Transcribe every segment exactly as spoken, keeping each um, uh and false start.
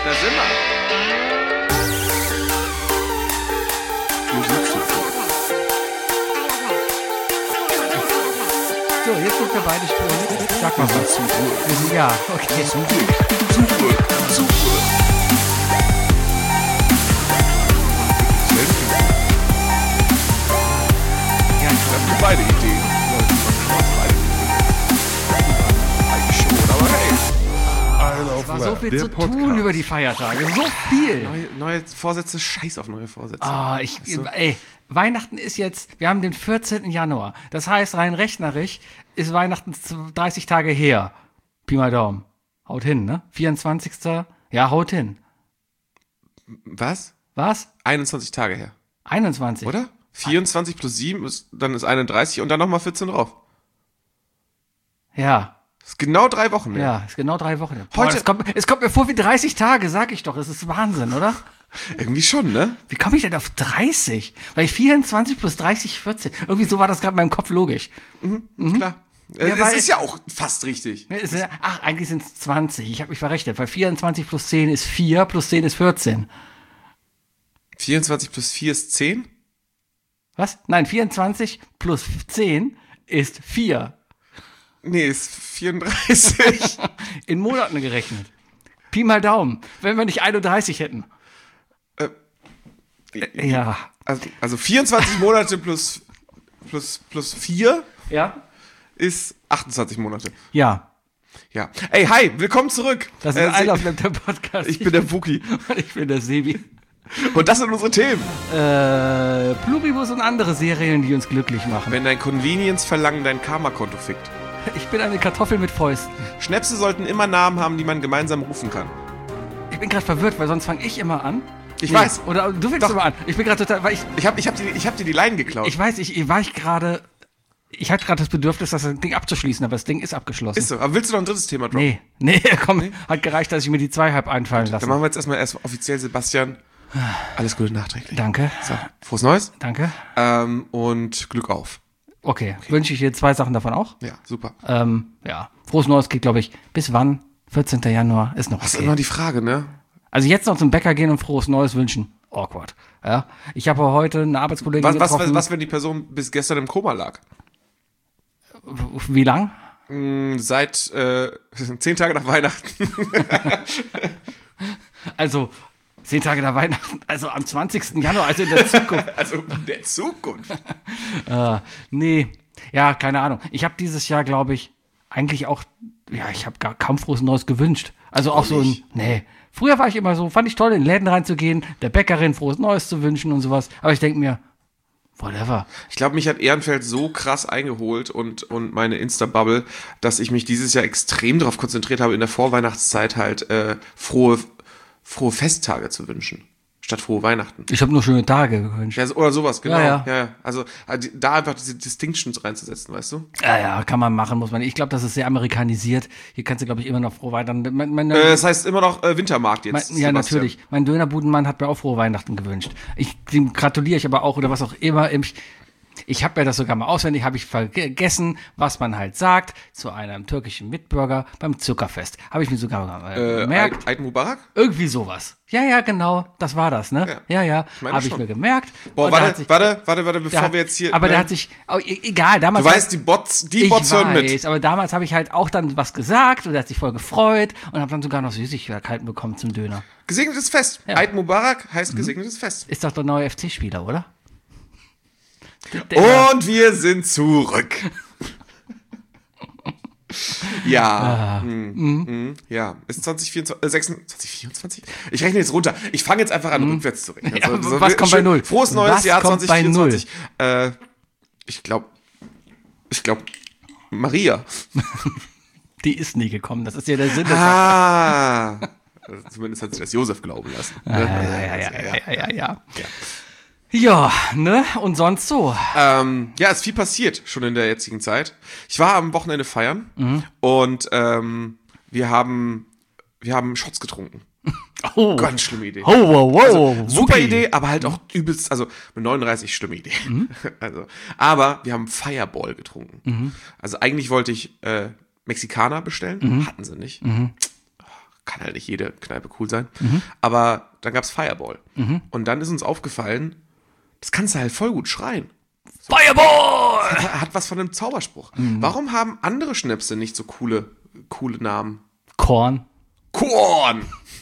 Da sind wir. Wo sitzt du? So, jetzt sind wir beide Spuren. Sag mal was. Wir sind, ja, okay. Zurück, zurück, zurück. Ja, Das sind beide Ideen. Eigentlich schon, aber hey. es war so viel zu tun über die Feiertage. So viel. Neue, neue Vorsätze, scheiß auf neue Vorsätze. Ah, ich, So. ey, Weihnachten ist jetzt, wir haben den vierzehnten Januar. Das heißt, rein rechnerisch ist Weihnachten dreißig Tage her. Pi mal Daumen. Haut hin, ne? vierundzwanzigsten Ja, haut hin. Was? Was? einundzwanzig Tage her, einundzwanzig oder? vierundzwanzig plus sieben ist, dann ist einunddreißig und dann nochmal vierzehn drauf. Ja, Das ist genau drei Wochen mehr. ja, ist genau drei Wochen. Boah, Heute- es, kommt, es kommt mir vor wie dreißig Tage, sag ich doch. Es ist Wahnsinn, oder? Irgendwie schon, ne? Wie komme ich denn auf dreißig? Weil vierundzwanzig plus dreißig, vierzehn. Irgendwie so war das gerade in meinem Kopf logisch. Klar. Äh, Ja, es weil- ist ja auch fast richtig. Ne, es ist- Ach, eigentlich sind es zwanzig. Ich habe mich verrechnet, weil vierundzwanzig plus zehn ist vier, plus zehn ist vierzehn. vierundzwanzig plus vier ist zehn? Was? Nein, vierundzwanzig plus zehn ist vier. Nee, ist vierunddreißig. In Monaten gerechnet. Pi mal Daumen. Wenn wir nicht einunddreißig hätten. Äh, Ja. also, also vierundzwanzig Monate plus, plus, plus vier Ja? ist achtundzwanzig Monate. Ja. Ja. Ey, hi, willkommen zurück. Das ist Äh, ein Se- Einlauflamp der Podcast. Ich bin der Wookie. Und ich bin der Sebi. Und das sind unsere Themen. Äh, Pluribus und andere Serien, die uns glücklich machen. Wenn dein Convenience-Verlangen dein Karma-Konto fickt. Ich bin eine Kartoffel mit Fäusten. Schnäpse sollten immer Namen haben, die man gemeinsam rufen kann. Ich bin gerade verwirrt, weil sonst fange ich immer an. Ich weiß. Oder du fängst Doch. immer an. Ich bin gerade total, weil ich, Ich hab, ich hab, die, ich hab dir die Line geklaut. ich weiß, ich, ich war ich gerade, ich hatte gerade das Bedürfnis, das Ding abzuschließen, aber das Ding ist abgeschlossen. Ist so. Aber willst du noch ein drittes Thema droppen? Nee, nee, komm, hat gereicht, dass ich mir die zwei halb einfallen Dann lasse. machen wir jetzt erstmal erst offiziell Sebastian. Alles Gute nachträglich. Danke, So, frohes Neues. danke. Ähm, und Glück auf. Okay, wünsche ich dir zwei Sachen davon auch. Ja, super. Ähm, ja, frohes Neues geht, glaube ich, bis wann? vierzehnten Januar ist noch Das ist okay. immer die Frage, ne? Also jetzt noch zum Bäcker gehen und frohes Neues wünschen. Awkward. Ja, ich habe heute eine Arbeitskollegin Was, was, getroffen. was, was, wenn die Person bis gestern im Koma lag? Wie lang? Hm, Seit äh, zehn Tage nach Weihnachten. Also zehn Tage nach Weihnachten, also am zwanzigsten Januar, also in der Zukunft. Also in der Zukunft. äh, nee, ja, keine Ahnung. Ich habe dieses Jahr, glaube ich, eigentlich auch, ja, ich habe gar kaum frohes Neues gewünscht. Also auch so ein, nicht? nee. Früher war ich immer so, fand ich toll, in Läden reinzugehen, der Bäckerin frohes Neues zu wünschen und sowas. Aber ich denke mir, whatever. Ich glaube, mich hat Ehrenfeld so krass eingeholt und, und meine Insta-Bubble, dass ich mich dieses Jahr extrem darauf konzentriert habe, in der Vorweihnachtszeit halt äh, frohe, frohe Festtage zu wünschen, statt frohe Weihnachten. Ich habe nur schöne Tage gewünscht. Ja, so- oder sowas, genau. Ja, Ja, ja. ja. Also äh, die- da einfach diese Distinctions reinzusetzen, weißt du? Ja, ja, kann man machen, muss man. Ich glaube, das ist sehr amerikanisiert. Hier kannst du, glaube ich, immer noch frohe Weihnachten. Mein, mein, Äh, das heißt immer noch äh, Wintermarkt jetzt. Mein, ja, Sebastian. natürlich. Mein Dönerbudenmann hat mir auch frohe Weihnachten gewünscht. Ich dem gratuliere ich aber auch oder was auch immer. Ich, ich habe mir das sogar mal auswendig, habe ich vergessen, was man halt sagt zu einem türkischen Mitbürger beim Zuckerfest. Habe ich mir sogar äh, Äh, gemerkt. Eid, Eid Mubarak? Irgendwie sowas. Ja, ja, genau. Das war das, ne? Ja, ja. meine Habe ich schon. mir gemerkt. Boah, Und der hat warte, sich- warte, warte, warte, bevor der hat- wir jetzt hier... Aber der ne? hat sich, oh, e- egal, damals. Du weißt, die Bots, die ich Bots hören mit. weiß, aber damals habe ich halt auch dann was gesagt und er hat sich voll gefreut und habe dann sogar noch Süßigkeiten bekommen zum Döner. Gesegnetes Fest. Ja. Eid Mubarak Mhm. heißt gesegnetes Fest. Ist doch der neue F C-Spieler, oder? Der- Und wir sind zurück. Ja. Hm, hm, ja. Ist zwanzig vierundzwanzig, äh, sechsundzwanzig, zwanzig vierundzwanzig? Ich rechne jetzt runter. Ich fange jetzt einfach an, rückwärts zu rechnen. Ja, Also, was kommt bei schön null? Frohes neues Was Jahr kommt zwanzig bei vierundzwanzig. Äh, ich glaube, ich glaube, Maria. Die ist nie gekommen. Das ist ja der Sinn. des- Ah. Also zumindest hat sie das Josef glauben lassen. Ja, ja, ja, ja, ja, ja, ja, ja. Ja, ne? Und sonst so. Ähm, ja, ist viel passiert schon in der jetzigen Zeit. Ich war am Wochenende feiern und ähm, wir haben wir haben Shots getrunken. Oh, Ganz schlimme Idee. oh wow, wow. Also, super Wookie. Idee, aber halt auch übelst, also mit neununddreißig schlimme Idee. Also, aber wir haben Fireball getrunken. Also eigentlich wollte ich äh, Mexikaner bestellen, hatten sie nicht. kann halt nicht jede Kneipe cool sein. Mhm. Aber dann gab's Fireball. Mhm. Und dann ist uns aufgefallen, das kannst du halt voll gut schreien. So. Fireball! Hat, hat was von einem Zauberspruch. Mhm. Warum haben andere Schnäpse nicht so coole, coole Namen? Korn. Korn!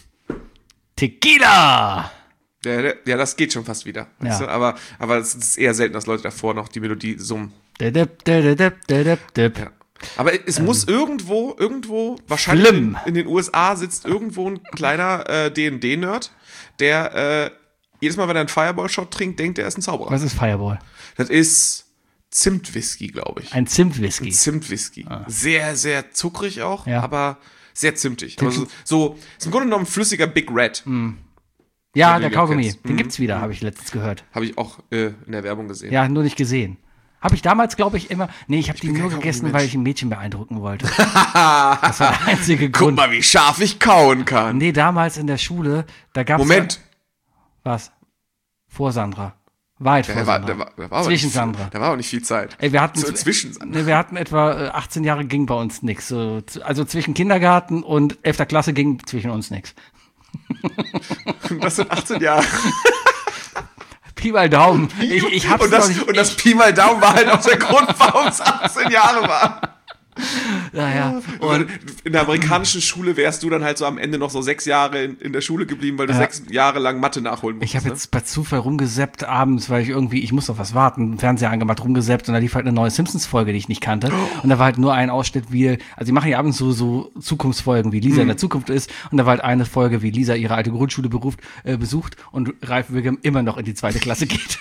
Tequila! Ja, ja, das geht schon fast wieder. Ja. Weißt du? Aber, aber es ist eher selten, dass Leute davor noch die Melodie summen. Dip, dip, dip, dip, dip. Ja. Aber es ähm. muss irgendwo, irgendwo, wahrscheinlich in, in den U S A sitzt irgendwo ein kleiner äh, D und D-Nerd, der äh, jedes Mal, wenn er einen Fireball-Shot trinkt, denkt, er ist ein Zauberer. Was ist Fireball? Das ist Zimtwhisky, glaube ich. Ein Zimtwhisky. Ein Zimtwhisky. Ah. Sehr, sehr zuckrig auch, ja. aber sehr zimtig. Aber so, so ist im Grunde genommen ein flüssiger Big Red. Mm. Ja, der Kaugummi. Den gibt's wieder, mm. habe ich letztens gehört. Habe ich auch äh, in der Werbung gesehen. Ja, nur nicht gesehen. Habe ich damals, glaube ich, immer. Nee, ich habe die nur gegessen, weil ich ein Mädchen beeindrucken wollte. Das war der einzige Grund. Guck mal, wie scharf ich kauen kann. Nee, damals in der Schule, da gab's. Moment. Ja, was? Vor Sandra. Weit vor der war, Sandra. der war, der war zwischen nicht, Sandra. Da war auch nicht viel Zeit. Ey, wir hatten, so zwischen Sandra. Wir hatten etwa achtzehn Jahre ging bei uns nichts. So, also zwischen Kindergarten und elfter Klasse ging zwischen uns nichts. Das sind achtzehn Jahre. Pi mal Daumen. Ich, ich hab's und, das, nicht, und das Pi mal Daumen war halt auch der Grund, warum es achtzehn Jahre waren. Naja. Und in der amerikanischen Schule wärst du dann halt so am Ende noch so sechs Jahre in, in der Schule geblieben, weil du ja. sechs Jahre lang Mathe nachholen musst. Ich habe ne? jetzt bei Zufall rumgesappt abends, weil ich irgendwie, ich muss auf was warten, Fernseher angemacht, rumgesappt und da lief halt eine neue Simpsons-Folge, die ich nicht kannte. Und da war halt nur ein Ausschnitt, wie, also die machen ja abends so, so Zukunftsfolgen, wie Lisa mhm. in der Zukunft ist. Und da war halt eine Folge, wie Lisa ihre alte Grundschule beruft, äh, besucht und Ralf Wiggum immer noch in die zweite Klasse geht.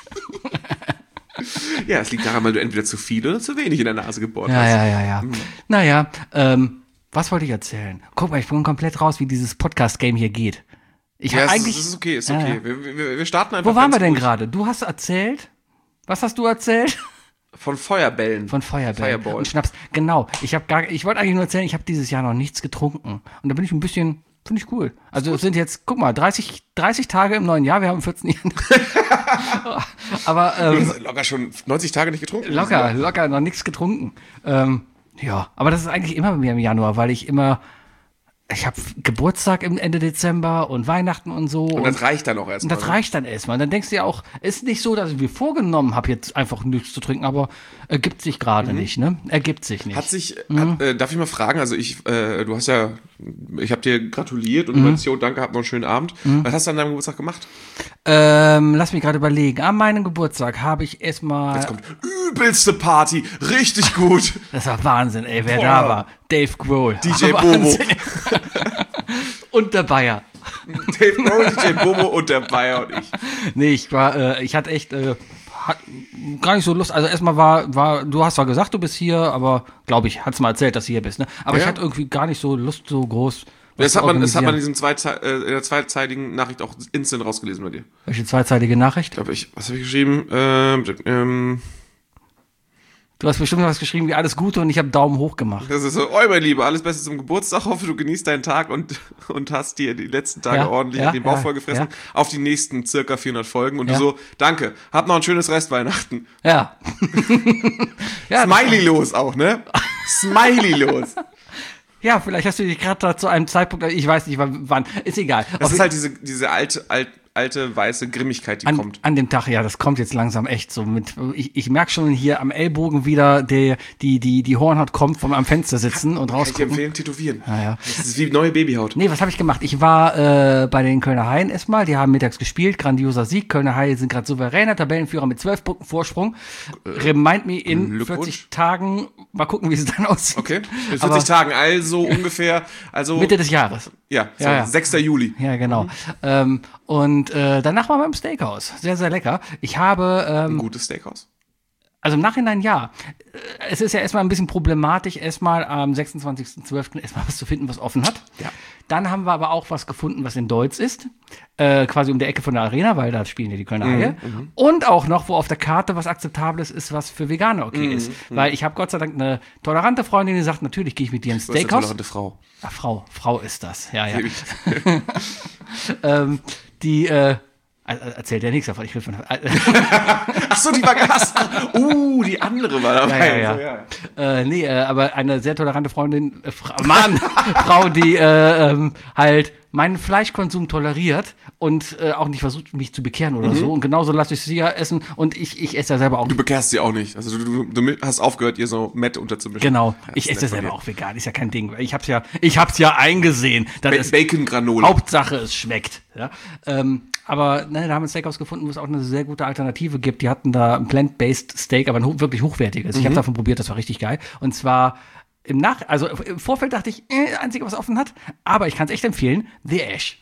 Ja, es liegt daran, weil du entweder zu viel oder zu wenig in der Nase gebohrt ja, hast. Ja, ja, ja. Hm. Naja, ähm, was wollte ich erzählen? Guck mal, ich bin komplett raus, wie dieses Podcast-Game hier geht. Ich ja, hab eigentlich, es ist okay, ist okay. Ja, ja. Wir, wir, wir starten einfach. Wo waren wir denn gerade? Du hast erzählt? Was hast du erzählt? Von Feuerbällen. Von Feuerbällen. Fireball. Und Schnaps. Genau. Ich habe gar, ich wollte eigentlich nur erzählen, ich habe dieses Jahr noch nichts getrunken. Und da bin ich ein bisschen, finde ich cool. Also es sind jetzt, guck mal, dreißig, dreißig Tage im neuen Jahr, wir haben vierzehn Jahre. Aber ähm, du hast locker schon neunzig Tage nicht getrunken. Locker, locker, noch nichts getrunken. Ähm, ja, aber das ist eigentlich immer bei mir im Januar, weil ich immer, ich habe Geburtstag im Ende Dezember und Weihnachten und so. Und das und, reicht dann auch erstmal. Und das reicht dann erstmal. Und dann denkst du ja auch, ist nicht so, dass ich mir vorgenommen habe, jetzt einfach nichts zu trinken, aber ergibt sich gerade mhm. nicht, ne? Ergibt sich nicht. Hat sich, mhm. hat, äh, darf ich mal fragen, also ich, äh, du hast ja, ich habe dir gratuliert und mhm. du danke, habt noch einen schönen Abend. Mhm. Was hast du an deinem Geburtstag gemacht? Ähm, lass mich gerade überlegen. An meinem Geburtstag habe ich erstmal. Jetzt kommt übelste Party, richtig gut. Das war Wahnsinn, ey, wer Boah. da war. Dave Grohl. D J Bobo. Und der Bayer. Dave Grohl, D J Bobo und der Bayer und ich. Nee, ich war, äh, ich hatte echt, äh, hat gar nicht so Lust. Also erstmal war, war, du hast zwar gesagt, du bist hier, aber glaube ich, hat's mal erzählt, dass du hier bist, ne? Aber ja. ich hatte irgendwie gar nicht so Lust, so groß. Das hat, man, das hat man in, diesem Zweizei- äh, in der zweizeitigen Nachricht auch instant rausgelesen bei dir. Welche zweizeitige Nachricht? Glaube ich. Was habe ich geschrieben? Ähm, ähm, du hast bestimmt was geschrieben wie alles Gute und ich habe Daumen hoch gemacht. Das ist so, oh mein Lieber, alles Beste zum Geburtstag. Hoffe, du genießt deinen Tag und, und hast dir die letzten Tage ja, ordentlich ja, den Bauch ja, voll gefressen. Ja. Auf die nächsten circa vierhundert Folgen. Und ja. du so, danke, hab noch ein schönes Restweihnachten. Ja. ja Smiley los auch, ne? Smiley los. Ja, vielleicht hast du dich gerade zu einem Zeitpunkt, ich weiß nicht wann, ist egal. Das Auf ist halt diese, diese alte, alte, alte weiße Grimmigkeit, die an, kommt. An dem Tag, ja, das kommt jetzt langsam echt so mit. Ich, ich merke schon hier am Ellbogen wieder, der, die, die, die Hornhaut kommt vom am Fenster sitzen und rausgucken. Kann ich empfehlen, tätowieren. Ja, ja. Das ist wie neue Babyhaut. Nee, was habe ich gemacht? Ich war äh, bei den Kölner Haien erstmal, die haben mittags gespielt, grandioser Sieg. Kölner Haie sind gerade souveräner Tabellenführer mit zwölf Punkten Vorsprung. Äh, Remind me in vierzig Tagen, mal gucken, wie es dann aussieht. Okay, in vierzig Aber, Tagen, also ungefähr, also Mitte des Jahres. Ja, so ja, ja. sechster Juli. Ja, genau. Mhm. Ähm, und äh, danach waren wir im Steakhouse. Sehr, sehr lecker. Ich habe ähm, ein gutes Steakhouse? Also im Nachhinein ja. Es ist ja erstmal ein bisschen problematisch, erstmal am sechsundzwanzigsten zwölften erstmal was zu finden, was offen hat. Ja. Dann haben wir aber auch was gefunden, was in Deutz ist. Äh, quasi um der Ecke von der Arena, weil da spielen ja die Kölner Haie. Mhm, und auch noch, wo auf der Karte was Akzeptables ist, was für Veganer okay mhm, ist. Mhm. Weil ich habe Gott sei Dank eine tolerante Freundin, die sagt, natürlich gehe ich mit dir ins Steakhouse. Eine tolerante Frau. Ach, Frau. Frau ist das. Ja, ja. ähm, die, äh, Erzählt ja nichts davon. Ich will von. Ach so, die war Gast. Uh, die andere war dabei. Ja, ja, ja. So, ja. Äh, nee, äh, aber eine sehr tolerante Freundin, äh, Fra- Mann, Frau, die äh, ähm, halt meinen Fleischkonsum toleriert und äh, auch nicht versucht, mich zu bekehren oder mhm. so. Und genauso lasse ich sie ja essen und ich, ich esse ja selber auch. Du bekehrst sie auch nicht. Also du, du, du hast aufgehört, ihr so Mett unterzumischen. Genau. Ja, ich esse selber auch vegan. Ist ja kein Ding. Ich hab's ja, ich hab's ja eingesehen. Ba- Bacon-Granola. Hauptsache, es schmeckt. Ja. Ähm, aber ne, da haben wir ein Steakhouse gefunden, wo es auch eine sehr gute Alternative gibt. Die hatten da ein Plant-Based Steak, aber ein ho- wirklich hochwertiges. Mhm. Ich habe davon probiert, das war richtig geil. Und zwar im Nach, also im Vorfeld dachte ich, äh, einzige, was offen hat, aber ich kann es echt empfehlen, The Ash.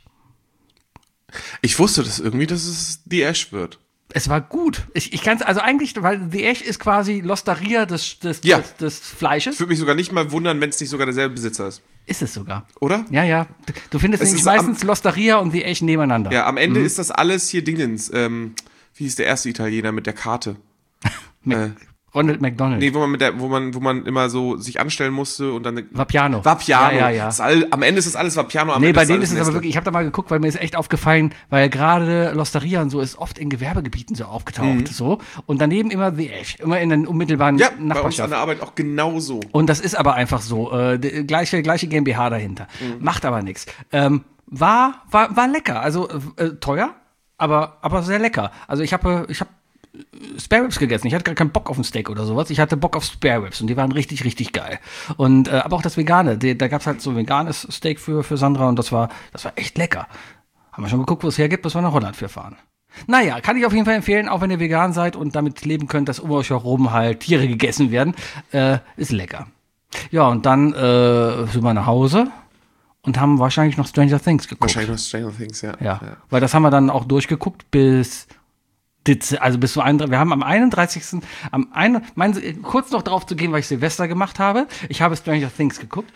Ich wusste das irgendwie, dass es The Ash wird. Es war gut. Ich, ich kann es, also eigentlich, weil The Ash ist quasi L'Osteria des, des, ja. des, des Fleisches. Ich würde mich sogar nicht mal wundern, wenn es nicht sogar derselbe Besitzer ist. Ist es sogar. Oder? Ja, ja. Du findest es nämlich meistens am, L'Osteria und The Ash nebeneinander. Ja, am Ende mhm. ist das alles hier Dingens. Ähm, wie hieß der erste Italiener mit der Karte? äh, Ronald McDonald. Nee, wo man mit der, wo man, wo man immer so sich anstellen musste und dann. Vapiano. Vapiano. Ja, ja, ja. All, am Ende ist es alles Vapiano. Am nee, Ende bei ist denen ist es Nestle. aber wirklich, ich habe da mal geguckt, weil mir ist echt aufgefallen, weil gerade L'Osteria und so ist oft in Gewerbegebieten so aufgetaucht, mhm. so. Und daneben immer The Ash, immer in den unmittelbaren ja, Nachbarschaft. Bei uns an der Arbeit auch genauso. Und das ist aber einfach so, äh, die, gleiche, gleiche GmbH dahinter. Mhm. Macht aber nichts. Ähm, war, war, war lecker, also äh, teuer, aber, aber sehr lecker. Also ich habe, ich habe Spare Ribs gegessen. Ich hatte gar keinen Bock auf ein Steak oder sowas. Ich hatte Bock auf Spare Ribs und die waren richtig, richtig geil. Und äh, aber auch das Vegane. Die, da gab's halt so ein veganes Steak für, für Sandra und das war, das war echt lecker. Haben wir schon geguckt, wo es hergibt, bis wir nach Holland für fahren. Naja, kann ich auf jeden Fall empfehlen, auch wenn ihr vegan seid und damit leben könnt, dass um euch herum halt Tiere gegessen werden. Äh, ist lecker. Ja, und dann äh, sind wir nach Hause und haben wahrscheinlich noch Stranger Things geguckt. Wahrscheinlich noch Stranger Things, ja. Ja, ja. Weil das haben wir dann auch durchgeguckt bis also bis zu einunddreißigsten Wir haben am einunddreißigsten Am einen, mein, kurz noch drauf zu gehen, weil ich Silvester gemacht habe. Ich habe Stranger Things geguckt.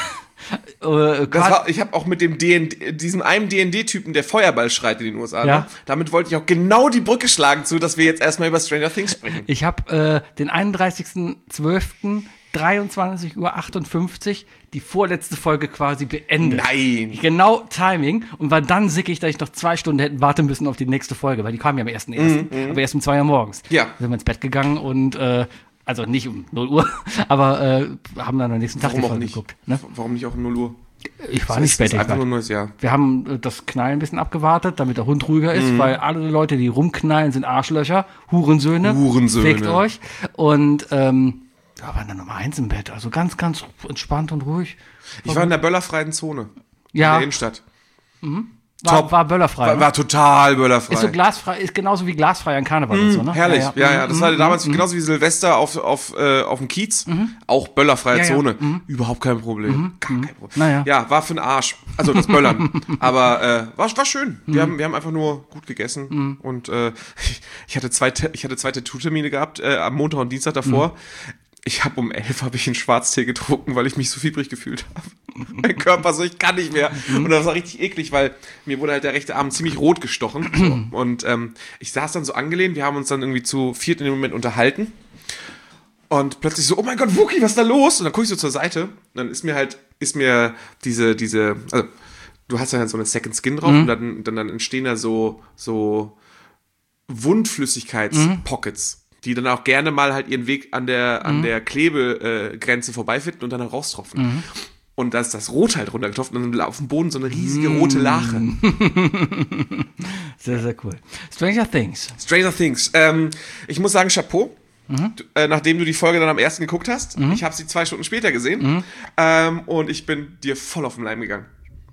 das war, ich habe auch mit dem D N D, diesem einen D N D-Typen, der Feuerball schreit in den U S A. Ja. Ne? Damit wollte ich auch genau die Brücke schlagen zu, dass wir jetzt erstmal über Stranger Things sprechen. Ich habe äh, den einunddreißigsten zwölften dreiundzwanzig Uhr achtundfünfzig die vorletzte Folge quasi beendet. Nein! Genau Timing und war dann sickig, dass ich noch zwei Stunden hätten warten müssen auf die nächste Folge, weil die kam ja am ersten ersten Mm, mm. Aber erst um zwei Uhr morgens. Ja. Sind wir ins Bett gegangen und äh, also nicht um null Uhr, aber äh, haben dann am nächsten Tag Warum die Folge nicht? geguckt. Ne? Warum nicht auch um null Uhr? Ich war das nicht ist, spät. Das ist einfach nur ein neues Jahr. Wir haben äh, das Knallen ein bisschen abgewartet, damit der Hund ruhiger ist, mm. weil alle Leute, die rumknallen, sind Arschlöcher, Hurensöhne. Hurensöhne. Fickt euch. Und ähm, da waren dann Nummer eins im Bett, also ganz, ganz entspannt und ruhig. Ich war in der böllerfreien Zone. Ja. In der Innenstadt. Mhm. War, Top. war böllerfrei. War, ne? war total böllerfrei. Ist so glasfrei, ist genauso wie glasfrei an Karneval und so, ne? Herrlich, ja, ja. ja. Das war mhm. damals mhm. genauso wie Silvester auf, auf, äh, auf dem Kiez. Mhm. Auch böllerfreie ja, ja. Zone. Mhm. Überhaupt kein Problem. Mhm. Gar kein Problem. Naja. Ja, war für den Arsch. Also das Böllern. Aber äh, war, war schön. Wir, haben, wir haben einfach nur gut gegessen. Mhm. Und äh, ich hatte zwei, ich hatte zwei Tattoo-Termine gehabt, äh, am Montag und Dienstag davor. Mhm. Ich habe um elf habe ich einen Schwarztee getrunken, weil ich mich so fiebrig gefühlt habe. Mein Körper so, ich kann nicht mehr. Und das war richtig eklig, weil mir wurde halt der rechte Arm ziemlich rot gestochen. So. Und ähm, ich saß dann so angelehnt, wir haben uns dann irgendwie zu viert in dem Moment unterhalten. Und plötzlich so, oh mein Gott, Wookie, was ist da los? Und dann gucke ich so zur Seite. Und dann ist mir halt, ist mir diese, diese, also du hast ja halt so eine Second Skin drauf mhm. und dann, dann, dann entstehen da so, so Wundflüssigkeits-Pockets. Mhm. Die dann auch gerne mal halt ihren Weg an der, an mhm. der Klebegrenze äh, vorbeifinden und dann raustropfen. Mhm. Und da ist das Rot halt runtergetropft und dann auf dem Boden so eine riesige rote Lache. Sehr, sehr cool. Stranger Things. Stranger Things. Ähm, ich muss sagen, Chapeau. Mhm. Du, äh, nachdem du die Folge dann am ersten geguckt hast. Mhm. Ich habe sie zwei Stunden später gesehen. Mhm. Ähm, und ich bin dir voll auf den Leim gegangen.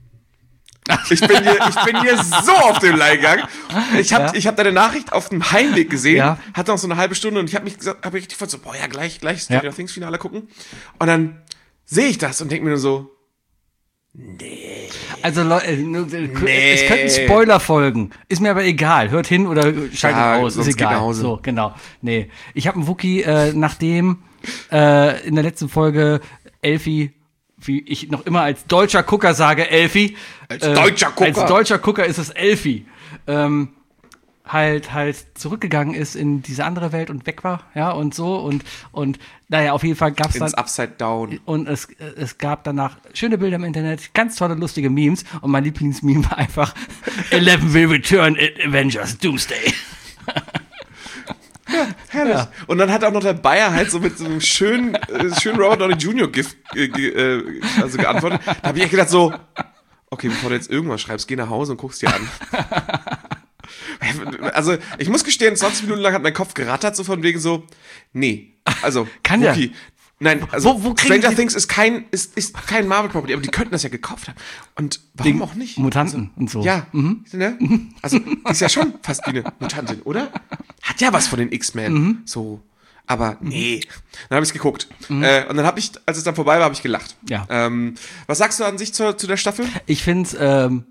Ich bin dir, ich bin dir so auf den Leim gegangen. Ich habe ja. ich hab deine Nachricht auf dem Heimweg gesehen, ja. hatte noch so eine halbe Stunde und ich habe mich gesagt, habe richtig voll so, boah ja, gleich, gleich Stranger ja. Things Finale gucken. Und dann sehe ich das und denke mir nur so, nee. Also Leute, nee. Es könnten Spoiler folgen. Ist mir aber egal. Hört hin oder schaltet ja, aus. Ist egal. So, genau. Nee. Ich habe einen Wookie, äh, nachdem äh, in der letzten Folge Elfie, wie ich noch immer als deutscher Gucker sage, Elfie. Als äh, deutscher Gucker. Als deutscher Gucker ist es Elfie. Ähm, halt halt zurückgegangen ist in diese andere Welt und weg war, ja, und so und und naja, auf jeden Fall gab's dann ins Upside Down und es es gab danach schöne Bilder im Internet, ganz tolle lustige Memes und mein Lieblingsmeme war einfach Eleven will return in Avengers Doomsday. Herrlich. Ja. Und dann hat auch noch der Bayer halt so mit so einem schönen, äh, schönen Robert Downey Junior Gift äh, äh, also geantwortet. Da habe ich echt gedacht so, okay, bevor du jetzt irgendwas schreibst, geh nach Hause und guckst dir an. Also, ich muss gestehen, zwanzig Minuten lang hat mein Kopf gerattert, so von wegen so, nee, also, kann der? Nein, also wo, wo Stranger Things ist kein, ist, ist kein Marvel-Property, aber die könnten das ja gekauft haben. Und warum auch nicht? Mutanten also, und so. Ja, mhm. ne? Also, die ist ja schon fast wie eine Mutantin, oder? Hat ja was von den X-Men, mhm. so. Aber nee. Dann habe ich es geguckt. Mhm. Äh, und dann habe ich, als es dann vorbei war, habe ich gelacht. Ja. Ähm, was sagst du an sich zu, zu der Staffel? Ich finde es ähm,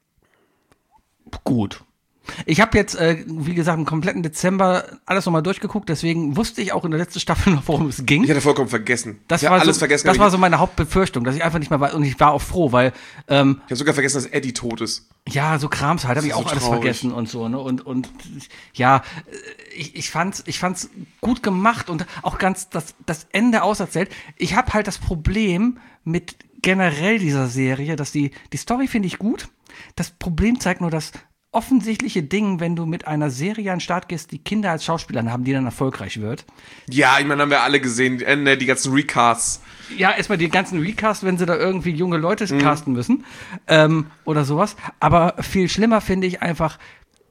gut. Ich habe jetzt, äh, wie gesagt, im kompletten Dezember alles nochmal durchgeguckt, deswegen wusste ich auch in der letzten Staffel noch, worum es ging. Ich hatte vollkommen vergessen. Das ich war alles so, vergessen. Das war so meine Hauptbefürchtung, dass ich einfach nicht mehr weiß. Und ich war auch froh, weil ähm, ich habe sogar vergessen, dass Eddie tot ist. Ja, so Krams halt, habe ich so auch alles traurig. vergessen und so, ne? Und und ja, ich, ich fand's, ich fand's gut gemacht und auch ganz das, das Ende auserzählt. Ich habe halt das Problem mit generell dieser Serie, dass die, die Story finde ich gut. Das Problem zeigt nur, dass offensichtliche Dinge, wenn du mit einer Serie an den Start gehst, die Kinder als Schauspieler haben, die dann erfolgreich wird. Ja, ich meine, haben wir alle gesehen, äh, die ganzen Recasts. Ja, erstmal die ganzen Recasts, wenn sie da irgendwie junge Leute mhm. casten müssen ähm, oder sowas. Aber viel schlimmer finde ich einfach,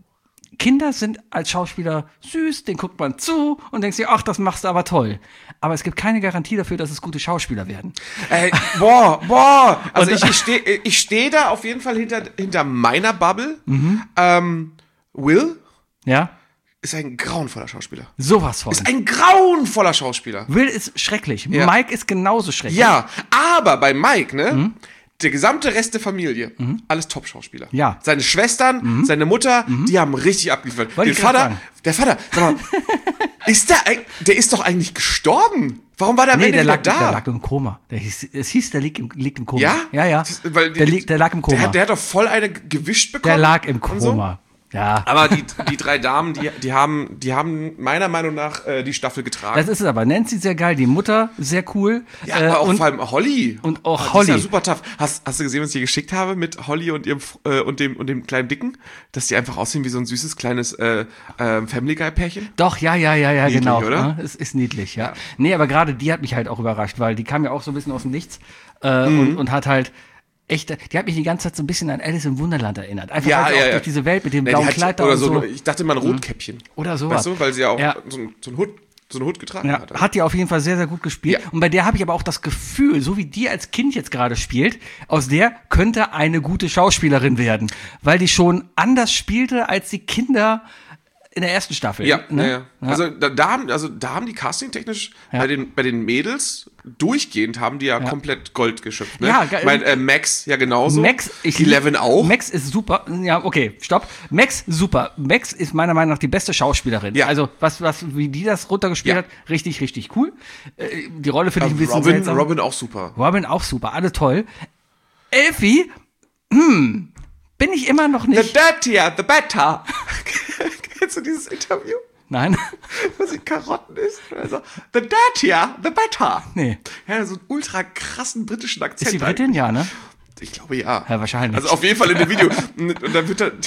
Kinder sind als Schauspieler süß, den guckt man zu und denkt sich, ach, das machst du aber toll. Aber es gibt keine Garantie dafür, dass es gute Schauspieler werden. Ey, boah, boah. Also ich, ich stehe ich steh da auf jeden Fall hinter, hinter meiner Bubble. Mhm. Ähm, Will ja? ist ein grauenvoller Schauspieler. Sowas von. Ist ein grauenvoller Schauspieler. Will ist schrecklich. Ja. Mike ist genauso schrecklich. Ja, aber bei Mike, ne? Mhm. Der gesamte Rest der Familie, mhm. alles Top-Schauspieler. Ja. Seine Schwestern, mhm. seine Mutter, mhm. die haben richtig abgeliefert. Wollte Den Vater, der Vater, sag mal, ist der, der ist doch eigentlich gestorben. Warum war der am nee, Ende der wieder lag, da? Der lag im Koma. Der hieß, es hieß, der liegt im, liegt im Koma. Ja? Ja, ja. Weil der, liegt, der lag im Koma. Der, der hat doch voll eine gewischt bekommen. Der lag im Koma. Ja. Aber die, die drei Damen, die, die, haben, die haben meiner Meinung nach äh, die Staffel getragen. Das ist es aber. Nancy sehr geil, die Mutter sehr cool. Ja, äh, aber auch und, vor allem Holly. Und auch oh, Holly. Die ist ja super tough. Hast, hast du gesehen, was ich dir geschickt habe mit Holly und ihrem äh, und dem und dem kleinen Dicken? Dass die einfach aussehen wie so ein süßes kleines äh, äh, Family Guy Pärchen? Doch, ja, ja, ja, ja, niedlich, genau. Oder? Es ist niedlich, ja. ja. Nee, aber gerade die hat mich halt auch überrascht, weil die kam ja auch so ein bisschen aus dem Nichts äh, mhm. und, und hat halt echt, die hat mich die ganze Zeit so ein bisschen an Alice im Wunderland erinnert. Einfach ja, weil sie ja, auch ja. durch diese Welt mit dem nee, blauen hat, Kleid da oder und so. so. Ich dachte mal ein Rotkäppchen. Oder sowas. Weißt du, weil sie ja auch ja. so, so ein Hut so einen Hut getragen ja, hat. Hat die auf jeden Fall sehr, sehr gut gespielt. Ja. Und bei der habe ich aber auch das Gefühl, so wie die als Kind jetzt gerade spielt, aus der könnte eine gute Schauspielerin werden. Weil die schon anders spielte als die Kinder in der ersten Staffel. Ja, ne? ja, ja. ja. Also da, da haben, also da haben die castingtechnisch ja. bei den bei den Mädels durchgehend haben die ja, ja. komplett Gold geschöpft. Ne? Ja, ich mein, äh, Max ja genauso. Max, ich Eleven auch. Max ist super. Ja, okay, stopp. Max super. Max ist meiner Meinung nach die beste Schauspielerin. Ja. Also was was wie die das runtergespielt ja. hat, richtig richtig cool. Äh, die Rolle finde ich ein bisschen Robin, seltsam. Robin auch super. Robin auch super, alle toll. Elfie, hm, bin ich immer noch nicht. The dirtier, the better. Kennst du dieses Interview? Nein. Was sie Karotten isst. Also, the dirtier, the better. Nee. Ja, so einen ultra krassen britischen Akzent. Ist die Britin, ja, ne? Ich glaube, ja. Ja, wahrscheinlich. Also auf jeden Fall in dem Video. Und, und dann wird er...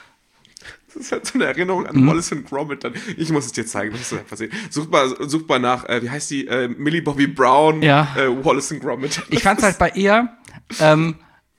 Das ist halt so eine Erinnerung an mhm. Wallace und Gromit. Dann. Ich muss es dir zeigen, das hast du einfach sehen. Such mal, such mal nach, äh, wie heißt die? Äh, Millie Bobby Brown, ja. äh, Wallace und Gromit. Ich fand's halt bei ihr... Ähm,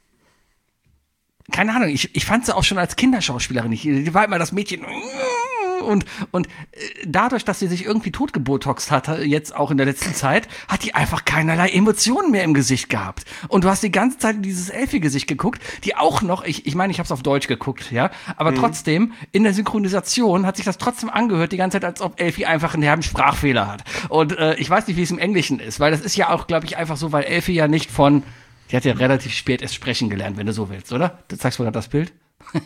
keine Ahnung, ich, ich fand sie auch schon als Kinderschauspielerin nicht. Die war immer das Mädchen und, und dadurch, dass sie sich irgendwie totgebotoxt hatte, jetzt auch in der letzten Zeit, hat die einfach keinerlei Emotionen mehr im Gesicht gehabt. Und du hast die ganze Zeit in dieses Elfie-Gesicht geguckt, die auch noch, ich ich meine, ich habe es auf Deutsch geguckt, ja, aber mhm. trotzdem, in der Synchronisation hat sich das trotzdem angehört, die ganze Zeit, als ob Elfie einfach einen herben Sprachfehler hat. Und äh, ich weiß nicht, wie es im Englischen ist, weil das ist ja auch, glaube ich, einfach so, weil Elfie ja nicht von Die hat ja relativ spät erst sprechen gelernt, wenn du so willst, oder? Du zeigst mir gerade das Bild.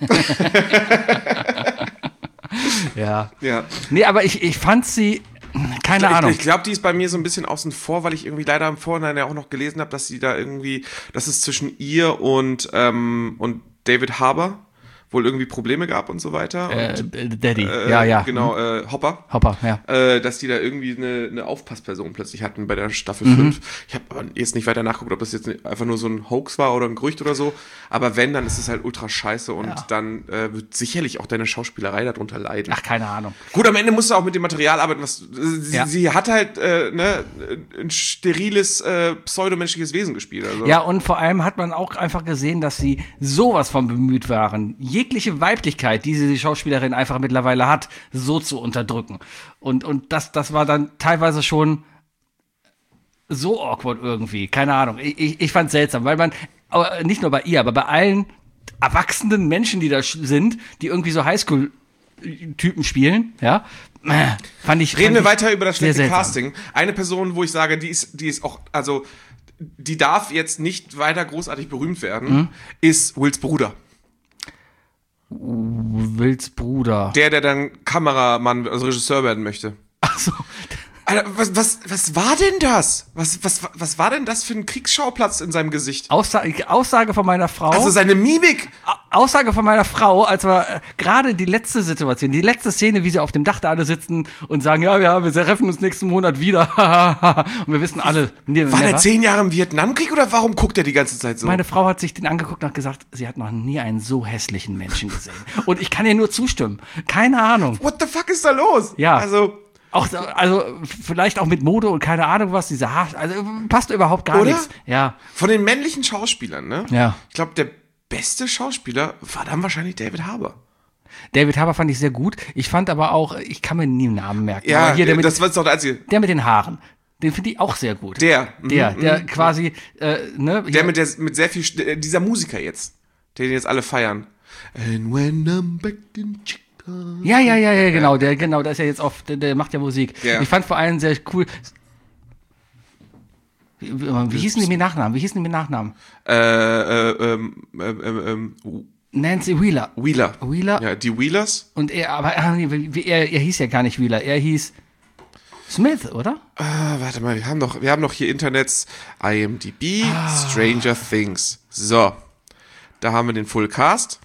ja. ja. Nee, aber ich, ich fand sie, keine ich, Ahnung. Ich, ich glaube, die ist bei mir so ein bisschen außen vor, weil ich irgendwie leider im Vorhinein ja auch noch gelesen habe, dass sie da irgendwie, dass es zwischen ihr und, ähm, und David Harbour wohl irgendwie Probleme gab und so weiter. Äh, und, Daddy, äh, ja, ja. Genau, äh, Hopper. Hopper, ja. Äh, dass die da irgendwie eine, eine Aufpassperson plötzlich hatten bei der Staffel Mhm. fünf. Ich habe jetzt nicht weiter nachgeguckt, ob das jetzt einfach nur so ein Hoax war oder ein Gerücht oder so. Aber wenn, dann ist es halt ultra scheiße und Ja. dann äh, wird sicherlich auch deine Schauspielerei darunter leiden. Ach, keine Ahnung. Gut, am Ende musst du auch mit dem Material arbeiten. Was, sie, Ja. sie hat halt äh, ne, ein steriles, äh, pseudomenschliches Wesen gespielt. Also. Ja, und vor allem hat man auch einfach gesehen, dass sie sowas von bemüht waren, jegliche Weiblichkeit, die sie, die Schauspielerin einfach mittlerweile hat, so zu unterdrücken. Und, und das, das war dann teilweise schon so awkward irgendwie. Keine Ahnung. Ich, ich, ich fand's seltsam, weil man, aber nicht nur bei ihr, aber bei allen erwachsenen Menschen, die da sch- sind, die irgendwie so Highschool-Typen spielen, ja, äh, fand ich. Reden fand wir ich weiter über das sehr schlechte seltsam. Casting. Eine Person, wo ich sage, die ist, die ist auch, also die darf jetzt nicht weiter großartig berühmt werden, Mhm. ist Wills Bruder. Wills Bruder. Der, der dann Kameramann, also Regisseur werden möchte. Ach so. Alter, was, was, was war denn das? Was, was, was war denn das für ein Kriegsschauplatz in seinem Gesicht? Aussage, Aussage von meiner Frau. Also seine Mimik. Au- Aussage von meiner Frau, als wir äh, gerade die letzte Situation, die letzte Szene, wie sie auf dem Dach da alle sitzen und sagen, ja, ja, wir treffen uns nächsten Monat wieder. Und wir wissen alle, nee, War never. der zehn Jahre im Vietnamkrieg oder warum guckt er die ganze Zeit so? Meine Frau hat sich den angeguckt und hat gesagt, sie hat noch nie einen so hässlichen Menschen gesehen. Und ich kann ihr nur zustimmen. Keine Ahnung. What the fuck ist da los? Ja. Also, Auch, so- also vielleicht auch mit Mode und keine Ahnung was, diese Haar, also passt überhaupt gar Oder? nichts. Ja, von den männlichen Schauspielern, ne? Ja. Ich glaube, der beste Schauspieler war dann wahrscheinlich David Harbour. David Harbour fand ich sehr gut. Ich fand aber auch, ich kann mir nie einen Namen merken. Ja, aber hier, der, mit, das war doch der einzige. der mit den Haaren, den finde ich auch sehr gut. Der. mhm, Der, der mhm. quasi, äh, ne? Der mit, der mit sehr viel, St- äh, dieser Musiker jetzt, den jetzt alle feiern. And when I'm back in Chicago. Ja, ja, ja, ja, genau, der, genau, der ist ja jetzt auf, der, der macht ja Musik. Ja. Ich fand vor allem sehr cool. Wie, wie, wie hießen die mit Nachnamen? Wie hießen die mit Nachnamen? Äh, äh, ähm, ähm, ähm, ähm, Nancy Wheeler. Wheeler. Wheeler. Ja, die Wheelers. Und er, aber ah, nee, wie- er, er hieß ja gar nicht Wheeler, er hieß Smith, oder? Ah, warte mal, wir haben doch, wir haben doch hier Internets, I M D B, Ah. Stranger Things. So, da haben wir den Full Cast.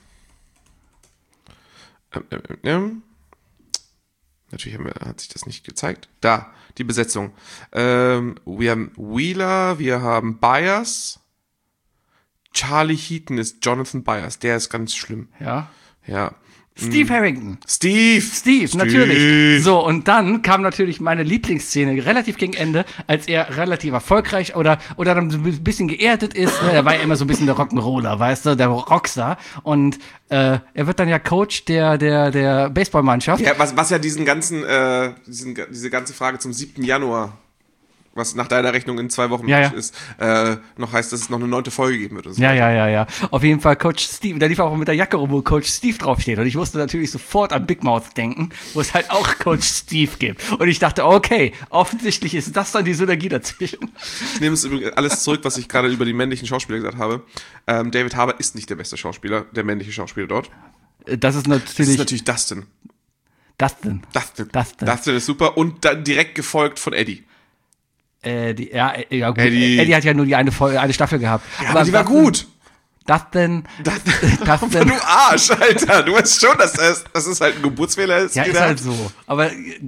Ähm, ähm, ähm. Natürlich haben wir, hat sich das nicht gezeigt. Da, die Besetzung. Ähm, wir haben Wheeler, wir haben Byers. Charlie Heaton ist Jonathan Byers, der ist ganz schlimm. Ja. Ja. Steve Harrington. Steve! Steve, natürlich. So, und dann kam natürlich meine Lieblingsszene relativ gegen Ende, als er relativ erfolgreich oder, oder dann so ein bisschen geerdet ist. Ne? Er war ja immer so ein bisschen der Rock'n'Roller, weißt du, der Rockstar. Und äh, er wird dann ja Coach der, der, der Baseballmannschaft. Ja, was, was ja diesen ganzen, äh, diesen, diese ganze Frage zum siebten Januar, was nach deiner Rechnung in zwei Wochen Ja, ja. ist, äh, noch heißt, dass es noch eine neunte Folge geben wird. Oder so. Ja, ja, ja, ja. Auf jeden Fall Coach Steve. Da lief er auch mit der Jacke rum, wo Coach Steve draufsteht. Und ich musste natürlich sofort an Big Mouth denken, wo es halt auch Coach Steve gibt. Und ich dachte, okay, offensichtlich ist das dann die Synergie dazwischen. Ich nehme es übrigens alles zurück, was ich gerade über die männlichen Schauspieler gesagt habe. Ähm, David Harbour ist nicht der beste Schauspieler, der männliche Schauspieler dort. Das ist Das natürlich, ist natürlich Dustin. Dustin. Dustin. Dustin. Dustin ist super und dann direkt gefolgt von Eddie. Äh, die, ja, äh, ja, gut. Eddie. Eddie. hat ja nur die eine, Folge, eine Staffel gehabt. Ja, aber die war gut. Dustin, Dustin. Dustin, Du Arsch, Alter. Du weißt schon, dass das, dass es halt ein Geburtsfehler ist. ja, den ist er halt hat. so. Aber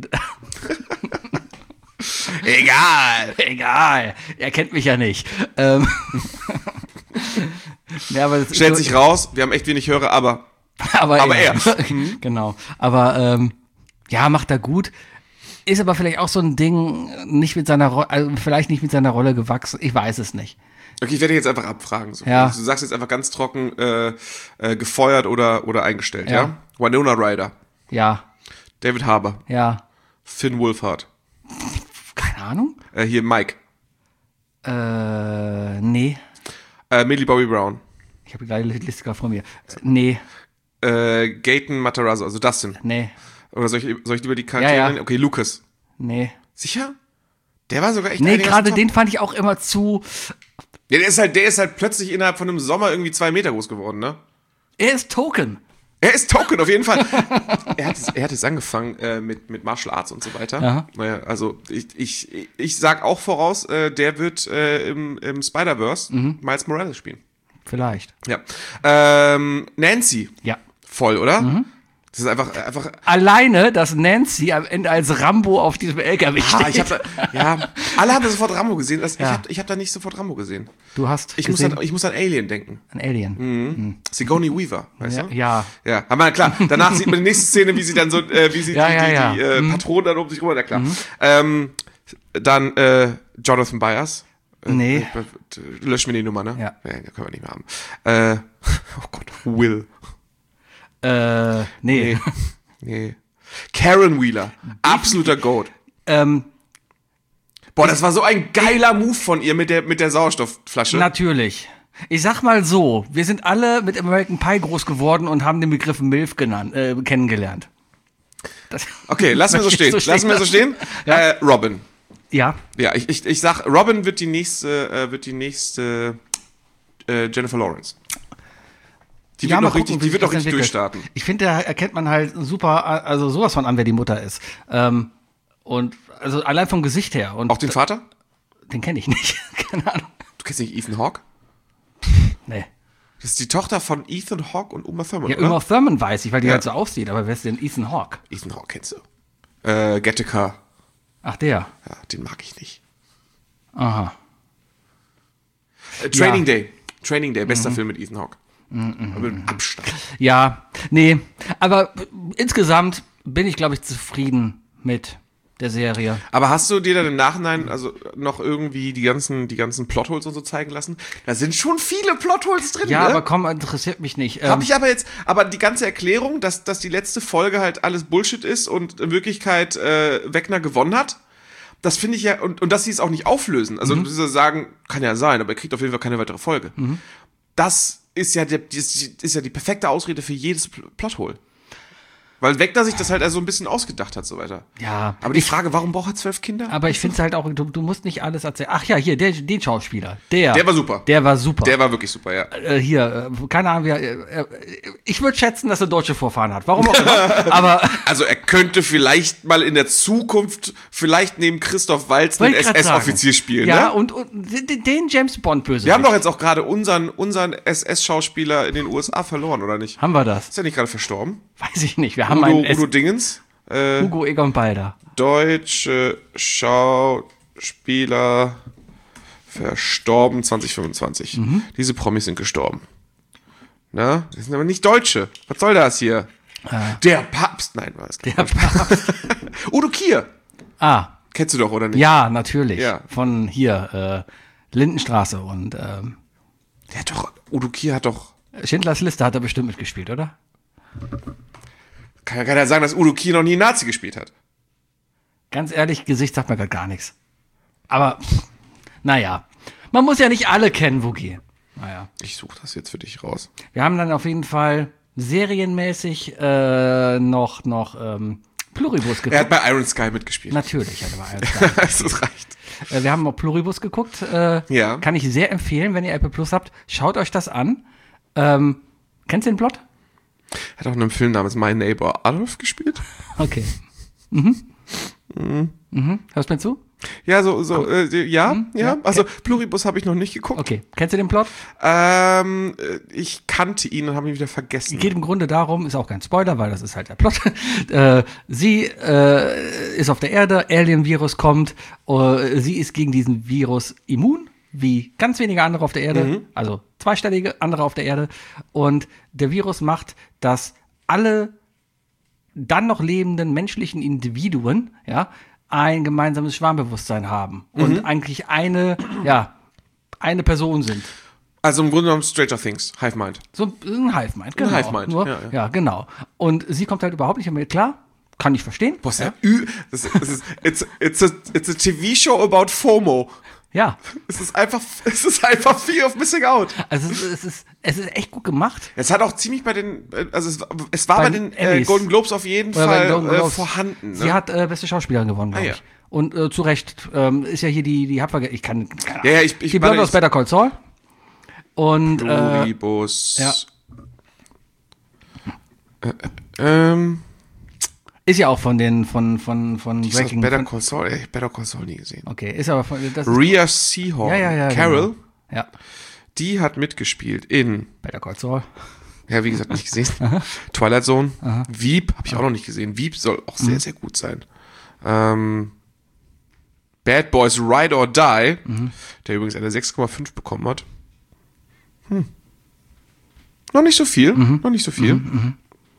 Egal. egal, er kennt mich ja nicht. Ähm, ja, aber das ist Stellt so- sich raus, wir haben echt wenig Hörer, aber aber, aber er. er. Genau. Aber ähm, ja, macht er gut. Ist aber vielleicht auch so ein Ding, nicht mit seiner Rolle, also vielleicht nicht mit seiner Rolle gewachsen. Ich weiß es nicht. okay, ich werde jetzt einfach abfragen. So. Ja. Du sagst jetzt einfach ganz trocken äh, äh, gefeuert oder, oder eingestellt, ja. Ja. Winona Ryder, Ja, David Harbour, ja. Finn Wolfhard, Keine Ahnung. äh, hier Mike, Äh, nee. äh, Millie Bobby Brown, Ich habe gerade die Liste gerade vor mir. Äh, Nee, äh, Gaten Matarazzo, also Dustin. nee, Oder soll ich, soll ich lieber die Charaktere Ja, ja. nennen? Okay, Lucas. nee. Sicher? Der war sogar echt Nee, einigermaßen gerade top. den fand ich auch immer zu. Ja, der ist halt, der ist halt plötzlich innerhalb von einem Sommer irgendwie zwei Meter groß geworden, ne? Er ist Token. Er ist Token, auf jeden Fall. er, hat es, er hat es angefangen äh, mit, mit Martial Arts und so weiter. Aha. Naja, also ich, ich, ich sag auch voraus, äh, der wird äh, im, im Spider-Verse Mhm. Miles Morales spielen. Vielleicht. Ja. Ähm, Nancy Ja. voll, oder? Das ist einfach, einfach. Alleine, dass Nancy am Ende als Rambo auf diesem L K W Ah, steht. ich hab da, ja, alle haben da sofort Rambo gesehen. Das, Ja. Ich habe ich hab da nicht sofort Rambo gesehen. Du hast Ich muss, gesehen, an, ich muss an Alien denken. ein Alien. Mhm. Sigourney Weaver, weißt Ja, du? ja. Ja, aber klar, danach sieht man die nächste Szene, wie sie dann so, äh, wie sie Ja, die, ja, die, ja. die äh, Mhm. Patronen dann um sich rum, na klar. Ähm, dann äh, Jonathan Byers. Äh, Nee. äh, Lösch mir die Nummer, ne? Ja. Nee, können wir nicht mehr haben. Äh, oh Gott, Will. Äh, nee. Nee. Nee. Karen Wheeler. Absoluter Goat. ähm, Boah, das war so ein geiler Move von ihr mit der, mit der Sauerstoffflasche. natürlich. Ich sag mal so, wir sind alle mit American Pie groß geworden und haben den Begriff MILF genannt, äh, kennengelernt. Das Okay, lassen wir so stehen. Lassen wir so stehen. Ja. Äh, Robin. Ja, Ja, ich, ich, ich sag, Robin wird die nächste, äh, wird die nächste äh, Jennifer Lawrence. Die ja, wird mal noch richtig, gucken, wie die wird sich noch das richtig entwickelt. durchstarten. Ich finde, da erkennt man halt super, also sowas von an, wer die Mutter ist. Ähm, und also allein vom Gesicht her. Und Auch den Vater? den kenne ich nicht. Keine Ahnung. Du kennst nicht Ethan Hawke? Nee. Das ist die Tochter von Ethan Hawke und Uma Thurman, Ja, oder? Uma Thurman weiß ich, weil die Ja. halt so aussieht, aber wer ist denn Ethan Hawke? Ethan Hawke kennst du. Äh, Gattaca. Ach, der. Ja, den mag ich nicht. Aha. Äh, Training Ja. Day. Training Day, bester Mhm. Film mit Ethan Hawke. Aber mit Abstand. Ja, nee, aber insgesamt bin ich, glaube ich, zufrieden mit der Serie. Aber hast du dir dann im Nachhinein also noch irgendwie die ganzen, die ganzen Plotholes und so zeigen lassen? Da sind schon viele Plotholes drin, Ja, ne? aber komm, interessiert mich nicht. Hab Ähm, ich aber jetzt, aber die ganze Erklärung, dass, dass die letzte Folge halt alles Bullshit ist und in Wirklichkeit äh, Wegner gewonnen hat, das finde ich ja, und, und dass sie es auch nicht auflösen. Also Mhm. sie sagen, kann ja sein, aber er kriegt auf jeden Fall keine weitere Folge. Das ist ja, der, die, ist ja die perfekte Ausrede für jedes Pl- Plothole. Weil Wegner sich das halt also ein bisschen ausgedacht hat, so weiter. ja, Aber die Frage, warum braucht er zwölf Kinder? aber ich finde es halt auch, du, du musst nicht alles erzählen. Ach ja, hier, der, den Schauspieler, der. Der war super. Der war super. Der war wirklich super, ja. äh, hier, äh, keine Ahnung, wer, äh, äh, ich würde schätzen, dass er deutsche Vorfahren hat. Warum auch immer. Aber Also er könnte vielleicht mal in der Zukunft vielleicht neben Christoph Waltz einen wollte ich grad sagen. S S-Offizier spielen, Ja, ne? und, und den den James Bond böse. Wir haben doch jetzt auch gerade unseren, unseren S S-Schauspieler in den U S A verloren, oder nicht? Haben wir das? Ist er nicht gerade verstorben? Weiß ich nicht. Wir haben Udo, einen S Udo Dingens? Äh, Hugo Egon Balder. deutsche Schauspieler verstorben zwanzig fünfundzwanzig. Mhm. Diese Promis sind gestorben. Na, das sind aber nicht Deutsche. Was soll das hier? Der Papst. Nein, war das Der Papst. Udo Kier. Ah, Kennst du doch, oder nicht? ja, natürlich. Ja. Von hier, äh, Lindenstraße und ähm, Der hat doch, Udo Kier hat doch, Schindlers Liste hat er bestimmt mitgespielt, oder? kann ja keiner sagen, dass Udo Kier noch nie Nazi gespielt hat. Ganz ehrlich, Gesicht sagt mir gerade gar nichts. Aber, pff, naja. Man muss ja nicht alle kennen, Wookie. Naja. Ich suche das jetzt für dich raus. Wir haben dann auf jeden Fall serienmäßig äh, noch, noch ähm, Pluribus geguckt. Er hat bei Iron Sky mitgespielt. Natürlich hat er bei Iron Sky. Das reicht. Äh, wir haben noch Pluribus geguckt. Äh, Ja. Kann ich sehr empfehlen, wenn ihr Apple Plus habt. Schaut euch das an. Ähm, kennst du den Plot? Er hat auch in einem Film namens My Neighbor Adolf gespielt. Okay. Mhm. Mhm. Hörst du mir zu? Ja, so, so, äh, ja, ja, ja. also Pluribus habe ich noch nicht geguckt. Okay. Kennst du den Plot? Ähm, äh, ich kannte ihn und habe ihn wieder vergessen. Geht im Grunde darum, ist auch kein Spoiler, weil das ist halt der Plot. äh, sie äh, ist auf der Erde, Alien-Virus kommt, äh, sie ist gegen diesen Virus immun, wie ganz wenige andere auf der Erde, Mhm. also zweistellige andere auf der Erde. Und der Virus macht, dass alle dann noch lebenden menschlichen Individuen, ja, ein gemeinsames Schwarmbewusstsein haben und Mhm. eigentlich eine, ja, eine Person sind. Also im Grunde genommen Stranger Things, Hive Mind. So ein Hive Mind, genau. Hive Mind, Nur, ja, ja, ja. genau. Und sie kommt halt überhaupt nicht damit klar. Kann ich verstehen. Boah, ist ja ü das, ist- das ist, it's, it's, a, it's a T V-Show about FOMO. Ja. Es ist einfach, es ist einfach Fear of Missing Out. Also es ist, es ist, es ist echt gut gemacht. Es hat auch ziemlich bei den, äh, also es, es war Bei bei, den den äh, Emmys. Golden Globes auf jeden Oder bei Fall Golden äh, Globes. vorhanden. Ne? Sie hat äh, beste Schauspielerin gewonnen, glaube Ah, ja. ich. Und äh, zu Recht ähm, ist ja hier die, die Hapfer, ich kann, keine Ahnung. Ja, ja, ich- ich- die warte, Blonde aus ich- Better Call Saul. Und äh, Pluribus. ja. Äh, ähm, ist ja auch von den, von, von, von ich sag Breaking. Better Von, Call Saul, ey, Better Call Saul nie gesehen. okay, ist aber von, das ist, Rhea Seahorn, ja, ja, ja. Carol, Genau. Ja, die hat mitgespielt in Better Call Saul. Ja, wie gesagt, nicht gesehen. Twilight Zone. Aha. Veep habe ich auch noch nicht gesehen. Veep soll auch sehr, mhm. sehr gut sein. Ähm, Bad Boys Ride or Die, mhm. der übrigens eine sechs Komma fünf bekommen hat. Hm. Noch nicht so viel. Mhm. Noch nicht so viel. Mhm.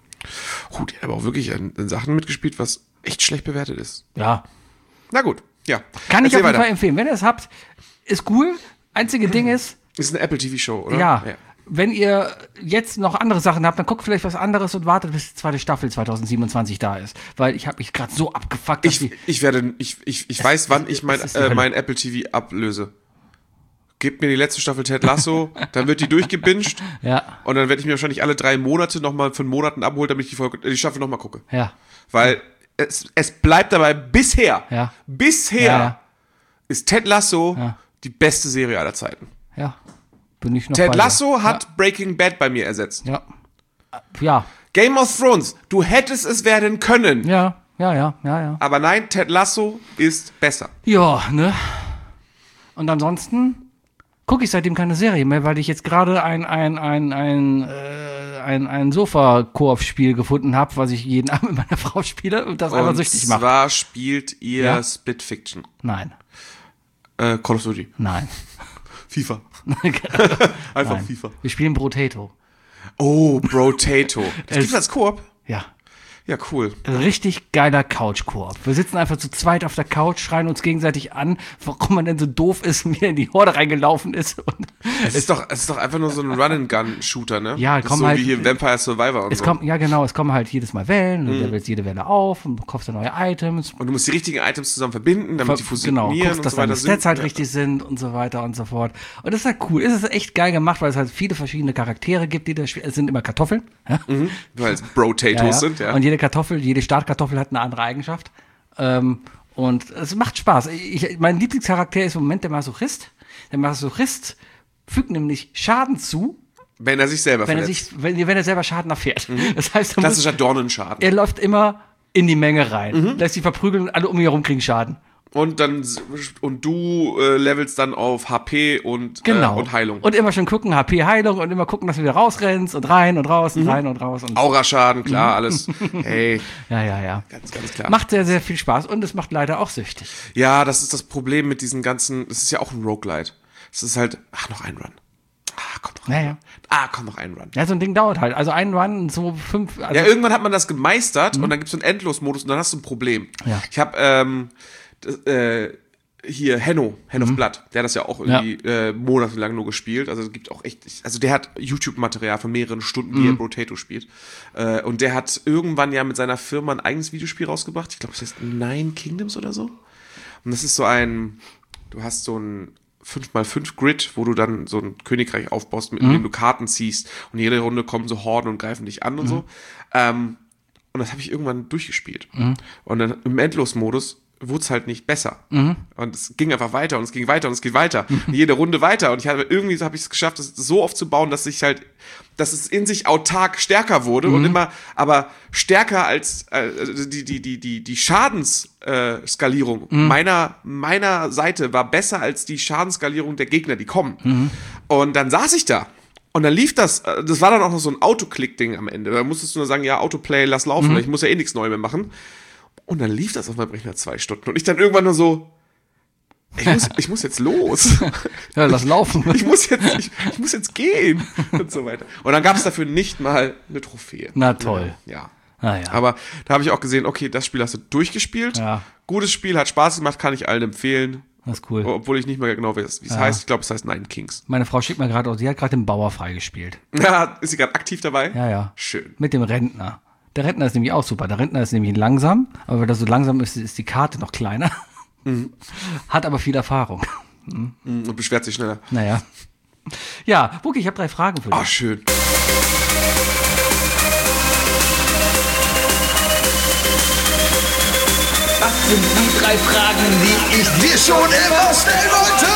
Oh, die hat aber auch wirklich in, in Sachen mitgespielt, was echt schlecht bewertet ist. Ja. Na gut, ja. Kann ich auf jeden Fall empfehlen. Wenn ihr es habt, ist cool. Einzige Ding ist... Ist eine Apple T V-Show, oder? Ja. ja. Wenn ihr jetzt noch andere Sachen habt, dann guckt vielleicht was anderes und wartet, bis die zweite Staffel zwanzig siebenundzwanzig da ist. Weil ich habe mich gerade so abgefuckt. Ich, ich werde, ich, ich, ich weiß, wann ich mein, äh, mein Apple T V ablöse. Gebt mir die letzte Staffel Ted Lasso, dann wird die durchgebinged. Ja. Und dann werde ich mir wahrscheinlich alle drei Monate nochmal für einen Monaten abholen, damit ich die, Folge, die Staffel nochmal gucke. Ja. Weil es, es bleibt dabei, bisher, ja. bisher ja, ja. ist Ted Lasso ja. die beste Serie aller Zeiten. Ja. Bin ich noch Ted Lasso hat ja. Breaking Bad bei mir ersetzt. Ja. Ja. Game of Thrones, du hättest es werden können. Ja, ja, ja, ja, ja. Aber nein, Ted Lasso ist besser. Ja, ne? Und ansonsten gucke ich seitdem keine Serie mehr, weil ich jetzt gerade ein, ein, ein, ein, äh, ein, ein Sofa-Koop-Spiel gefunden habe, was ich jeden Abend mit meiner Frau spiele und das und einfach süchtig macht. Und zwar spielt ihr ja? Split Fiction. Nein. Äh, Call of Duty. Nein. FIFA. Einfach Nein. FIFA. Wir spielen Brotato. Oh, Brotato. Das gibt's als Koop? Ja. Ja, cool. Richtig geiler Couch-Koop. Wir sitzen einfach zu zweit auf der Couch, schreien uns gegenseitig an, warum man denn so doof ist und wieder in die Horde reingelaufen ist. Und es, ist doch, es ist doch einfach nur so ein Run-and-Gun-Shooter, ne? Ja, das kommen ist so halt, wie hier Vampire Survivor und es so. Kommt, ja, genau, es kommen halt jedes Mal Wellen und mhm. du wählst jede Welle auf und bekommst dann neue Items. Und du musst die richtigen Items zusammen verbinden, damit Ver- die fusionieren genau, guckst, und dass so weiter deine Stats sind. halt ja. richtig sind und so weiter und so fort. Und das ist halt cool. Es ist echt geil gemacht, weil es halt viele verschiedene Charaktere gibt, die da spielen. Es sind immer Kartoffeln. Ja? Mhm, weil es Brotatoes ja, ja. sind, ja. Und jede Kartoffel, jede Startkartoffel hat eine andere Eigenschaft. Ähm, und es macht Spaß. Ich, mein Lieblingscharakter ist im Moment der Masochist. Der Masochist fügt nämlich Schaden zu, wenn er sich selber wenn verletzt. Er sich, wenn, wenn er selber Schaden erfährt. Mhm. Das heißt, er klassischer muss, Dornenschaden. Er läuft immer in die Menge rein, mhm. lässt sich verprügeln und alle um ihn herum kriegen Schaden. Und dann und du äh, levelst dann auf H P und, genau. äh, und Heilung. Und immer schon gucken, H P, Heilung und immer gucken, dass du wieder rausrennst und rein und raus und mhm. rein und raus. Und Auraschaden, klar, mhm. alles. Hey. Ja, ja, ja. Ganz, ganz klar. Macht sehr, sehr viel Spaß und es macht leider auch süchtig. Ja, das ist das Problem mit diesen ganzen, das ist ja auch ein Roguelite. Es ist halt, ach, noch ein Run. Ah, kommt noch ein naja. Run. Ah, kommt noch ein Run. Ja, so ein Ding dauert halt. Also ein Run, so fünf. Also ja, irgendwann hat man das gemeistert mhm. und dann gibt es so einen Endlosmodus und dann hast du ein Problem. Ja. Ich habe, ähm, das, äh, hier Henno, Hen of mhm. Blood, der hat das ja auch irgendwie ja. äh, monatelang nur gespielt. Also es gibt auch echt, also der hat YouTube-Material von mehreren Stunden, wie mhm. er Brotato spielt. Äh, und der hat irgendwann ja mit seiner Firma ein eigenes Videospiel rausgebracht. Ich glaube, das heißt Nine Kingdoms oder so. Und das ist so ein, du hast so ein fünf mal fünf Grid, wo du dann so ein Königreich aufbaust, mit mhm. dem du Karten ziehst. Und jede Runde kommen so Horden und greifen dich an und mhm. so. Ähm, und das habe ich irgendwann durchgespielt. Mhm. Und dann im Endlosmodus wurde es halt nicht besser. Mhm. Und es ging einfach weiter und es ging weiter und es geht weiter. Mhm. Jede Runde weiter. Und ich habe irgendwie habe ich es geschafft, das so oft zu bauen, dass ich halt, dass es in sich autark stärker wurde mhm. und immer, aber stärker als äh, die, die, die, die, die Schadensskalierung äh, mhm. meiner, meiner Seite war besser als die Schadensskalierung der Gegner, die kommen. Mhm. Und dann saß ich da. Und dann lief das, das war dann auch noch so ein Autoklick-Ding am Ende. Da musstest du nur sagen, ja, Autoplay, lass laufen, mhm. ich muss ja eh nichts neu mehr machen. Und dann lief das auf meinem Rechner zwei Stunden. Und ich dann irgendwann nur so, ich muss, ich muss jetzt los. Ja, lass laufen. Ich muss jetzt, ich, ich muss jetzt gehen. Und so weiter. Und dann gab es dafür nicht mal eine Trophäe. Na toll. Ja. Ah, ja. Aber da habe ich auch gesehen, okay, das Spiel hast du durchgespielt. Ja. Gutes Spiel, hat Spaß gemacht, kann ich allen empfehlen. Das ist cool. Obwohl ich nicht mehr genau weiß, wie es ja. heißt. Ich glaube, es heißt Nine Kings. Meine Frau schickt mir gerade aus, sie hat gerade den Bauer freigespielt. Ja, ist sie gerade aktiv dabei? Ja, ja. Schön. Mit dem Rentner. Der Rentner ist nämlich auch super. Der Rentner ist nämlich langsam, aber weil er so langsam ist, ist die Karte noch kleiner. Mhm. Hat aber viel Erfahrung. Mhm. Und beschwert sich schneller. Naja. Ja, Buki, ich habe drei Fragen für dich. Oh, schön. Was sind die drei Fragen, die ich dir schon immer stellen wollte?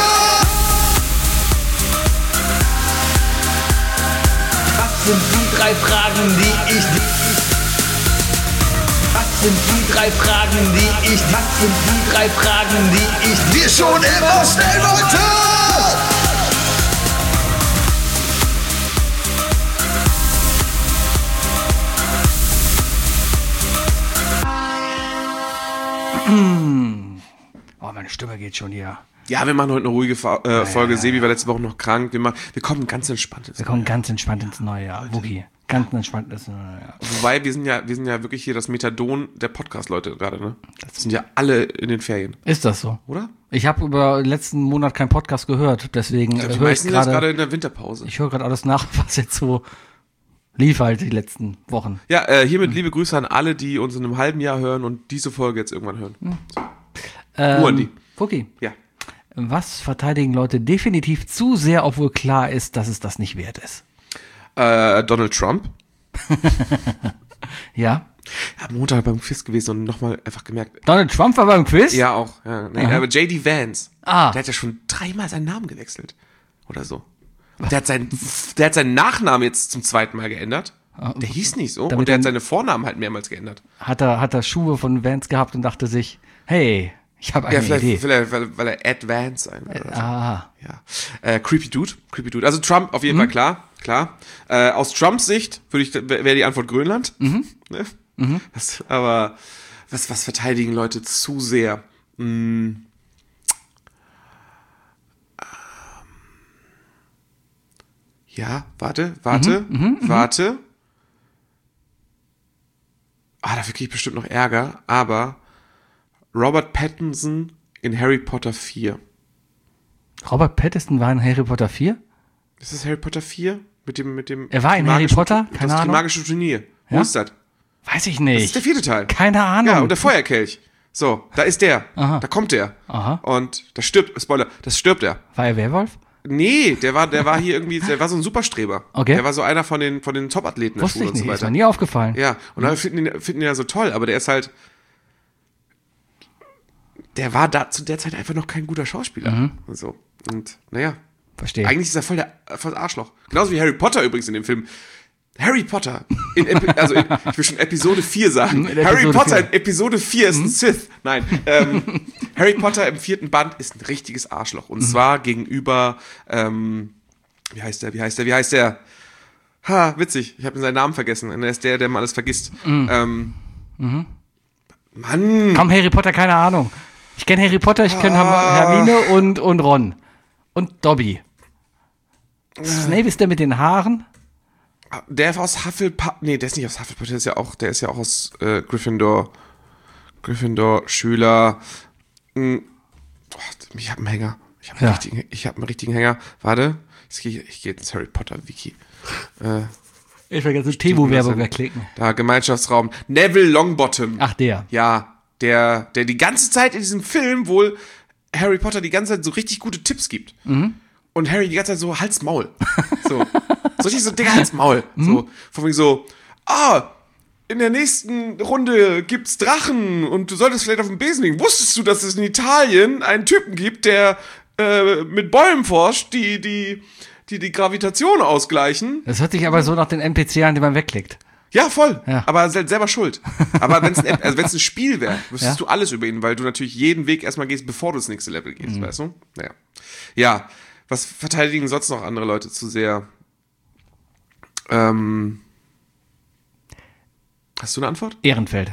Was sind die drei Fragen, die ich dir... Was sind die drei Fragen, die ich... Was sind die drei Fragen, die ich dir schon immer stellen wollte? Oh, meine Stimme geht schon hier. Ja, wir machen heute eine ruhige Fa- äh, Folge. Sebi war letzte Woche noch krank. Wir, machen, wir kommen ganz entspannt ins Wir kommen ganz entspannt ins neue Jahr. Wookie. Ganz entspannt ins neue Jahr. Wobei, wir sind ja, wir sind ja wirklich hier das Methadon der Podcast-Leute gerade, ne? Das sind ja alle in den Ferien, Ist das so? oder? Ich habe über den letzten Monat keinen Podcast gehört, deswegen Ich glaub, äh, die höre ich meisten sind jetzt gerade gerade, in der Winterpause. ich höre gerade alles nach, was jetzt so lief halt die letzten Wochen. Ja, äh, hiermit liebe Grüße an alle, die uns in einem halben Jahr hören und diese Folge jetzt irgendwann hören. So. Ähm, Nur an die. Wookie. Ja. Was verteidigen Leute definitiv zu sehr, obwohl klar ist, dass es das nicht wert ist? Äh, Donald Trump. Ja? Am Montag beim Quiz gewesen und nochmal einfach gemerkt. Donald Trump war beim Quiz? Ja, auch. Ja, nee, aber J D Vance. Ah. Der hat ja schon dreimal seinen Namen gewechselt. Oder so. Der hat, seinen, der hat seinen Nachnamen jetzt zum zweiten Mal geändert. Der hieß nicht so. Damit Und der hat dann- seine Vornamen halt mehrmals geändert. Hat er, hat er Schuhe von Vans gehabt und dachte sich, hey, ich habe eine Ja, vielleicht, Idee. vielleicht weil, weil er Advance sein will. Oder so. Ah, Ja. Äh, creepy Dude. Creepy Dude. Also Trump auf jeden Fall klar. Klar. Äh, aus Trumps Sicht würde ich, wäre die Antwort Grönland. Mhm. Ne? Mhm. Das, aber was, was verteidigen Leute zu sehr? Hm. Ja, warte, warte, warte. Ah, dafür kriege ich bestimmt noch Ärger, aber Robert Pattinson in Harry Potter vier. Robert Pattinson war in Harry Potter vier? Ist das Harry Potter vier? Mit dem, mit dem. Er war in Harry magischen- Potter? Keine das Ahnung. magische Turnier. Wo Ja? ist das? Weiß ich Das nicht. ist der vierte Teil. Keine Ahnung. Ja, und der Feuerkelch. So, da ist der. Aha. Da kommt der. Aha. Und da stirbt, Spoiler, das stirbt er. War er Werwolf? Nee, der war, der war hier irgendwie, der war so ein Superstreber. Okay. Der war so einer von den, von den Top-Athleten der Wusste Schule ich und so nicht, ist mir weiter. nie aufgefallen. Ja, und alle finden ihn, finden ihn ja so toll, aber der ist halt, der war da zu der Zeit einfach noch kein guter Schauspieler. Mhm. Und so. Und, naja. Verstehe. Eigentlich ist er voll der voll das Arschloch. Genauso wie Harry Potter übrigens in dem Film. Harry Potter, in Epi also in, ich will schon Episode vier sagen. In Harry Episode Potter vier. in Episode vier ist ein Sith. Nein, ähm, Harry Potter im vierten Band ist ein richtiges Arschloch. Und zwar gegenüber, ähm, wie heißt der, wie heißt der, wie heißt der? Ha, witzig, ich habe seinen Namen vergessen. Und er ist der, der mal alles vergisst. Ähm, Mann, Komm, Harry Potter, keine Ahnung. Ich kenne Harry Potter, ich kenne Ah. Hermine und, und Ron. Und Dobby. Snape ist der mit den Haaren? der ist aus Hufflepuff, nee, der ist nicht aus Hufflepuff, der ist ja auch, der ist ja auch aus äh, Gryffindor, Gryffindor-Schüler. Hm. Boah, ich hab einen Hänger. Ich habe einen, Ja. richtigen, ich hab einen richtigen Hänger. Warte, ich gehe ich geh ins Harry Potter-Wiki. Äh, Ich will ganze Tebo-Werbung wegklicken. da, Gemeinschaftsraum. Neville Longbottom. Ach, der. Ja, der, der die ganze Zeit in diesem Film wohl Harry Potter die ganze Zeit so richtig gute Tipps gibt. Und Harry die ganze Zeit so Hals Maul. So. So richtig so Digga Hals Maul. So. Von wegen so, ah, in der nächsten Runde gibt's Drachen und du solltest vielleicht auf dem Besen liegen. Wusstest du, dass es in Italien einen Typen gibt, der äh, mit Bäumen forscht, die, die, die die Gravitation ausgleichen? Das hört sich aber so nach den N P C an, die man wegklickt. Ja, voll. Ja. Aber sel- selber schuld. Aber wenn es ein, also wenn's ein Spiel wäre, wüsstest Ja. du alles über ihn, weil du natürlich jeden Weg erstmal gehst, bevor du ins nächste Level gehst, Mhm. weißt du? Naja. Ja, was verteidigen sonst noch andere Leute zu sehr? Ähm, hast du eine Antwort? Ehrenfeld.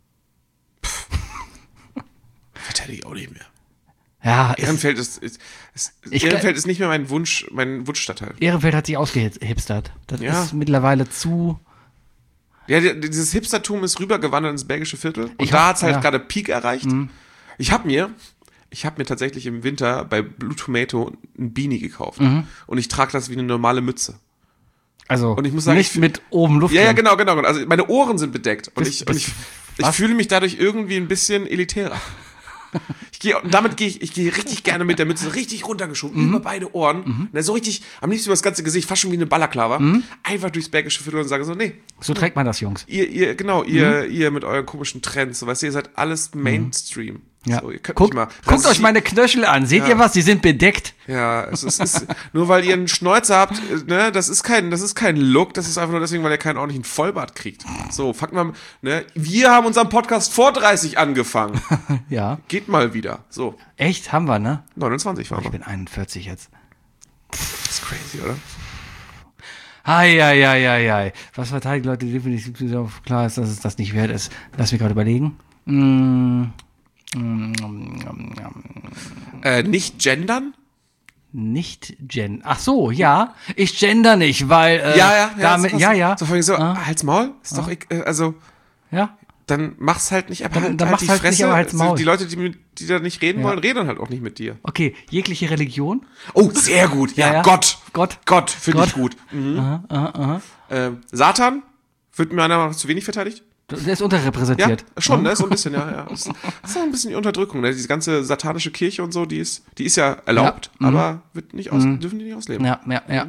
Verteidige ich auch nicht mehr. Ja, es- Ehrenfeld ist, ist, ist Ich Ehrenfeld ist nicht mehr mein Wunsch, mein Wunschstadtteil. Ehrenfeld hat sich ausgehipstert. Das Ja. ist mittlerweile zu. Ja, die- dieses Hipstertum ist rübergewandert ins Bergische Viertel und Ich da hab- hat's halt ja. gerade Peak erreicht. Ich habe mir, ich habe mir tatsächlich im Winter bei Blue Tomato ein Beanie gekauft und ich trage das wie eine normale Mütze. Also Und ich muss sagen, nicht ich- mit oben Luft. Ja, ja, drin. genau, genau. genau. Also meine Ohren sind bedeckt und Bis- ich, und bis- ich, ich was? fühle mich dadurch irgendwie ein bisschen elitärer. Ich gehe, und damit gehe ich, ich gehe richtig gerne mit der Mütze richtig runtergeschoben, Mhm. über beide Ohren. Ne, so richtig, am liebsten über das ganze Gesicht, fast schon wie eine Balaklava. Mhm. Einfach durchs Bergische Viertel und sage so, nee, So trägt man das, Jungs. ihr, ihr, genau, ihr, ihr mit euren komischen Trends, so, weißt du, ihr seid alles Mainstream. Ja. So, ihr könnt Guckt, nicht mal, guckt das euch ist- meine Knöchel an. Seht ihr was? Sie sind bedeckt. Ja, es ist, es ist nur weil ihr einen Schnäuzer habt, äh, ne, das ist kein, das ist kein Look, das ist einfach nur deswegen, weil ihr keinen ordentlichen Vollbart kriegt. So, fangt mal, ne, wir haben unseren Podcast vor dreißig angefangen. Ja. Geht mal wieder. So, Echt? Haben wir, ne? neunundzwanzig waren Ich wir. bin einundvierzig jetzt. Das ist crazy, oder? Ei, ei, ei, ei, ei. Was verteidigt Leute definitiv klar ist, dass es das nicht wert ist. Lass mich gerade überlegen. Hm, Äh, nicht gendern? Nicht gen. Ach so, ja. Ich gender nicht, weil äh, Ja, ja, ja. damit, so, ja, ja. So, so, so Ah. Halt's Maul? Ist doch, ich- äh, also, Ja. dann mach's halt nicht, aber Dann- halt, dann halt mach's die halt nicht, Fresse. aber halt's Maul. Die Leute, die, mit- die da nicht reden Ja. wollen, reden halt auch nicht mit dir. Okay, jegliche Religion? Oh, sehr gut. Ja, Ja, ja. Gott. Gott. Gott, finde Gott. ich gut. Mhm. Aha, aha, aha. Ähm, Satan? Wird meiner Meinung nach zu wenig verteidigt? Der ist Ja, unterrepräsentiert. schon, ne? So ein bisschen, ja, ja. Das ist, das ist auch ein bisschen die Unterdrückung, ne? Diese ganze satanische Kirche und so, die ist, die ist ja erlaubt, Ja. Mhm. aber wird nicht aus, dürfen die nicht ausleben. Ja, ja, ja.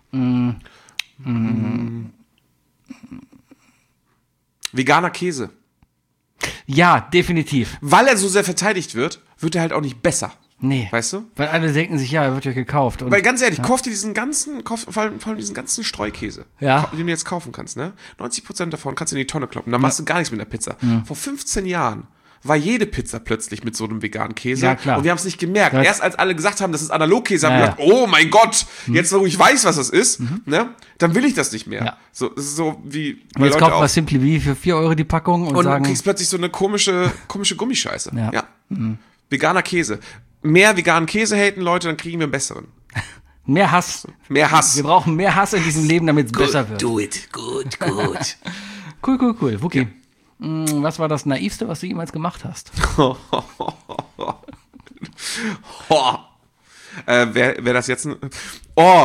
Veganer Käse. Ja, definitiv. Weil er so sehr verteidigt wird, wird er halt auch nicht besser. Nee. Weißt du? Weil alle denken sich, ja, er wird ja gekauft. Und Weil ganz ehrlich, kauf dir diesen ganzen, kauf, vor, allem, vor allem diesen ganzen Streukäse, Ja. den du jetzt kaufen kannst, ne? neunzig Prozent davon kannst du in die Tonne kloppen. Dann machst du gar nichts mit der Pizza. Vor fünfzehn Jahren war jede Pizza plötzlich mit so einem veganen Käse. Ja, klar. Und wir haben es nicht gemerkt. Ja. Erst als alle gesagt haben, das ist Analogkäse, haben Ja, wir ja. gedacht, oh mein Gott, jetzt wo ich weiß, was das ist, ne? Dann will ich das nicht mehr. Ja. So, das ist so wie Und bei jetzt Leute kauft auch. man Simply Be für vier Euro die Packung und, Und sagen, du kriegst plötzlich so eine komische, komische Gummischeiße. Ja. Ja. Veganer Käse. Mehr veganen Käse haten, Leute, dann kriegen wir einen besseren. mehr Hass. Mehr Hass. Wir brauchen mehr Hass in diesem Leben, damit es besser wird. Do it. Gut, gut. Cool, cool, cool. Wookie. Mm, Was war das Naivste, was du jemals gemacht hast? oh. Äh, wer, wer das jetzt... ein- Oh!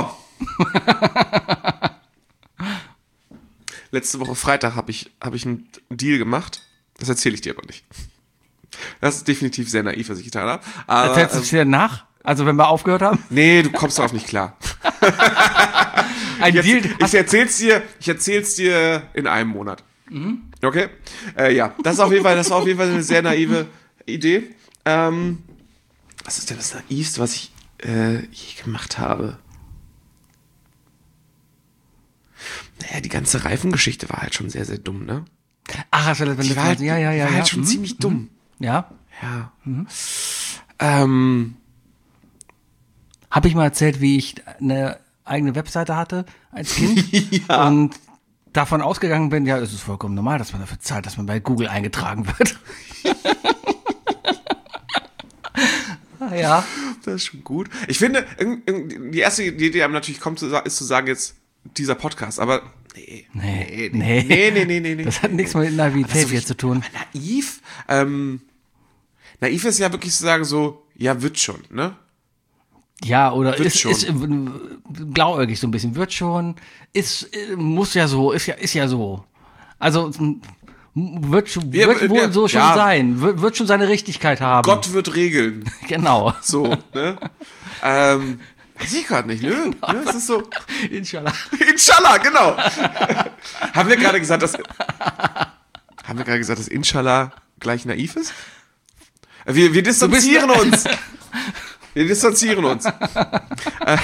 Letzte Woche Freitag habe ich, hab ich einen Deal gemacht. Das erzähle ich dir aber nicht. Das ist definitiv sehr naiv, was ich getan habe. Aber, Erzählst du es dir nach? Also, wenn wir aufgehört haben? nee, du kommst darauf nicht klar. Ein Ich, Deal. erzähl, ich erzähl's dir, ich erzähl's dir in einem Monat. Okay? Äh, ja, das ist auf jeden Fall, das war auf jeden Fall eine sehr naive Idee. Ähm, was ist denn das Naivste, was ich äh, je gemacht habe? Naja, die ganze Reifengeschichte war halt schon sehr, sehr dumm, ne? Ach, hast du das, wenn Die du war halt, ja, ja, ja. war ja. halt schon Mhm. ziemlich dumm. Ja. Ja. Ähm, Habe ich mal erzählt, wie ich eine eigene Webseite hatte als Kind Ja. und davon ausgegangen bin, ja, es ist vollkommen normal, dass man dafür zahlt, dass man bei Google eingetragen wird. ja. das ist schon gut. Ich finde, irg- irg- die erste Idee, die einem natürlich kommt, zu sa- ist zu sagen jetzt, dieser Podcast, aber nee. Nee, nee, nee, nee, nee, nee, nee. Das hat nichts mit Naivität so hier zu tun. Naiv? Ähm, naiv ist ja wirklich zu sagen so, ja, wird schon, ne? Ja, oder Wird ist, schon. ist äh, blauäugig so ein bisschen, wird schon, ist, äh, muss ja so, ist ja, ist ja so. Also, m- wird, schon- Ja, wird wohl ja, so schon ja. sein, wird, wird schon seine Richtigkeit haben. Gott wird regeln. Genau. So, ne? ähm, weiß ich gerade nicht, ne? ne? Es ist so, Inshallah. Inshallah, genau. Haben wir gerade gesagt, dass, haben wir gerade gesagt, dass Inshallah gleich naiv ist? Wir, wir distanzieren uns. Wir distanzieren uns. Äh,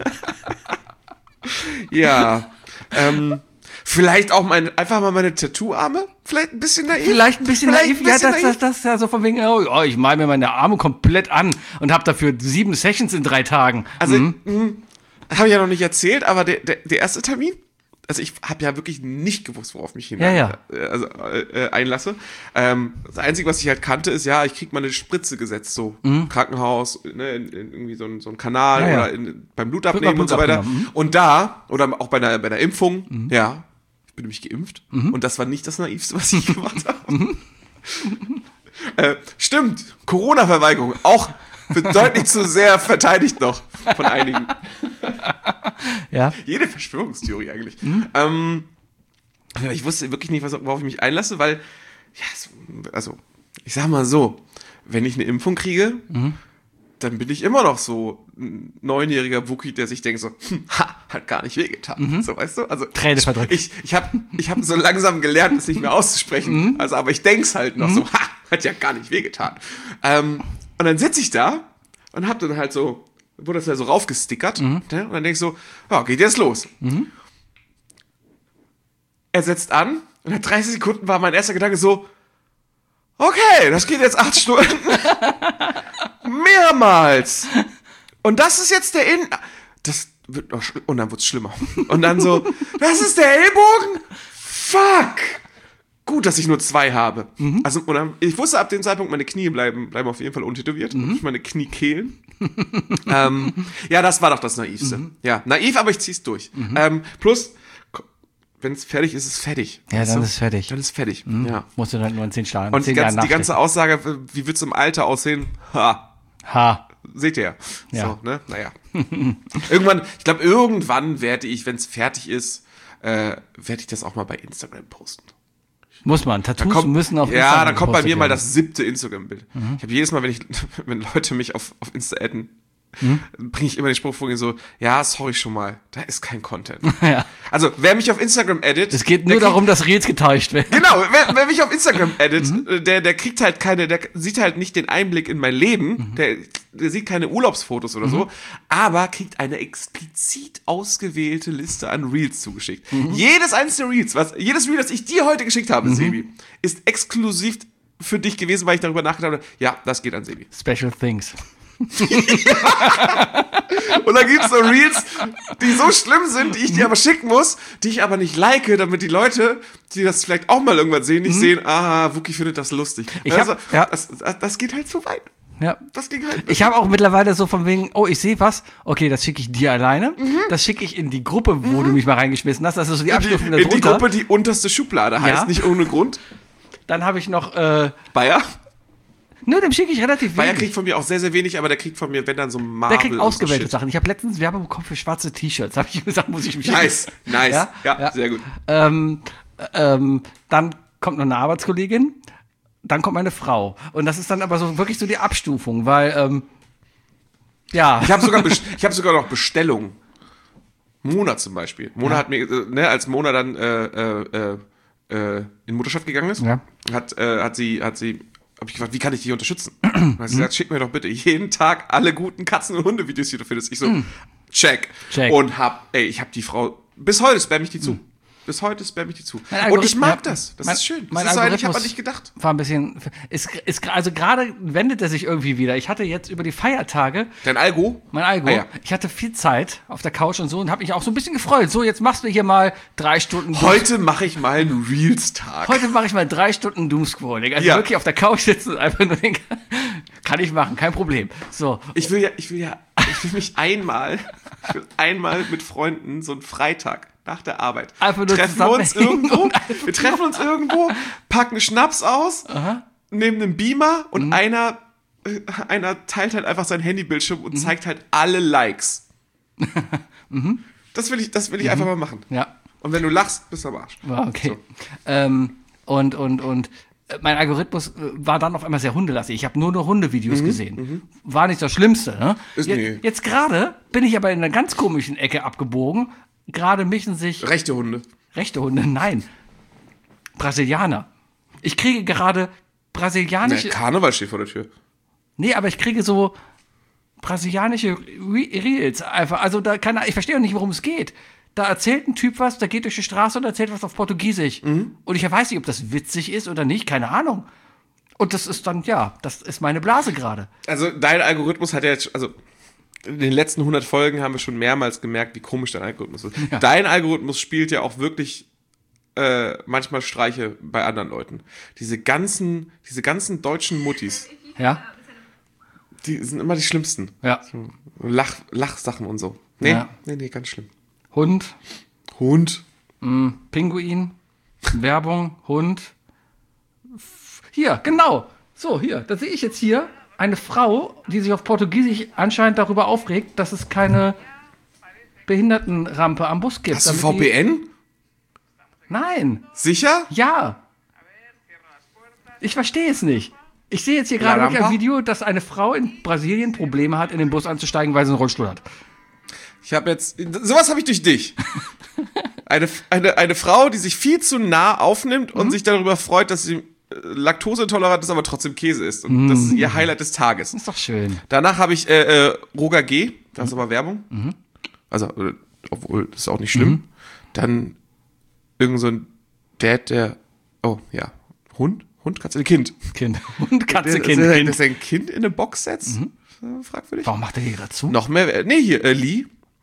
ja. Ähm, vielleicht auch mein, einfach mal meine Tattoo-Arme? Vielleicht ein bisschen naiv? Vielleicht ein bisschen Vielleicht naiv, ein ja, bisschen das, naiv. das, das ist ja so von wegen, oh, oh, ich male mir meine Arme komplett an und habe dafür sieben Sessions in drei Tagen. Also, mh, habe ich ja noch nicht erzählt, aber der, der, der erste Termin, also ich habe ja wirklich nicht gewusst, worauf mich hinein, Ja, äh, also, äh, einlasse. Ähm, das Einzige, was ich halt kannte, ist, ja, ich krieg mal eine Spritze gesetzt, so Krankenhaus, ne, in, in irgendwie so ein, so ein Kanal Ja, ja. oder in, beim Blutabnehmen Blut und so weiter. abgenommen, mhm. Und da, oder auch bei einer, bei einer Impfung, ja, ich bin nämlich geimpft und das war nicht das Naivste, was ich gemacht habe. äh, stimmt, Corona-Verweigerung, auch wird deutlich zu sehr verteidigt noch von einigen. Ja. Jede Verschwörungstheorie eigentlich. Ähm, ja, ich wusste wirklich nicht, was, worauf ich mich einlasse, weil, ja, es, also, ich sag mal so, wenn ich eine Impfung kriege, dann bin ich immer noch so ein neunjähriger Wookie, der sich denkt so, hm, ha, hat gar nicht wehgetan. So, weißt du? Also, Träne verdrückt. ich, ich habe ich hab so langsam gelernt, es nicht mehr auszusprechen. Also, aber ich denk's halt noch so, ha, hat ja gar nicht wehgetan. Ähm, und dann sitze ich da und hab dann halt so, wurde das ja so raufgestickert. Ne? Und dann denk ich so, ja, geht jetzt los. Er setzt an und nach dreißig Sekunden war mein erster Gedanke so, okay, das geht jetzt acht Stunden. Mehrmals. Und das ist jetzt der In... Das wird noch schli- Und dann wird's schlimmer. Und dann so, das ist der Ellbogen? Fuck. Gut, gut, dass ich nur zwei habe. Mhm. Also und dann, ich wusste ab dem Zeitpunkt, meine Knie bleiben, bleiben auf jeden Fall untätowiert. Mhm. Und meine Kniekehlen. ähm, ja, das war doch das Naivste. Mhm. Ja, naiv, aber ich zieh's durch. Mhm. Ähm, plus, wenn es fertig ist, ist es fertig. Ja, dann du? ist es fertig. Dann ist es fertig, mhm. ja. Musst du dann nur in zehn Jahren. Und die ganze, die ganze Aussage, wie wird's im Alter aussehen? Ha. Ha. Seht ihr ja. Ja. So, ne? Naja. Irgendwann, ich glaube, irgendwann werde ich, wenn es fertig ist, äh, werde ich das auch mal bei Instagram posten. Muss man. Tattoos kommt, müssen auf Instagram Ja, dann kommt bei mir werden. mal das siebte Instagram-Bild. Mhm. Ich habe jedes Mal, wenn ich, wenn Leute mich auf, auf Insta adden, hm? bringe ich immer den Spruch vor, so, ja, sorry schon mal, da ist kein Content. Ja. Also, wer mich auf Instagram addet... Es geht nur kriegt, darum, dass Reels getäuscht werden. Genau, wer, wer mich auf Instagram addet, mhm. der, der kriegt halt keine, der sieht halt nicht den Einblick in mein Leben, mhm. der, der sieht keine Urlaubsfotos oder mhm. so, aber kriegt eine explizit ausgewählte Liste an Reels zugeschickt. Mhm. Jedes einzelne Reels, was, jedes Reel, das ich dir heute geschickt habe, mhm. Sebi, ist exklusiv für dich gewesen, weil ich darüber nachgedacht habe, ja, das geht an Sebi. Special Things. Und dann gibt's so Reels, die so schlimm sind, die ich dir aber schicken muss, die ich aber nicht like, damit die Leute, die das vielleicht auch mal irgendwann sehen, nicht mhm. sehen, ah, Wookie findet das lustig. Ich hab, also, ja. das, das geht halt zu weit. Ja. Das ging halt. Ich habe auch mittlerweile so von wegen, oh, ich sehe was, okay, das schicke ich dir alleine, mhm. das schicke ich in die Gruppe, wo mhm. du mich mal reingeschmissen hast, das ist so die Abstufung darunter. In die Gruppe, die unterste Schublade heißt, ja. nicht ohne Grund. Dann habe ich noch, äh, Bayer? Nö, dem schicke ich relativ wenig. Bayer kriegt von mir auch sehr, sehr wenig, aber der kriegt von mir, wenn dann so Marvel. Der kriegt ausgewählte Sachen. Ich habe letztens Werbung bekommen für schwarze T-Shirts. Habe ich gesagt, muss ich mich Nice, schicken. nice. Ja, ja, ja. sehr gut. Ähm, ähm, dann kommt noch eine Arbeitskollegin, dann kommt meine Frau. Und das ist dann aber so wirklich so die Abstufung, weil, ähm, ja. Ich habe sogar, ich hab sogar noch Bestellungen. Mona zum Beispiel. Mona ja. hat mir, äh, ne, als Mona dann äh, äh, äh, in Mutterschaft gegangen ist, ja. hat, äh, hat sie, hat sie hab ich gefragt, wie kann ich dich unterstützen? Und hat sie gesagt, schick mir doch bitte jeden Tag alle guten Katzen- und Hundevideos, die du findest. Ich so, check. check. Und hab, ey, ich hab die Frau, bis heute spam ich die zu. Bis heute spam ich die zu. Und ich mag das. Das mein, ist schön. Das mein ist so ein, ich Algorithmus habe an dich gedacht. War ein bisschen, ist, ist, also gerade wendet er sich irgendwie wieder. Ich hatte jetzt über die Feiertage. Dein Algo? Mein Algo. Ah, ja. Ich hatte viel Zeit auf der Couch und so und habe mich auch so ein bisschen gefreut. So, jetzt machst du hier mal drei Stunden. Heute mache ich mal einen Reels-Tag. Heute mache ich mal drei Stunden Doomscrolling. Also ja. wirklich auf der Couch sitzen und einfach nur denken, kann ich machen, kein Problem. So. Ich will ja, ich will ja, ich will mich einmal, ich will einmal mit Freunden so einen Freitag nach der Arbeit. Einfach nur treffen wir uns irgendwo, wir treffen uns irgendwo, packen Schnaps aus, aha. nehmen einen Beamer und mhm. einer, äh, einer teilt halt einfach sein Handybildschirm und mhm. zeigt halt alle Likes. mhm. Das will ich, das will ich mhm. einfach mal machen. Ja. Und wenn du lachst, bist du am Arsch. Ja, okay. So. Ähm, und, und, und mein Algorithmus war dann auf einmal sehr hundelastig. Ich habe nur noch Hundevideos mhm, gesehen. Mhm. War nicht das Schlimmste. Ne? Ist jetzt nee. jetzt gerade bin ich aber in einer ganz komischen Ecke abgebogen. Gerade mischen sich... Rechte Hunde. Rechte Hunde? Nein. Brasilianer. Ich kriege gerade brasilianische... Nee, Karneval steht vor der Tür. Nee, aber ich kriege so brasilianische Re- Reels einfach. Also da kann ich verstehe auch nicht, worum es geht. Da erzählt ein Typ was, der geht durch die Straße und erzählt was auf Portugiesisch. Mhm. Und ich weiß nicht, ob das witzig ist oder nicht, keine Ahnung. Und das ist dann, ja, das ist meine Blase gerade. Also dein Algorithmus hat ja jetzt, also in den letzten hundert Folgen haben wir schon mehrmals gemerkt, wie komisch dein Algorithmus ist. Ja. Dein Algorithmus spielt ja auch wirklich äh, manchmal Streiche bei anderen Leuten. Diese ganzen, diese ganzen deutschen Muttis. Ja. Die sind immer die schlimmsten. Ja. So Lach, Lachsachen und so. Nee, ja. nee, nee, ganz schlimm. Hund. Hund. Mh, Pinguin. Werbung. Hund. Hier, genau. So, hier. Da sehe ich jetzt hier eine Frau, die sich auf Portugiesisch anscheinend darüber aufregt, dass es keine Behindertenrampe am Bus gibt. Hast du V P N? Die... Nein. Sicher? Ja. Ich verstehe es nicht. Ich sehe jetzt hier gerade wirklich ein Video, dass eine Frau in Brasilien Probleme hat, in den Bus einzusteigen, weil sie einen Rollstuhl hat. Ich habe jetzt, sowas habe ich durch dich. Eine, eine, eine Frau, die sich viel zu nah aufnimmt und mhm. sich darüber freut, dass sie laktoseintolerant ist, aber trotzdem Käse isst. Und mhm. das ist ihr Highlight des Tages. Das ist doch schön. Danach habe ich äh, äh, Roger G., das ist mhm. aber Werbung. Mhm. Also, äh, obwohl, das ist auch nicht schlimm. Mhm. Dann irgend so ein Dad, der, oh, ja, Hund? Hund, Katze, Kind. Kind. Hund, Katze, der, Kind. Dass Kind. er sein Kind in eine Box setzt? Mhm. Fragwürdig. Warum macht er hier gerade zu? Noch mehr, nee, hier, äh, Lee.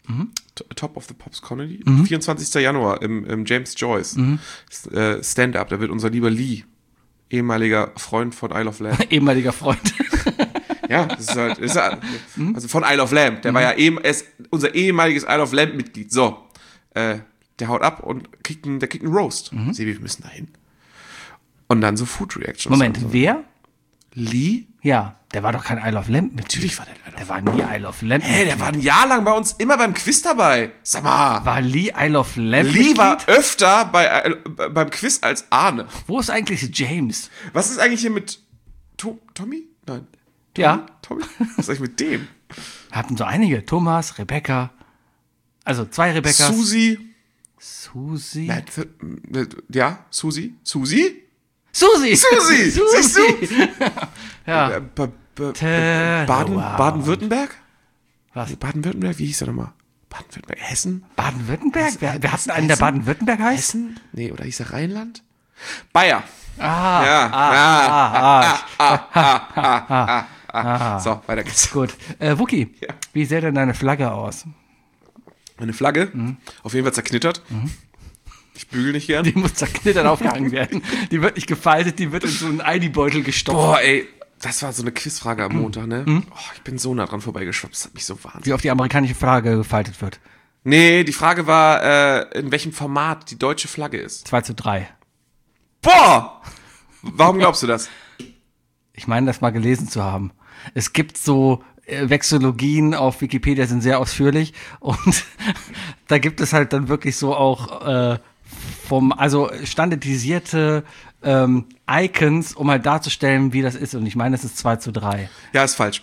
Mhm. T- Top of the Pops Comedy. Mhm. vierundzwanzigster Januar im, im James Joyce. Mhm. Äh, Stand-up, da wird unser lieber Lee, ehemaliger Freund von Isle of Lamb. ehemaliger Freund. Ja, das ist halt, ist halt also von Isle of Lamb. Der mhm. war ja eben, er ist unser ehemaliges Isle of Lamb Mitglied. So, äh, der haut ab und kriegt einen, der kriegt einen Roast. Mhm. Sebi, wir müssen da hin. Und dann so Food Reactions. Moment, so. wer? Lee? Ja, der war doch kein Isle of Lamp Mitglied. Natürlich war der Isle of Der war nie Isle of Lamp Hä, hey, der war ein Jahr lang bei uns immer beim Quiz dabei. Sag mal. War Lee Isle of Lamp Lee war öfter bei, äh, beim Quiz als Arne. Wo ist eigentlich James? Was ist eigentlich hier mit to- Tommy? Nein. Tommy? Ja. Tommy? Was ist eigentlich mit dem? Hatten so einige. Thomas, Rebecca. Also zwei Rebeccas. Susi. Susi. Nein, ja, Susi. Susi? Susi! Susi! Susi! Siehst du? Ja. Äh, ba- ba- Turn Baden, around. Baden-Württemberg? Was? Baden-Württemberg, wie hieß der nochmal? Baden-Württemberg, Hessen? Baden-Württemberg? Wir, wir hatten einen, der Hessen? Baden-Württemberg heißt? Hessen? Nee, oder hieß er Rheinland? Bayer. Ah, Ja. ah, Ah, ah, ah, ah, ah, ah, ah. ah. So, weiter geht's. Gut. Äh, Wookie, Ja. wie sähe denn deine Flagge aus? Eine Flagge, Mhm. auf jeden Fall zerknittert. Ich bügel nicht gern. Die muss zerknittert aufgehangen werden. Die wird nicht gefaltet, die wird in so einen I D-Beutel gestopft. Boah, ey, das war so eine Quizfrage am Montag, ne? Oh, ich bin so nah dran vorbeigeschwappt, das hat mich so wahnsinnig. Wie auf die amerikanische Flagge gefaltet wird. Nee, die Frage war, äh, in welchem Format die deutsche Flagge ist. zwei zu drei. Boah! Warum glaubst du das? Ich meine, das mal gelesen zu haben. Es gibt so äh, Vexillologien auf Wikipedia, sind sehr ausführlich. Und da gibt es halt dann wirklich so auch äh, vom, also standardisierte ähm, Icons, um halt darzustellen, wie das ist. Und ich meine, es ist zwei zu drei. Ja, ist falsch.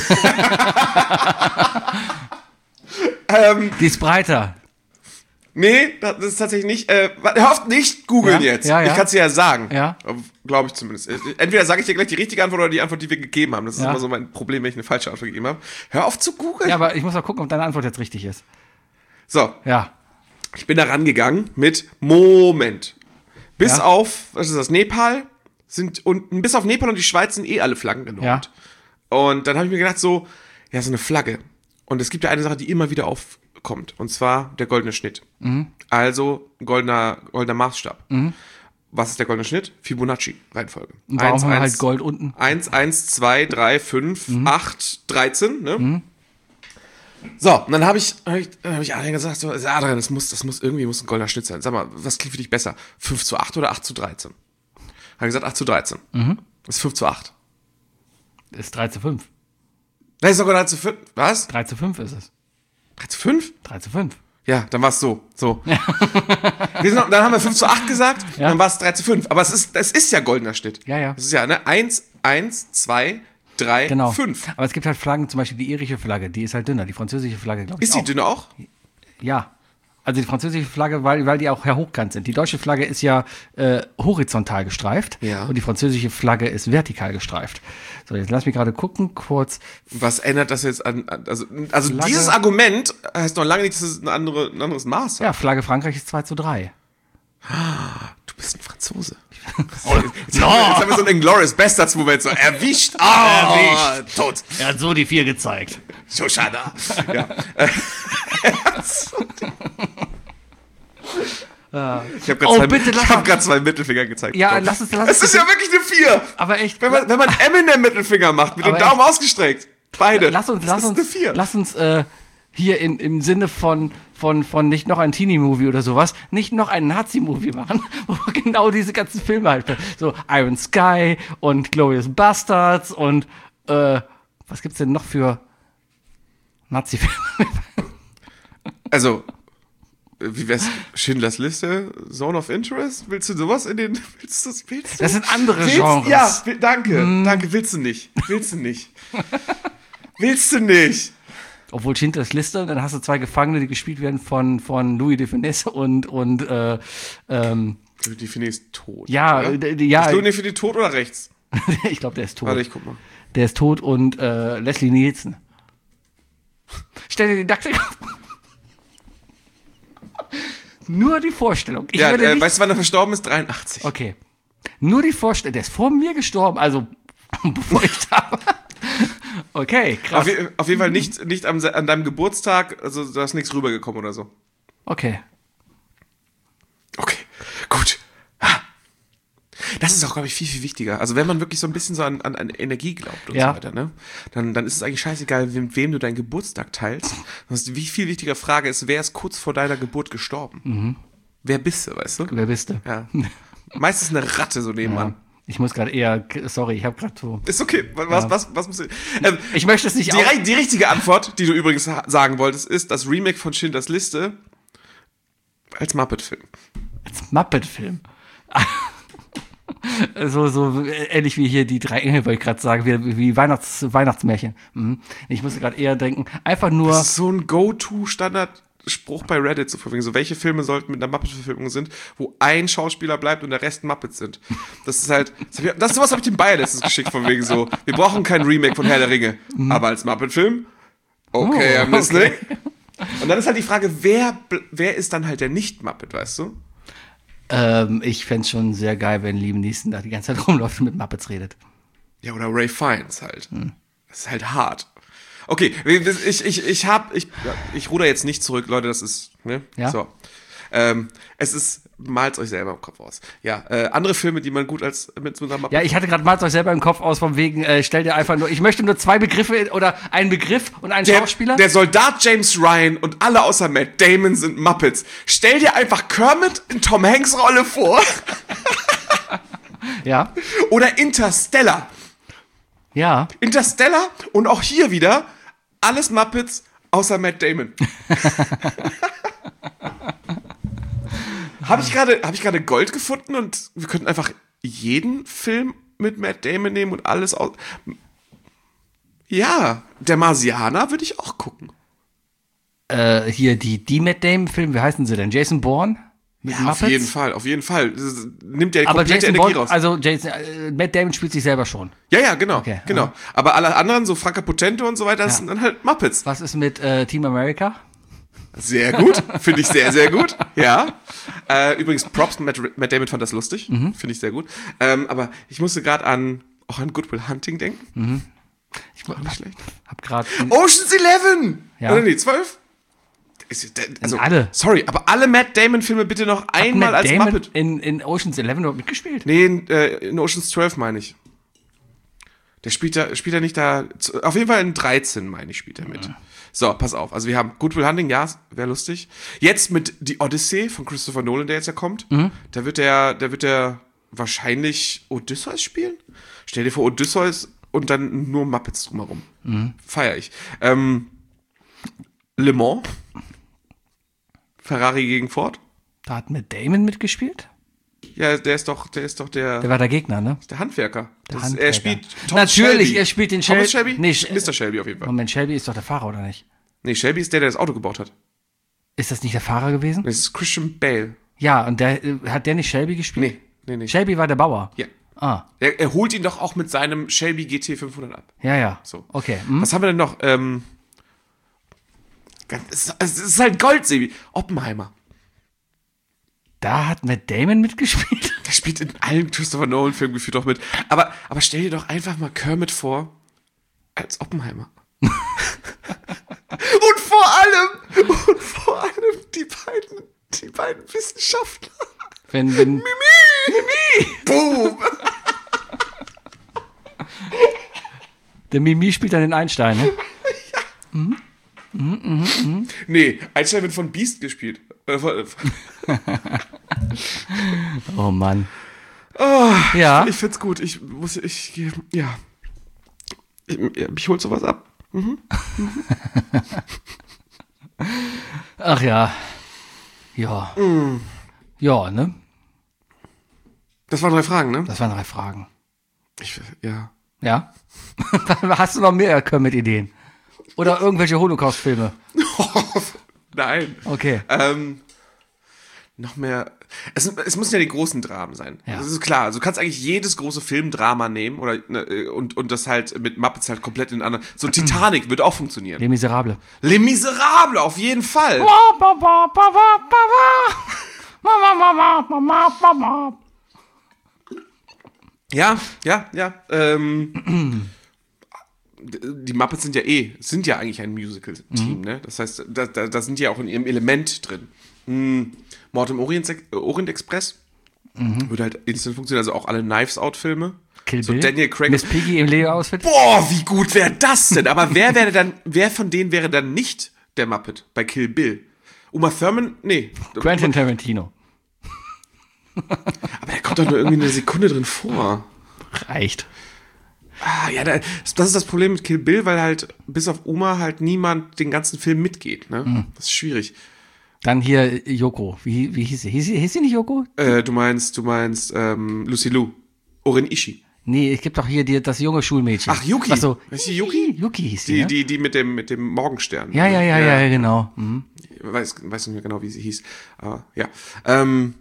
ähm, Die ist breiter. nee, das ist tatsächlich nicht. Äh, hör auf, nicht googeln Ja, jetzt. ja, ja. Ich kann es dir ja sagen. Ja. Glaube ich zumindest. Entweder sage ich dir gleich die richtige Antwort oder die Antwort, die wir gegeben haben. Das ist Ja. immer so mein Problem, wenn ich eine falsche Antwort gegeben habe. Hör auf zu googeln. Ja, aber ich muss mal gucken, ob deine Antwort jetzt richtig ist. So, Ja. ich bin da rangegangen mit Moment. Bis Ja. auf, was ist das, Nepal sind, und bis auf Nepal und die Schweiz sind eh alle Flaggen genormt. Ja. Und dann habe ich mir gedacht so, ja, so eine Flagge. Und es gibt ja eine Sache, die immer wieder aufkommt. Und zwar der goldene Schnitt. Mhm. Also goldener, goldener Maßstab. Was ist der goldene Schnitt? Fibonacci-Reihenfolge. Und warum haben wir halt Gold unten? eins, eins, zwei, drei, fünf, acht, dreizehn, ne? So, und dann habe ich, hab ich, hab ich Adrian gesagt, so, Adrian, das muss, das muss, irgendwie muss ein goldener Schnitt sein. Sag mal, was klingt für dich besser? fünf zu acht oder acht zu dreizehn? Habe ich gesagt, acht zu dreizehn. Das ist fünf zu acht. Das ist drei zu fünf. Das ist sogar drei zu fünf. Was? drei zu fünf ist es. drei zu fünf? drei zu fünf. Ja, dann war es so. So. Wir sind noch, dann haben wir fünf zu acht gesagt, Ja. dann war es drei zu fünf. Aber es ist, es ist ja goldener Schnitt. Ja, ja. Das ist ja, ne? eins, eins, zwei, drei, Genau. fünf. Aber es gibt halt Flaggen, zum Beispiel die irische Flagge, die ist halt dünner. Die französische Flagge, glaube ich, Ist die auch. dünne auch? Ja. Also die französische Flagge, weil, weil die auch sehr hochkant sind. Die deutsche Flagge ist ja äh, horizontal gestreift Ja. und die französische Flagge ist vertikal gestreift. So, jetzt lass mich gerade gucken, kurz. Was ändert das jetzt an, an also, also Flagge. dieses Argument heißt noch lange nicht, dass es ein, andere, ein anderes Maß hat. Ja, Flagge Frankreich ist zwei zu drei. Du bist ein Franzose. Jetzt, haben wir, jetzt haben wir so einen Inglourious Bastards Moment, so erwischt, ah, Erwischt. tot, Er hat so die vier gezeigt. Shoshana. Ja. Ich habe gerade Oh, zwei, bitte lass ich hab mal- grad zwei Mittelfinger gezeigt. Ja, bekommen. lass uns- lass Es uns- ist ja wirklich eine vier. Aber echt. Wenn man, wenn man Eminem Mittelfinger macht, mit dem Aber Daumen ausgestreckt. Beide. Lass uns, das lass ist uns, eine vier. lass uns äh, hier in, im Sinne von, von, von nicht noch ein Teenie-Movie oder sowas, nicht noch ein Nazi-Movie machen, wo genau diese ganzen Filme halt, so Iron Sky und Glorious Bastards und äh, was gibt's denn noch für Nazi-Filme? Also, wie wär's? Schindlers Liste? Zone of Interest? Willst du sowas in den, willst du das, willst du? Das sind andere willst, Genres. Ja, will, danke, danke, willst du nicht. Willst du nicht. willst du nicht. Obwohl Schindlers Liste, dann hast du zwei Gefangene, die gespielt werden von, von Louis de Funès und, und äh, ähm, Die finde ich ist tot. ja, oder? d- d- ja, Ist Louis für die tot oder rechts? ich glaube, der ist tot. Warte, ich guck mal. Der ist tot und äh, Leslie Nielsen. Stell dir den Dachdecker. Nur die Vorstellung. Ich Ja, werde äh, nicht, weißt du, wann er verstorben ist? dreiundachtzig. okay. Nur die Vorstellung. Der ist vor mir gestorben, also bevor ich da war. Okay, krass. Auf, je, auf jeden Fall nicht, nicht am, an deinem Geburtstag, also da ist nichts rübergekommen oder so. Okay. Okay, gut. Ah. Das ist auch, glaube ich, viel, viel wichtiger. Also wenn man wirklich so ein bisschen so an, an, an Energie glaubt und Ja. so weiter, ne? Dann, dann ist es eigentlich scheißegal, mit wem du deinen Geburtstag teilst. Das ist, wie viel wichtiger Frage ist, wer ist kurz vor deiner Geburt gestorben? Mhm. Wer bist du, weißt du? Wer bist du? Ja. Meistens eine Ratte so nebenan. Ja. Ich muss gerade eher, sorry, ich habe gerade so. Ist okay. Was, Ja. was, was musst du. Ähm, Ich möchte es nicht die, auch. ri- die richtige Antwort, die du übrigens ha- sagen wolltest, ist das Remake von Schindlers Liste als Muppet-Film. Als Muppet-Film. so, so ähnlich wie hier die drei Engel, wollte ich gerade sagen, wie, wie Weihnachts, Weihnachtsmärchen. Mhm. Ich musste gerade eher denken, einfach nur. Das ist so ein Go-To-Standard-Spruch bei Reddit, so von wegen so, welche Filme sollten mit einer Muppet-Verfilmung sind, wo ein Schauspieler bleibt und der Rest Muppets sind. Das ist halt, das, hab ich, das ist sowas habe ich dem Bayer letztens geschickt, von wegen so, wir brauchen kein Remake von Herr der Ringe, aber als Muppet-Film, okay, Oh, I'm listening. Und dann ist halt die Frage, wer, bl- wer ist dann halt der Nicht-Muppet, weißt du? Ähm, ich fänd's schon sehr geil, wenn Liam Neeson da die ganze Zeit rumläuft und mit Muppets redet. Ja, oder Ray Fiennes halt. Das ist halt hart. Okay, ich, ich, ich hab, ich, ja, ich ruder jetzt nicht zurück, Leute, das ist, ne? Ja. So. Ähm, es ist, malt's euch selber im Kopf aus. Ja, äh, andere Filme, die man gut als, mit so einer Muppet. Ja, ich hatte gerade mal euch selber im Kopf aus, von wegen, äh, stell dir einfach nur, ich möchte nur zwei Begriffe oder einen Begriff und einen der, Schauspieler. der Soldat James Ryan und alle außer Matt Damon sind Muppets. Stell dir einfach Kermit in Tom Hanks Rolle vor. ja, Oder Interstellar. ja. Interstellar und auch hier wieder alles Muppets außer Matt Damon. Habe ich gerade hab ich gerade Gold gefunden und wir könnten einfach jeden Film mit Matt Damon nehmen und alles aus. Ja, der Marsianer würde ich auch gucken. Äh, hier die, die Matt Damon-Filme, wie heißen sie denn? Jason Bourne? Mit Ja, auf jeden Fall, auf jeden Fall. Das nimmt ja die Aber komplette Jason Energie Bourne, raus. also Jason, äh, Matt Damon spielt sich selber schon. Ja, ja, genau, Okay, genau. ja. Aber alle anderen, so Franka Potente und so weiter, das Ja. sind dann halt Muppets. Was ist mit äh, Team America? Sehr gut, finde ich sehr, sehr gut. Ja. Äh, übrigens, Props, Matt, Matt Damon fand das lustig, Mhm. finde ich sehr gut. Ähm, aber ich musste gerade an, auch an Good Will Hunting denken. Mhm. Ich Auch nicht schlecht. hab gerade Ocean's Eleven! Ja. Oder nee, zwölf? Ist, also, alle. Sorry, aber alle Matt Damon-Filme bitte noch einmal Matt als Damon Muppet. in, in Ocean's Eleven überhaupt mitgespielt. Nee, in, äh, in Ocean's zwölf meine ich. Der spielt da, spielt er nicht da, auf jeden Fall in dreizehn, meine ich, spielt er mit. So, pass auf. Also wir haben Good Will Hunting, ja, wäre lustig. Jetzt mit The Odyssey von Christopher Nolan, der jetzt ja kommt. Da wird der, da wird der wahrscheinlich Odysseus spielen. Stell dir vor, Odysseus und dann nur Muppets drumherum. Feier ich. Ähm, Le Mans. Ferrari gegen Ford. Da hat Matt Damon mitgespielt? Ja, der ist doch, der ist doch der, Der war der Gegner, ne? der Handwerker. Der Das, Handwerker. Er spielt Thomas Natürlich, Shelby. er spielt den Thomas Shel- Shelby? Nee, Sch- Mister Shelby auf jeden Fall. Moment, Shelby ist doch der Fahrer, oder nicht? Nee, Shelby ist der, der das Auto gebaut hat. Ist das nicht der Fahrer gewesen? Das ist Christian Bale. Ja, und der äh, hat der nicht Shelby gespielt? Nee, nee, nee. Shelby war der Bauer. Ja. Ah, Er, er holt ihn doch auch mit seinem Shelby G T fünfhundert ab. ja, ja. So. Okay. Hm? Was haben wir denn noch? Ähm, es, ist- es ist halt Gold, Sebi. Oppenheimer. Da hat Matt Damon mitgespielt? Der spielt in allen Christopher Nolan-Filmen gefühlt auch mit. Aber, aber stell dir doch einfach mal Kermit vor als Oppenheimer. und vor allem, und vor allem die beiden, die beiden Wissenschaftler. Wenn, wenn, Boom! der Mimi spielt dann den Einstein, ne? Nee, Einstein wird von Beast gespielt. Äh, von- Oh Mann. ja. Ich find's gut. Ich muss, ich, ja. Ich, ich hol sowas ab. Ach ja. Ja. Ja, ne? Das waren drei Fragen, ne? Das waren drei Fragen. Ich, ja. Ja? Hast du noch mehr Kermit-Ideen? Oder irgendwelche Holocaust-Filme? Nein. Okay. Ähm, noch mehr. Es, es müssen ja die großen Dramen sein. Ja. Das ist klar. Also du kannst eigentlich jedes große Filmdrama nehmen oder ne, und, und das halt mit Muppets halt komplett in anderen. So Titanic wird auch funktionieren. Les Miserables. Les Miserables, auf jeden Fall. Ja, ja, ja. Ähm, die Muppets sind ja eh, sind ja eigentlich ein Musical-Team, ne? Das heißt, da, da, da sind die ja auch in ihrem Element drin. Hm, Mord im Orient, Orient Express mhm. würde halt instant funktionieren, also auch alle Knives-Out-Filme. Kill so Bill. Daniel Craig. Miss Piggy im Leo-Outfit. Boah, wie gut wäre das denn? Aber wer wäre dann, wer von denen wäre dann nicht der Muppet bei Kill Bill? Uma Thurman? Nee. Quentin Tarantino. Aber er kommt doch nur irgendwie eine Sekunde drin vor. Reicht. Ah, ja, das ist das Problem mit Kill Bill, weil halt bis auf Uma halt niemand den ganzen Film mitgeht, ne? Mhm. Das ist schwierig. Dann hier Yoko. Wie, wie hieß sie? Hieß sie, hieß sie nicht Yoko? Äh, du meinst, du meinst ähm, Lucy Liu. Oren Ishii. Nee, es gibt doch hier die, das junge Schulmädchen. Ach, Yuki. Was so, Weißt du, Yuki? Yuki hieß die, die, ja? die, die mit dem, mit dem Morgenstern. Ja, ja, ja, ja, ja genau. Mhm. Ich weiß, weiß nicht mehr genau, wie sie hieß. Aber ja. Ähm,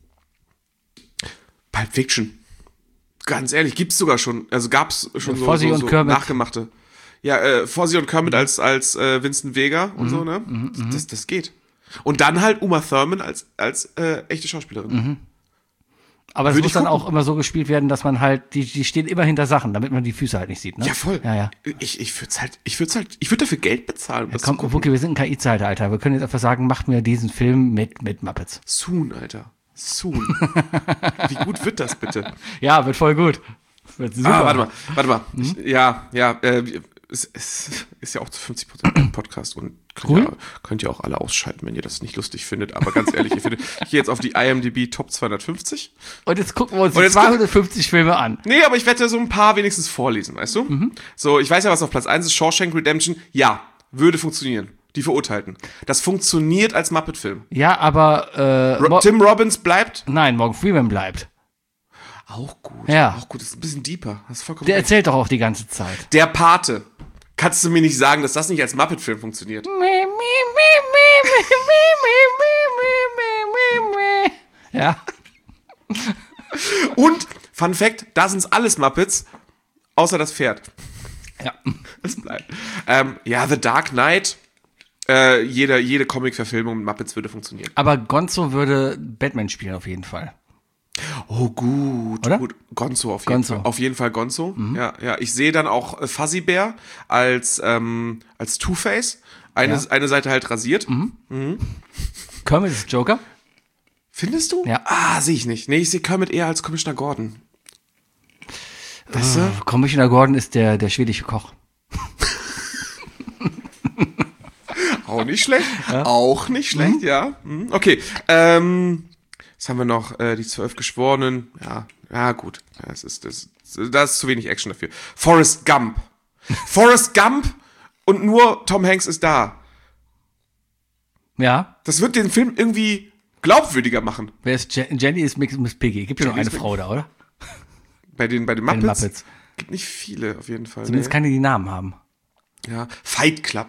Pulp Fiction. Ganz ehrlich, gibt's sogar schon. Also gab's schon ja, so, Fozzie so, und so Kermit. nachgemachte. Ja, äh, Fozzie und Kermit mhm. als, als äh, Vincent Vega und mhm. so, ne? Mhm. Das, das geht. Und dann halt Uma Thurman als, als äh, echte Schauspielerin. Mhm. Aber es Würde muss ich dann gucken. auch immer so gespielt werden, dass man halt, die, die stehen immer hinter Sachen, damit man die Füße halt nicht sieht, ne? Ja, voll. Ja, ja. Ich, ich würde halt, ich würde halt, ich würde dafür Geld bezahlen. Um Ja, das komm, zu gucken. Wookie, wir sind ein K I-Zeitalter. Wir können jetzt einfach sagen, macht mir diesen Film mit, mit Muppets. Soon, Alter. Soon. Wie gut wird das bitte? Ja, wird voll gut. Wird super. Ah, warte mal, warte mal. Ich, ja, ja, äh, es, es ist ja auch zu fünfzig Prozent ein Podcast und könnt, Cool. ja, könnt ihr auch alle ausschalten, wenn ihr das nicht lustig findet. Aber ganz ehrlich, ich, finde, ich gehe jetzt auf die I M D B Top zweihundertfünfzig. Und jetzt gucken wir uns Und die jetzt zweihundertfünfzig Filme an. Nee, aber ich werde so ein paar wenigstens vorlesen, weißt du? Mhm. So, ich weiß ja, was auf Platz eins ist. Shawshank Redemption. Ja, würde funktionieren. Die Verurteilten. Das funktioniert als Muppet-Film. Ja, aber äh, Ro- Mo- Tim Robbins bleibt. Nein, Morgan Freeman bleibt. Auch gut. Ja. Auch gut. Das ist ein bisschen deeper. Hast vollkommen Der recht. erzählt doch auch die ganze Zeit. Der Pate. Kannst du mir nicht sagen, dass das nicht als Muppet-Film funktioniert? Ja. Und, Fun Fact, da sind es alles Muppets, außer das Pferd. Ja. Das bleibt. Ähm, ja, The Dark Knight. Äh, jede, jede Comic-Verfilmung mit Muppets würde funktionieren. Aber Gonzo würde Batman spielen auf jeden Fall. Oh, gut, Oder? gut. Gonzo auf jeden Gonzo. Fall. Auf jeden Fall Gonzo. Ja, ja. Ich sehe dann auch äh, Fuzzy Bear als, ähm, als Two-Face. Eine, Ja. eine Seite halt rasiert. Kermit ist Joker. Findest du? Ja. Ah, sehe ich nicht. Nee, ich sehe Kermit eher als Commissioner Gordon. Weißt du? Commissioner Gordon ist der, der schwedische Koch. Auch nicht schlecht. Auch nicht schlecht, ja. Mhm. Okay. Ähm, was haben wir noch? Äh, die zwölf Geschworenen. Ja, ja, gut. Ja, das ist, das, da ist zu wenig Action dafür. Forrest Gump. Forrest Gump und nur Tom Hanks ist da. Ja. Das wird den Film irgendwie glaubwürdiger machen. Wer ist Je- Jenny ist Miss Miss Piggy. Gibt ja nur Jenny eine ist Frau da, oder? Bei den, bei den Bei Muppets. den Muppets. Gibt nicht viele, auf jeden Fall. Zumindest Nee. keine, die Namen haben. Ja. Fight Club.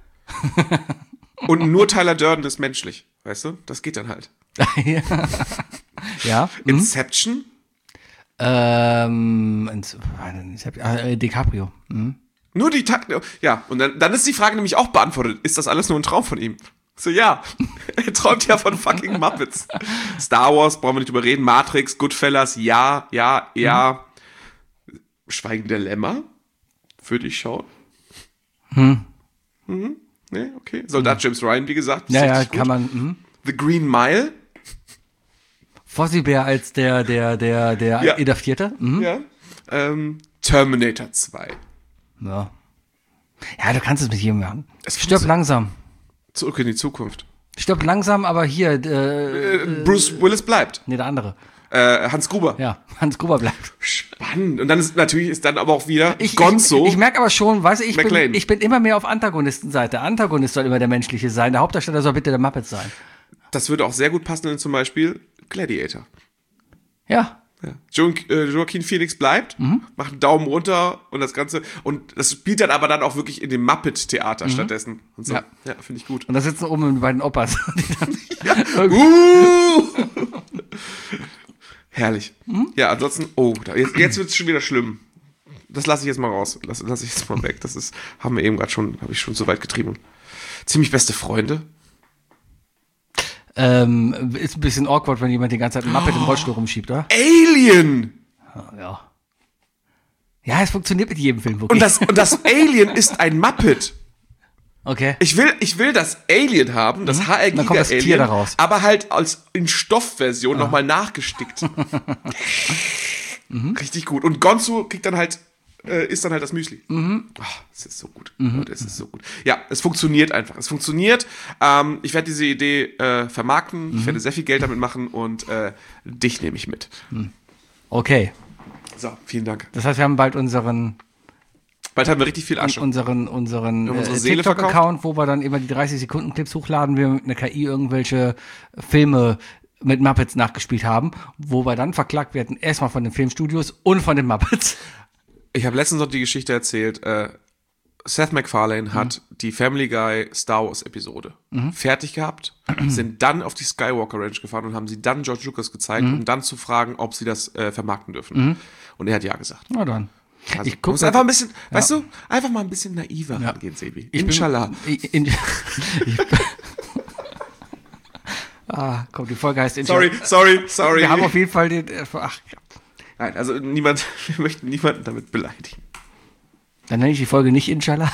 Und nur Tyler Durden ist menschlich. Weißt du? Das geht dann halt. ja. ja. Inception. Ähm, ins, ich hab, äh, DiCaprio. Mhm. Nur die Takt. Ja, und dann, dann ist die Frage nämlich auch beantwortet. Ist das alles nur ein Traum von ihm? So, ja. Er träumt ja von fucking Muppets. Star Wars, brauchen wir nicht drüber reden. Matrix, Goodfellas, ja, ja, ja. Mhm. Schweigen der Lämmer? Würde ich schauen. Hm. Mhm. Nee, okay. Soldat James Ryan, wie gesagt. Ja, ja, richtig kann gut. man. Mh. The Green Mile. Fozzie Bear als der, der, der, der Ja. Inhaftierte. Mhm. Ja. Ähm, Terminator zwei. Ja. Ja, du kannst es mit jedem machen. Es Stirb funktioniert. langsam. Zurück in die Zukunft. Stirb langsam, aber hier, äh, Äh, Bruce Willis bleibt. nee, der andere. Äh, Hans Gruber. Ja, Hans Gruber bleibt. Spannend. Und dann ist natürlich ist dann aber auch wieder Ich, Gonzo. Ich, ich merke aber schon, weißt du, ich bin, McClane. ich bin immer mehr auf Antagonistenseite. Der Antagonist soll immer der menschliche sein. Der Hauptdarsteller soll bitte der Muppet sein. Das würde auch sehr gut passen in zum Beispiel Gladiator. Ja. Ja. Jo äh, Joaquin Phoenix bleibt, macht einen Daumen runter und das Ganze. Und das spielt dann aber dann auch wirklich in dem Muppet-Theater stattdessen. Und so. Ja. Ja, finde ich gut. Und da sitzen oben bei den Opas. Die dann Uh! Herrlich. Ja, ansonsten, oh, da, jetzt, jetzt wird es schon wieder schlimm. Das lasse ich jetzt mal raus. Das lasse ich jetzt mal weg. Das ist, haben wir eben gerade schon, habe ich schon so weit getrieben. Ziemlich beste Freunde. ähm, ist ein bisschen awkward, wenn jemand die ganze Zeit einen Muppet im Rollstuhl rumschiebt, oder? Alien! Ja. Ja, es funktioniert mit jedem Film, Und wirklich. das, und das Alien ist ein Muppet. Okay. Ich will, ich will das Alien haben, das H R Dann kommt das Giga Tier Alien, da raus. aber halt als in Stoffversion nochmal nachgestickt. Richtig gut. Und Gonzo kriegt dann halt, äh, isst dann halt das Müsli. Mhm. Oh, das ist so gut. Leute, es ist so gut. Ja, es funktioniert einfach. Es funktioniert. Ähm, ich werde diese Idee äh, vermarkten. Mhm. Ich werde sehr viel Geld damit machen und äh, dich nehme ich mit. Okay. So, vielen Dank. Das heißt, wir haben bald unseren, Bald haben wir richtig viel Asche. unseren, unseren haben unsere äh, Seele TikTok-Account, wo wir dann immer die dreißig Sekunden Clips hochladen, wir mit einer K I irgendwelche Filme mit Muppets nachgespielt haben, wo wir dann verklagt werden, erstmal von den Filmstudios und von den Muppets. Ich habe letztens noch die Geschichte erzählt, äh, Seth MacFarlane hat die Family Guy Star Wars Episode fertig gehabt, sind dann auf die Skywalker Ranch gefahren und haben sie dann George Lucas gezeigt, um dann zu fragen, ob sie das äh, vermarkten dürfen. Und er hat ja gesagt. Na dann. Also, Ich ich guck muss grad- einfach ein bisschen, weißt du, einfach mal ein bisschen naiver rangehen, Sebi. Ich bin- Inshallah. Ich, in, ich, ah, komm, die Folge heißt Inshallah. Sorry, sorry, sorry. Wir haben auf jeden Fall den, äh, ach, Nein, also niemand, wir möchten niemanden damit beleidigen. dann nenne ich die Folge nicht Inshallah.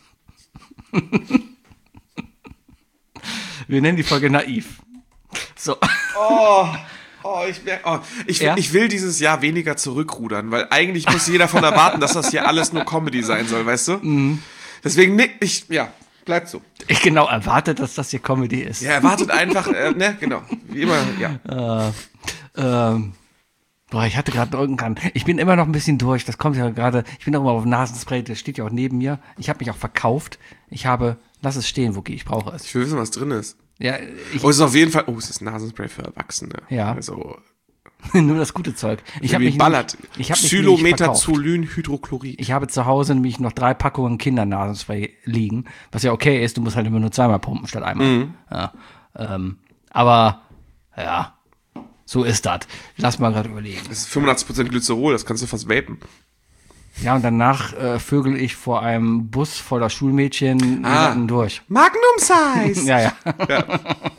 Wir nennen die Folge naiv. So. Oh, oh, ich, merk, oh ich, Ja? ich will dieses Jahr weniger zurückrudern, weil eigentlich muss jeder davon erwarten, dass das hier alles nur Comedy sein soll, weißt du? Mhm. Deswegen, nee, ich, ja, bleibt so. Ich genau erwarte, dass das hier Comedy ist. Ja, erwartet einfach, äh, ne, genau, wie immer, ja. Ähm, boah, ich hatte gerade irgendwann, ich bin immer noch ein bisschen durch, das kommt ja gerade, ich bin auch immer auf Nasenspray, das steht ja auch neben mir. Ich habe mich auch verkauft. Ich habe, lass es stehen, Wookie, ich brauche es. Ich will wissen, was drin ist. Ja, ich, Oh, es ist auf jeden Fall, oh, es ist Nasenspray für Erwachsene. Ja. Also, nur das gute Zeug. Ich habe wie mich ballert. nämlich- ich habe mich nämlich verkauft. Xylometazolinhydrochlorid. Ich habe zu Hause nämlich noch drei Packungen Kindernasenspray liegen, was ja okay ist, du musst halt immer nur zweimal pumpen statt einmal. Mhm. Ja, ähm, aber, ja, so ist das. Lass mal gerade überlegen. Das ist fünfundachtzig Prozent Glycerol, das kannst du fast vapen. Ja, und danach äh, vögel ich vor einem Bus voller Schulmädchen Ah. jemanden durch. Magnum Size! Ja, ja. Ja.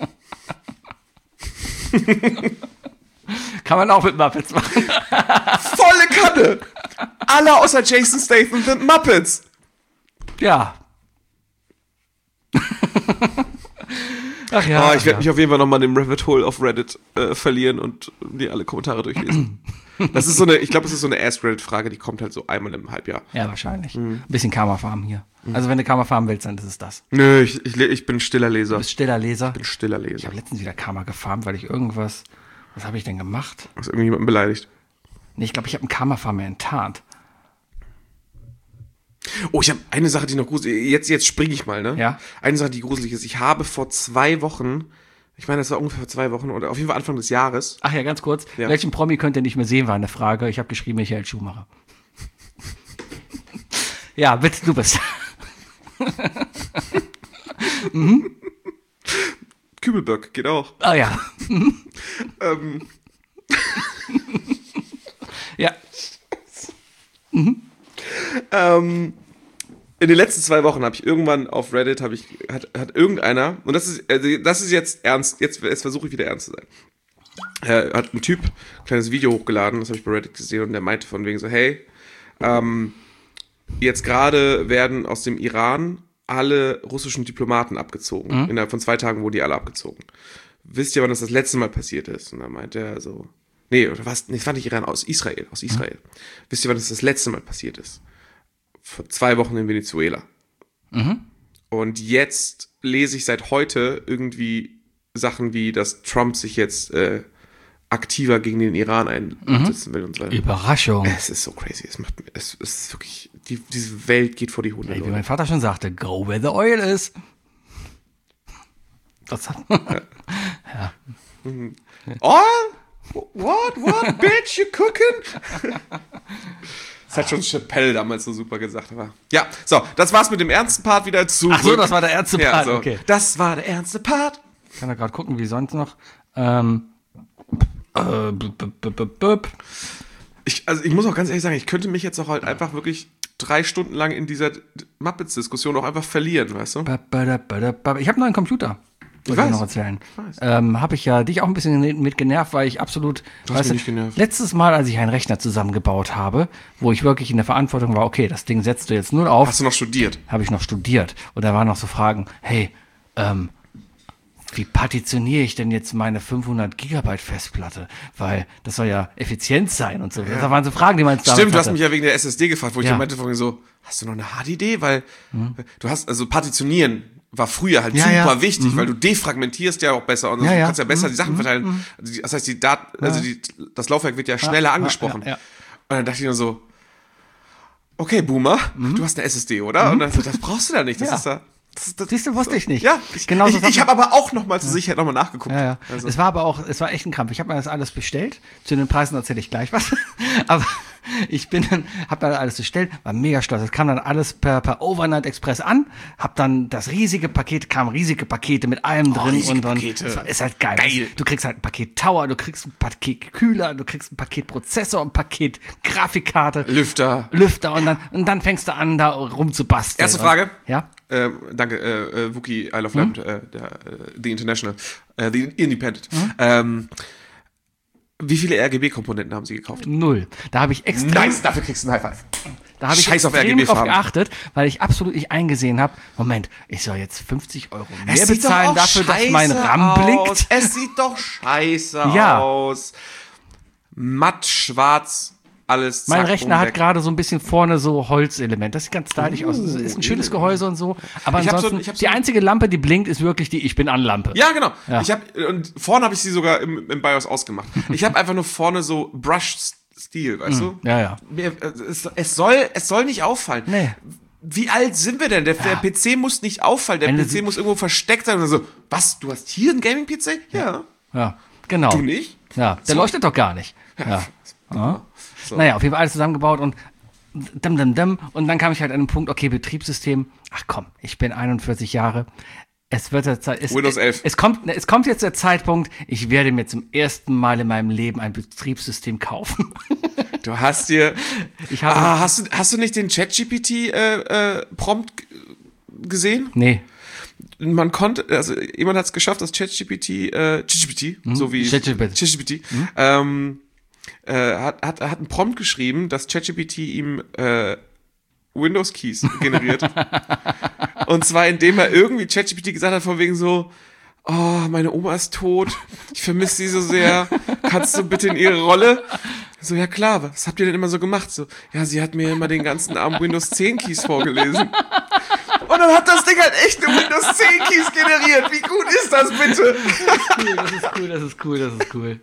Kann man auch mit Muppets machen. Volle Kanne! Alle außer Jason Statham sind Muppets. Ja. Ach ja. Oh, ich werde ja. mich auf jeden Fall nochmal in dem Rabbit Hole auf Reddit äh, verlieren und dir alle Kommentare durchlesen. Das ist so eine, ich glaube, es ist so eine Ask-Reddit-Frage, die kommt halt so einmal im Halbjahr. Ja, wahrscheinlich. Mhm. Ein bisschen Karma-Farm hier. Also wenn du Karma-Farm willst, dann ist es das. Nö, ich, ich, ich bin stiller Leser. Du bist stiller Leser. Ich bin stiller Ich Leser. habe letztens wieder Karma gefarmt, weil ich irgendwas. Was habe ich denn gemacht? Hast du irgendjemanden beleidigt? Nee, ich glaube, ich habe einen Karma-Farmer enttarnt. Oh, ich habe eine Sache, die noch gruselig ist. Jetzt, jetzt springe ich mal, ne? Ja. Eine Sache, die gruselig ist. Ich habe vor zwei Wochen, ich meine, das war ungefähr vor zwei Wochen oder auf jeden Fall Anfang des Jahres. Ach ja, ganz kurz. Ja. Welchen Promi könnt ihr nicht mehr sehen, war eine Frage. Ich habe geschrieben, Michael Schumacher. Ja, bitte, du bist. Kübelböck, geht auch. Ah ja. Ähm, Ja. ähm, in den letzten zwei Wochen habe ich irgendwann auf Reddit, habe ich, hat, hat irgendeiner, und das ist, also das ist jetzt ernst, jetzt, jetzt versuche ich wieder ernst zu sein. Äh, hat ein Typ ein kleines Video hochgeladen, das habe ich bei Reddit gesehen, und der meinte von wegen so, hey, ähm, jetzt gerade werden aus dem Iran alle russischen Diplomaten abgezogen. Mhm. Innerhalb von zwei Tagen wurden die alle abgezogen. Wisst ihr, wann das das letzte Mal passiert ist? Und dann meinte er so, nee, oder was? Nee, es war nicht Iran, aus Israel, aus Israel. Mhm. Wisst ihr, wann das das letzte Mal passiert ist? Vor zwei Wochen in Venezuela. Mhm. Und jetzt lese ich seit heute irgendwie Sachen wie, dass Trump sich jetzt äh, aktiver gegen den Iran einsetzen will und so weiter. Überraschung. Es ist so crazy. Es macht, es ist wirklich, die, diese Welt geht vor die Hunde. Ey, wie Leute. mein Vater schon sagte, go where the oil is. Das hat Oh, what, what, bitch, you cooking? Das hat schon Chappelle damals so super gesagt. Aber ja, so, das war's mit dem ernsten Part wieder zu. Ach so, das war der ernste ja, Part, so. okay. Das war der ernste Part. Ich kann da gerade gucken, wie sonst noch. Ähm, äh, b -b -b -b -b Ich, also ich muss auch ganz ehrlich sagen, ich könnte mich jetzt auch halt einfach wirklich drei Stunden lang in dieser Muppets-Diskussion auch einfach verlieren, weißt du? -b -b -b -b -b Ich habe einen neuen Computer. wollte ich weiß. noch erzählen. Ich weiß. Ähm, habe ich ja dich auch ein bisschen mit genervt, weil ich absolut, Du hast mich nicht genervt. letztes Mal, als ich einen Rechner zusammengebaut habe, wo ich wirklich in der Verantwortung war, okay, das Ding setzt du jetzt nur auf, Hast du noch studiert? habe ich noch studiert. Und da waren noch so Fragen, hey, ähm, wie partitioniere ich denn jetzt meine fünfhundert Gigabyte Festplatte? Weil das soll ja effizient sein und so. Ja. Das waren so Fragen, die man jetzt damals Stimmt, du hast hatte. mich ja wegen der S S D gefragt, wo ich Ja. ja meinte vorhin so, hast du noch eine H D D? Weil du hast, also partitionieren war früher halt Ja, super ja. wichtig, weil du defragmentierst ja auch besser und Ja, du ja. kannst ja besser die Sachen verteilen. Also die- Das heißt, die Daten, also die, das Laufwerk wird ja schneller angesprochen. ja, ja. Und dann dachte ich nur so, okay, Boomer, du hast eine S S D, oder? Und dann so, das brauchst du da nicht. Das Ja. ist da. Das, das, Siehst du, wusste ich nicht. Ja, ich, Genau so ich, ich Sachen- habe aber auch noch mal zur Sicherheit noch mal nachgeguckt. Ja, ja. Also, Es war aber auch, es war echt ein Krampf. Ich habe mir das alles bestellt. Zu den Preisen erzähle ich gleich was. Aber ich bin dann, habe dann alles bestellt, war mega stolz. Es kam dann alles per, per Overnight Express an. Hab dann das riesige Paket, kamen riesige Pakete mit allem drin riesige und dann Pakete. das war- ist halt geil. Geil. Du kriegst halt ein Paket Tower, du kriegst ein Paket Kühler, du kriegst ein Paket Prozessor, ein Paket Grafikkarte, Lüfter. Lüfter und dann und dann fängst du an, da rumzubasteln. Erste Frage. Und, ja. Ähm, danke, äh, äh, Wookie, I Love Lamb, äh, der, äh, The International, äh, The Independent. Ähm, wie viele R G B-Komponenten haben Sie gekauft? Null. Da habe ich extrem Nice, dafür kriegst du einen High Five. Da habe ich Scheiß auf extrem drauf R G B-Farben. geachtet, weil ich absolut nicht eingesehen habe, Moment, ich soll jetzt fünfzig Euro mehr Es sieht doch bezahlen auch dafür, dass mein scheiße RAM aus. blinkt. Es sieht doch scheiße Ja. aus. Matt, schwarz, alles. Mein zack, Rechner bumm, hat weg. gerade so ein bisschen vorne so Holzelement. Das sieht ganz stylisch aus. Das ist ein schönes Gehäuse und so. Aber Ich hab so- ansonsten, ich hab so- die einzige Lampe, die blinkt, ist wirklich die Ich bin an Lampe. Ja, genau. Ja. Ich hab, und vorne habe ich sie sogar im, im BIOS ausgemacht. Ich habe einfach nur vorne so Brush-Stil, weißt du? Ja, ja. Mir, äh, es, es, soll, es soll nicht auffallen. Nee. Wie alt sind wir denn? Der, der P C muss nicht auffallen. Der Wenn du P C sie- muss irgendwo versteckt sein. Und so, was, du hast hier einen Gaming-P C? Ja. Ja, genau. Du nicht? Ja, der So. leuchtet doch gar nicht. Ja. Ja. So. Naja, auf jeden Fall alles zusammengebaut und dum, dum, dum. Und dann kam ich halt an den Punkt, okay, Betriebssystem, ach komm, ich bin einundvierzig Jahre. Es wird der Zeit, es, Windows elf. Es kommt, es kommt jetzt der Zeitpunkt, ich werde mir zum ersten Mal in meinem Leben ein Betriebssystem kaufen. Du hast dir. Ich habe, Ah, hast du, hast du nicht den ChatGPT-Prompt gesehen? nee, Man konnte, also jemand hat es geschafft, dass ChatGPT, äh, ChatGPT, so wie ChatGPT. ChatGPT, ähm, äh, hat, hat, hat einen Prompt geschrieben, dass ChatGPT ihm äh, Windows Keys generiert. Und zwar indem er irgendwie ChatGPT gesagt hat, von wegen so, oh, meine Oma ist tot, ich vermisse sie so sehr, kannst du bitte in ihre Rolle? So, ja klar, was habt ihr denn immer so gemacht? So, ja, sie hat mir immer den ganzen Abend Windows zehn Keys vorgelesen. Und dann hat das Ding halt echt eine Windows zehn Keys generiert. Wie gut ist das bitte? cool, das ist cool, das ist cool, das ist cool.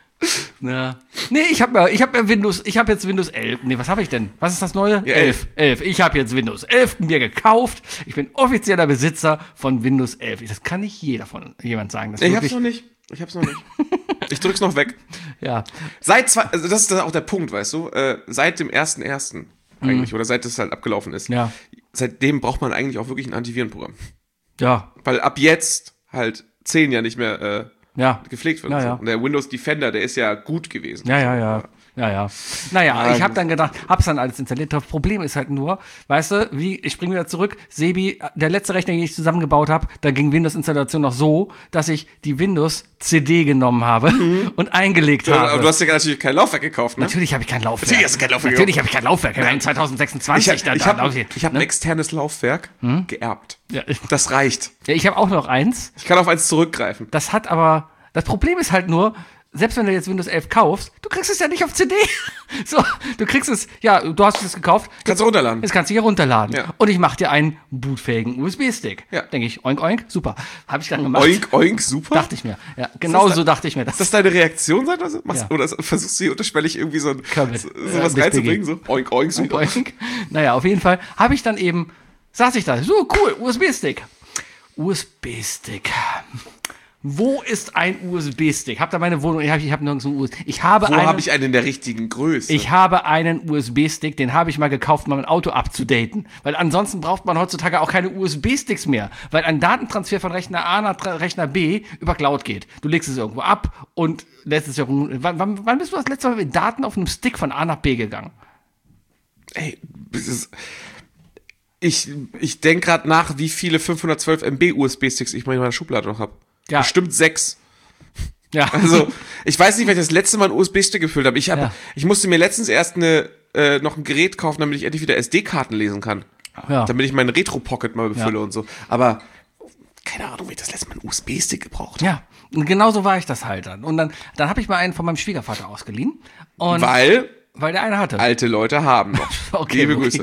Ja. Nee, ich habe mir, ich habe mir Windows, ich habe jetzt Windows elf. Nee, was habe ich denn? Was ist das neue? Ja, elf. elf. Ich habe jetzt Windows elf mir gekauft. Ich bin offizieller Besitzer von Windows elf. Das kann nicht jeder von jemand sagen. Das Ich hab's wirklich, noch nicht. Ich hab's noch nicht. Ich drück's noch weg. ja. Seit zwei, also das ist dann auch der Punkt, weißt du, äh, seit dem ersten ersten eigentlich, oder seit das halt abgelaufen ist. Ja. Seitdem braucht man eigentlich auch wirklich ein Antivirenprogramm. Ja. Weil ab jetzt halt zehn ja nicht mehr äh, Ja. gepflegt wird. Ja, und, so. ja. Und der Windows Defender, der ist ja gut gewesen. Ja, ja, ja. Ja, ja. Naja, Ja, ich habe gut. dann gedacht, hab's dann alles installiert. Das Problem ist halt nur, weißt du, wie, ich springe wieder zurück, Sebi, der letzte Rechner, den ich zusammengebaut habe, da ging Windows-Installation noch so, dass ich die Windows-C D genommen habe und eingelegt Ja, habe. aber du hast ja natürlich kein Laufwerk gekauft, ne? Natürlich habe ich kein Laufwerk. Natürlich hast du kein Laufwerk Natürlich habe ich kein Laufwerk. Wir haben zwanzig sechsundzwanzig. Ich, da- ich da habe lauf ich- ich hab ein ne? externes Laufwerk geerbt. Ja. Das reicht. Ja, ich habe auch noch eins. Ich kann auf eins zurückgreifen. Das hat aber, das Problem ist halt nur, selbst wenn du jetzt Windows elf kaufst, du kriegst es ja nicht auf C D. So, du kriegst es, ja, du hast es gekauft. Kannst du runterladen. Jetzt kannst du hier runterladen. Ja. Und ich mache dir einen bootfähigen U S B-Stick. Ja. Denke ich, oink, oink, super. Habe ich dann gemacht. Oink, oink, super. Dachte ich mir. Ja, genau das so da- dachte ich mir. Das Ist das deine Reaktion sein? Also, machst, Ja. Oder versuchst du hier unterschwellig irgendwie so, ein, Kermit. so, Ja, sowas bis reinzubringen? B G. So oink, oink, super. Oink. Naja, auf jeden Fall habe ich dann eben, saß ich da, so cool, U S B-Stick. U S B-Stick. Wo ist ein U S B-Stick? Habt ihr meine Wohnung? Ich habe ich hab nirgends einen U S B. Ich habe Wo einen, habe ich einen in der richtigen Größe? ich habe einen U S B-Stick, den habe ich mal gekauft, um mein Auto abzudaten. Weil ansonsten braucht man heutzutage auch keine U S B-Sticks mehr. Weil ein Datentransfer von Rechner A nach Tra- Rechner B über Cloud geht. Du legst es irgendwo ab und lässt es irgendwo. Wann, wann, wann bist du das letzte Mal mit Daten auf einem Stick von A nach B gegangen? Ey, das ist, ich ich denke gerade nach, wie viele fünfhundertzwölf Megabyte U S B-Sticks ich mal in meiner Schublade noch habe. Ja. Bestimmt sechs. Ja. Also, ich weiß nicht, weil ich das letzte Mal einen U S B-Stick gefüllt habe. Ich, hab, Ja. ich musste mir letztens erst eine, äh, noch ein Gerät kaufen, damit ich endlich wieder S D-Karten lesen kann. Ja. Damit ich meinen Retro-Pocket mal befülle Ja. und so. Aber keine Ahnung, wie ich das letzte Mal einen U S B-Stick gebraucht habe. Ja, und genau so war ich das halt dann. Und dann, dann habe ich mal einen von meinem Schwiegervater ausgeliehen. Und Weil weil der eine hatte. alte Leute haben noch. Okay, Liebe okay.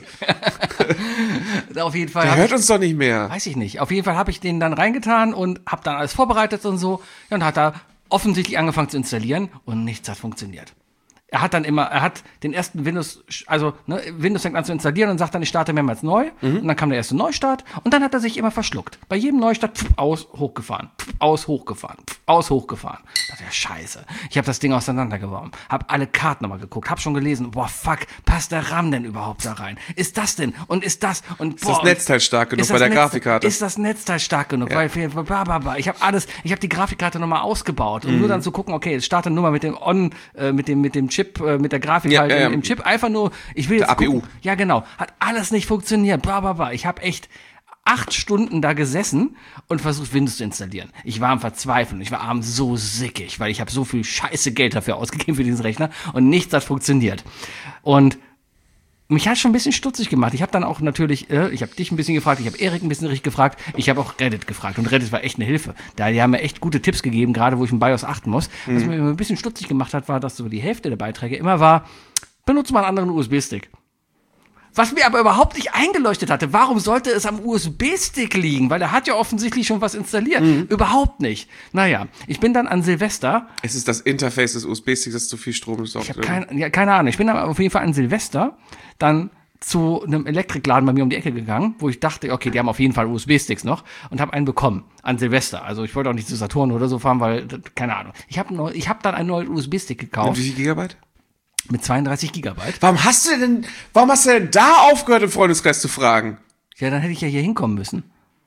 Grüße. Auf jeden Fall. Der hab hört ich, uns doch nicht mehr. weiß ich nicht. Auf jeden Fall habe ich den dann reingetan und habe dann alles vorbereitet und so. Ja, und hat da offensichtlich angefangen zu installieren und nichts hat funktioniert. Er hat dann immer, er hat den ersten Windows, also ne, Windows fängt an zu installieren und sagt dann, ich starte mehrmals neu. Mhm. Und dann kam der erste Neustart und dann hat er sich immer verschluckt. Bei jedem Neustart pf, aus, hochgefahren, pf, aus, hochgefahren, pf, aus, hochgefahren. Das ist ja scheiße. Ich habe das Ding auseinandergeworfen, habe alle Karten nochmal geguckt, habe schon gelesen, boah, fuck, passt der RAM denn überhaupt da rein? Ist das denn? Und ist das? Und boah, das Netzteil stark genug ist bei das der Netz- Grafikkarte? Ist das Netzteil stark genug? Ja. Weil, bla, bla, bla. Ich habe alles, ich habe die Grafikkarte nochmal ausgebaut, um Mhm. nur dann zu gucken, okay, es startet nur mal mit dem On, äh, mit dem, mit dem Chip, äh, mit der Grafik Ja, halt ja, ja. im, im Chip. Einfach nur, ich will jetzt Der A P U. gucken. Ja, genau. Hat alles nicht funktioniert. Bla, bla, bla. Ich habe echt acht Stunden da gesessen und versucht, Windows zu installieren. Ich war am Verzweifeln. Ich war abends so sickig, weil ich habe so viel scheiße Geld dafür ausgegeben für diesen Rechner und nichts hat funktioniert. Und mich hat schon ein bisschen stutzig gemacht. Ich habe dann auch natürlich, äh, ich habe dich ein bisschen gefragt, ich habe Erik ein bisschen richtig gefragt, ich habe auch Reddit gefragt und Reddit war echt eine Hilfe. Da, die haben mir echt gute Tipps gegeben, gerade wo ich im BIOS achten muss. Was mir ein bisschen stutzig gemacht hat, war, dass so die Hälfte der Beiträge immer war, benutze mal einen anderen U S B-Stick. Was mir aber überhaupt nicht eingeleuchtet hatte, warum sollte es am U S B-Stick liegen? Weil er hat ja offensichtlich schon was installiert. Überhaupt nicht. Naja, ich bin dann an Silvester, Es ist das Interface des U S B-Sticks, das zu viel Strom saugt. ich habe kein, ja, keine Ahnung, ich bin aber auf jeden Fall an Silvester dann zu einem Elektrikladen bei mir um die Ecke gegangen, wo ich dachte, okay, die haben auf jeden Fall U S B-Sticks noch und habe einen bekommen an Silvester. Also ich wollte auch nicht zu Saturn oder so fahren, weil, keine Ahnung. Ich habe ich hab dann einen neuen U S B-Stick Und gekauft wie viel Gigabyte? mit zweiunddreißig Gigabyte. Warum hast du denn, warum hast du denn da aufgehört, im Freundeskreis zu fragen? Ja, dann hätte ich ja hier hinkommen müssen.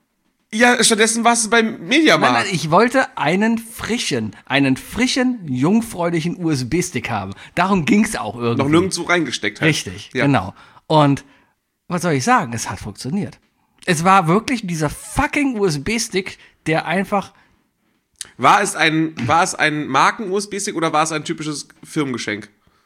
Ja, stattdessen warst du beim Nein, Mediamarkt. nein, ich wollte einen frischen, einen frischen, jungfräulichen U S B-Stick haben. Darum ging's auch irgendwie. Noch nirgendwo reingesteckt. Halt. Richtig, Ja. genau. Und was soll ich sagen? Es hat funktioniert. Es war wirklich dieser fucking U S B-Stick, der einfach, War es ein, war es ein Marken-U S B-Stick oder war es ein typisches Firmengeschenk?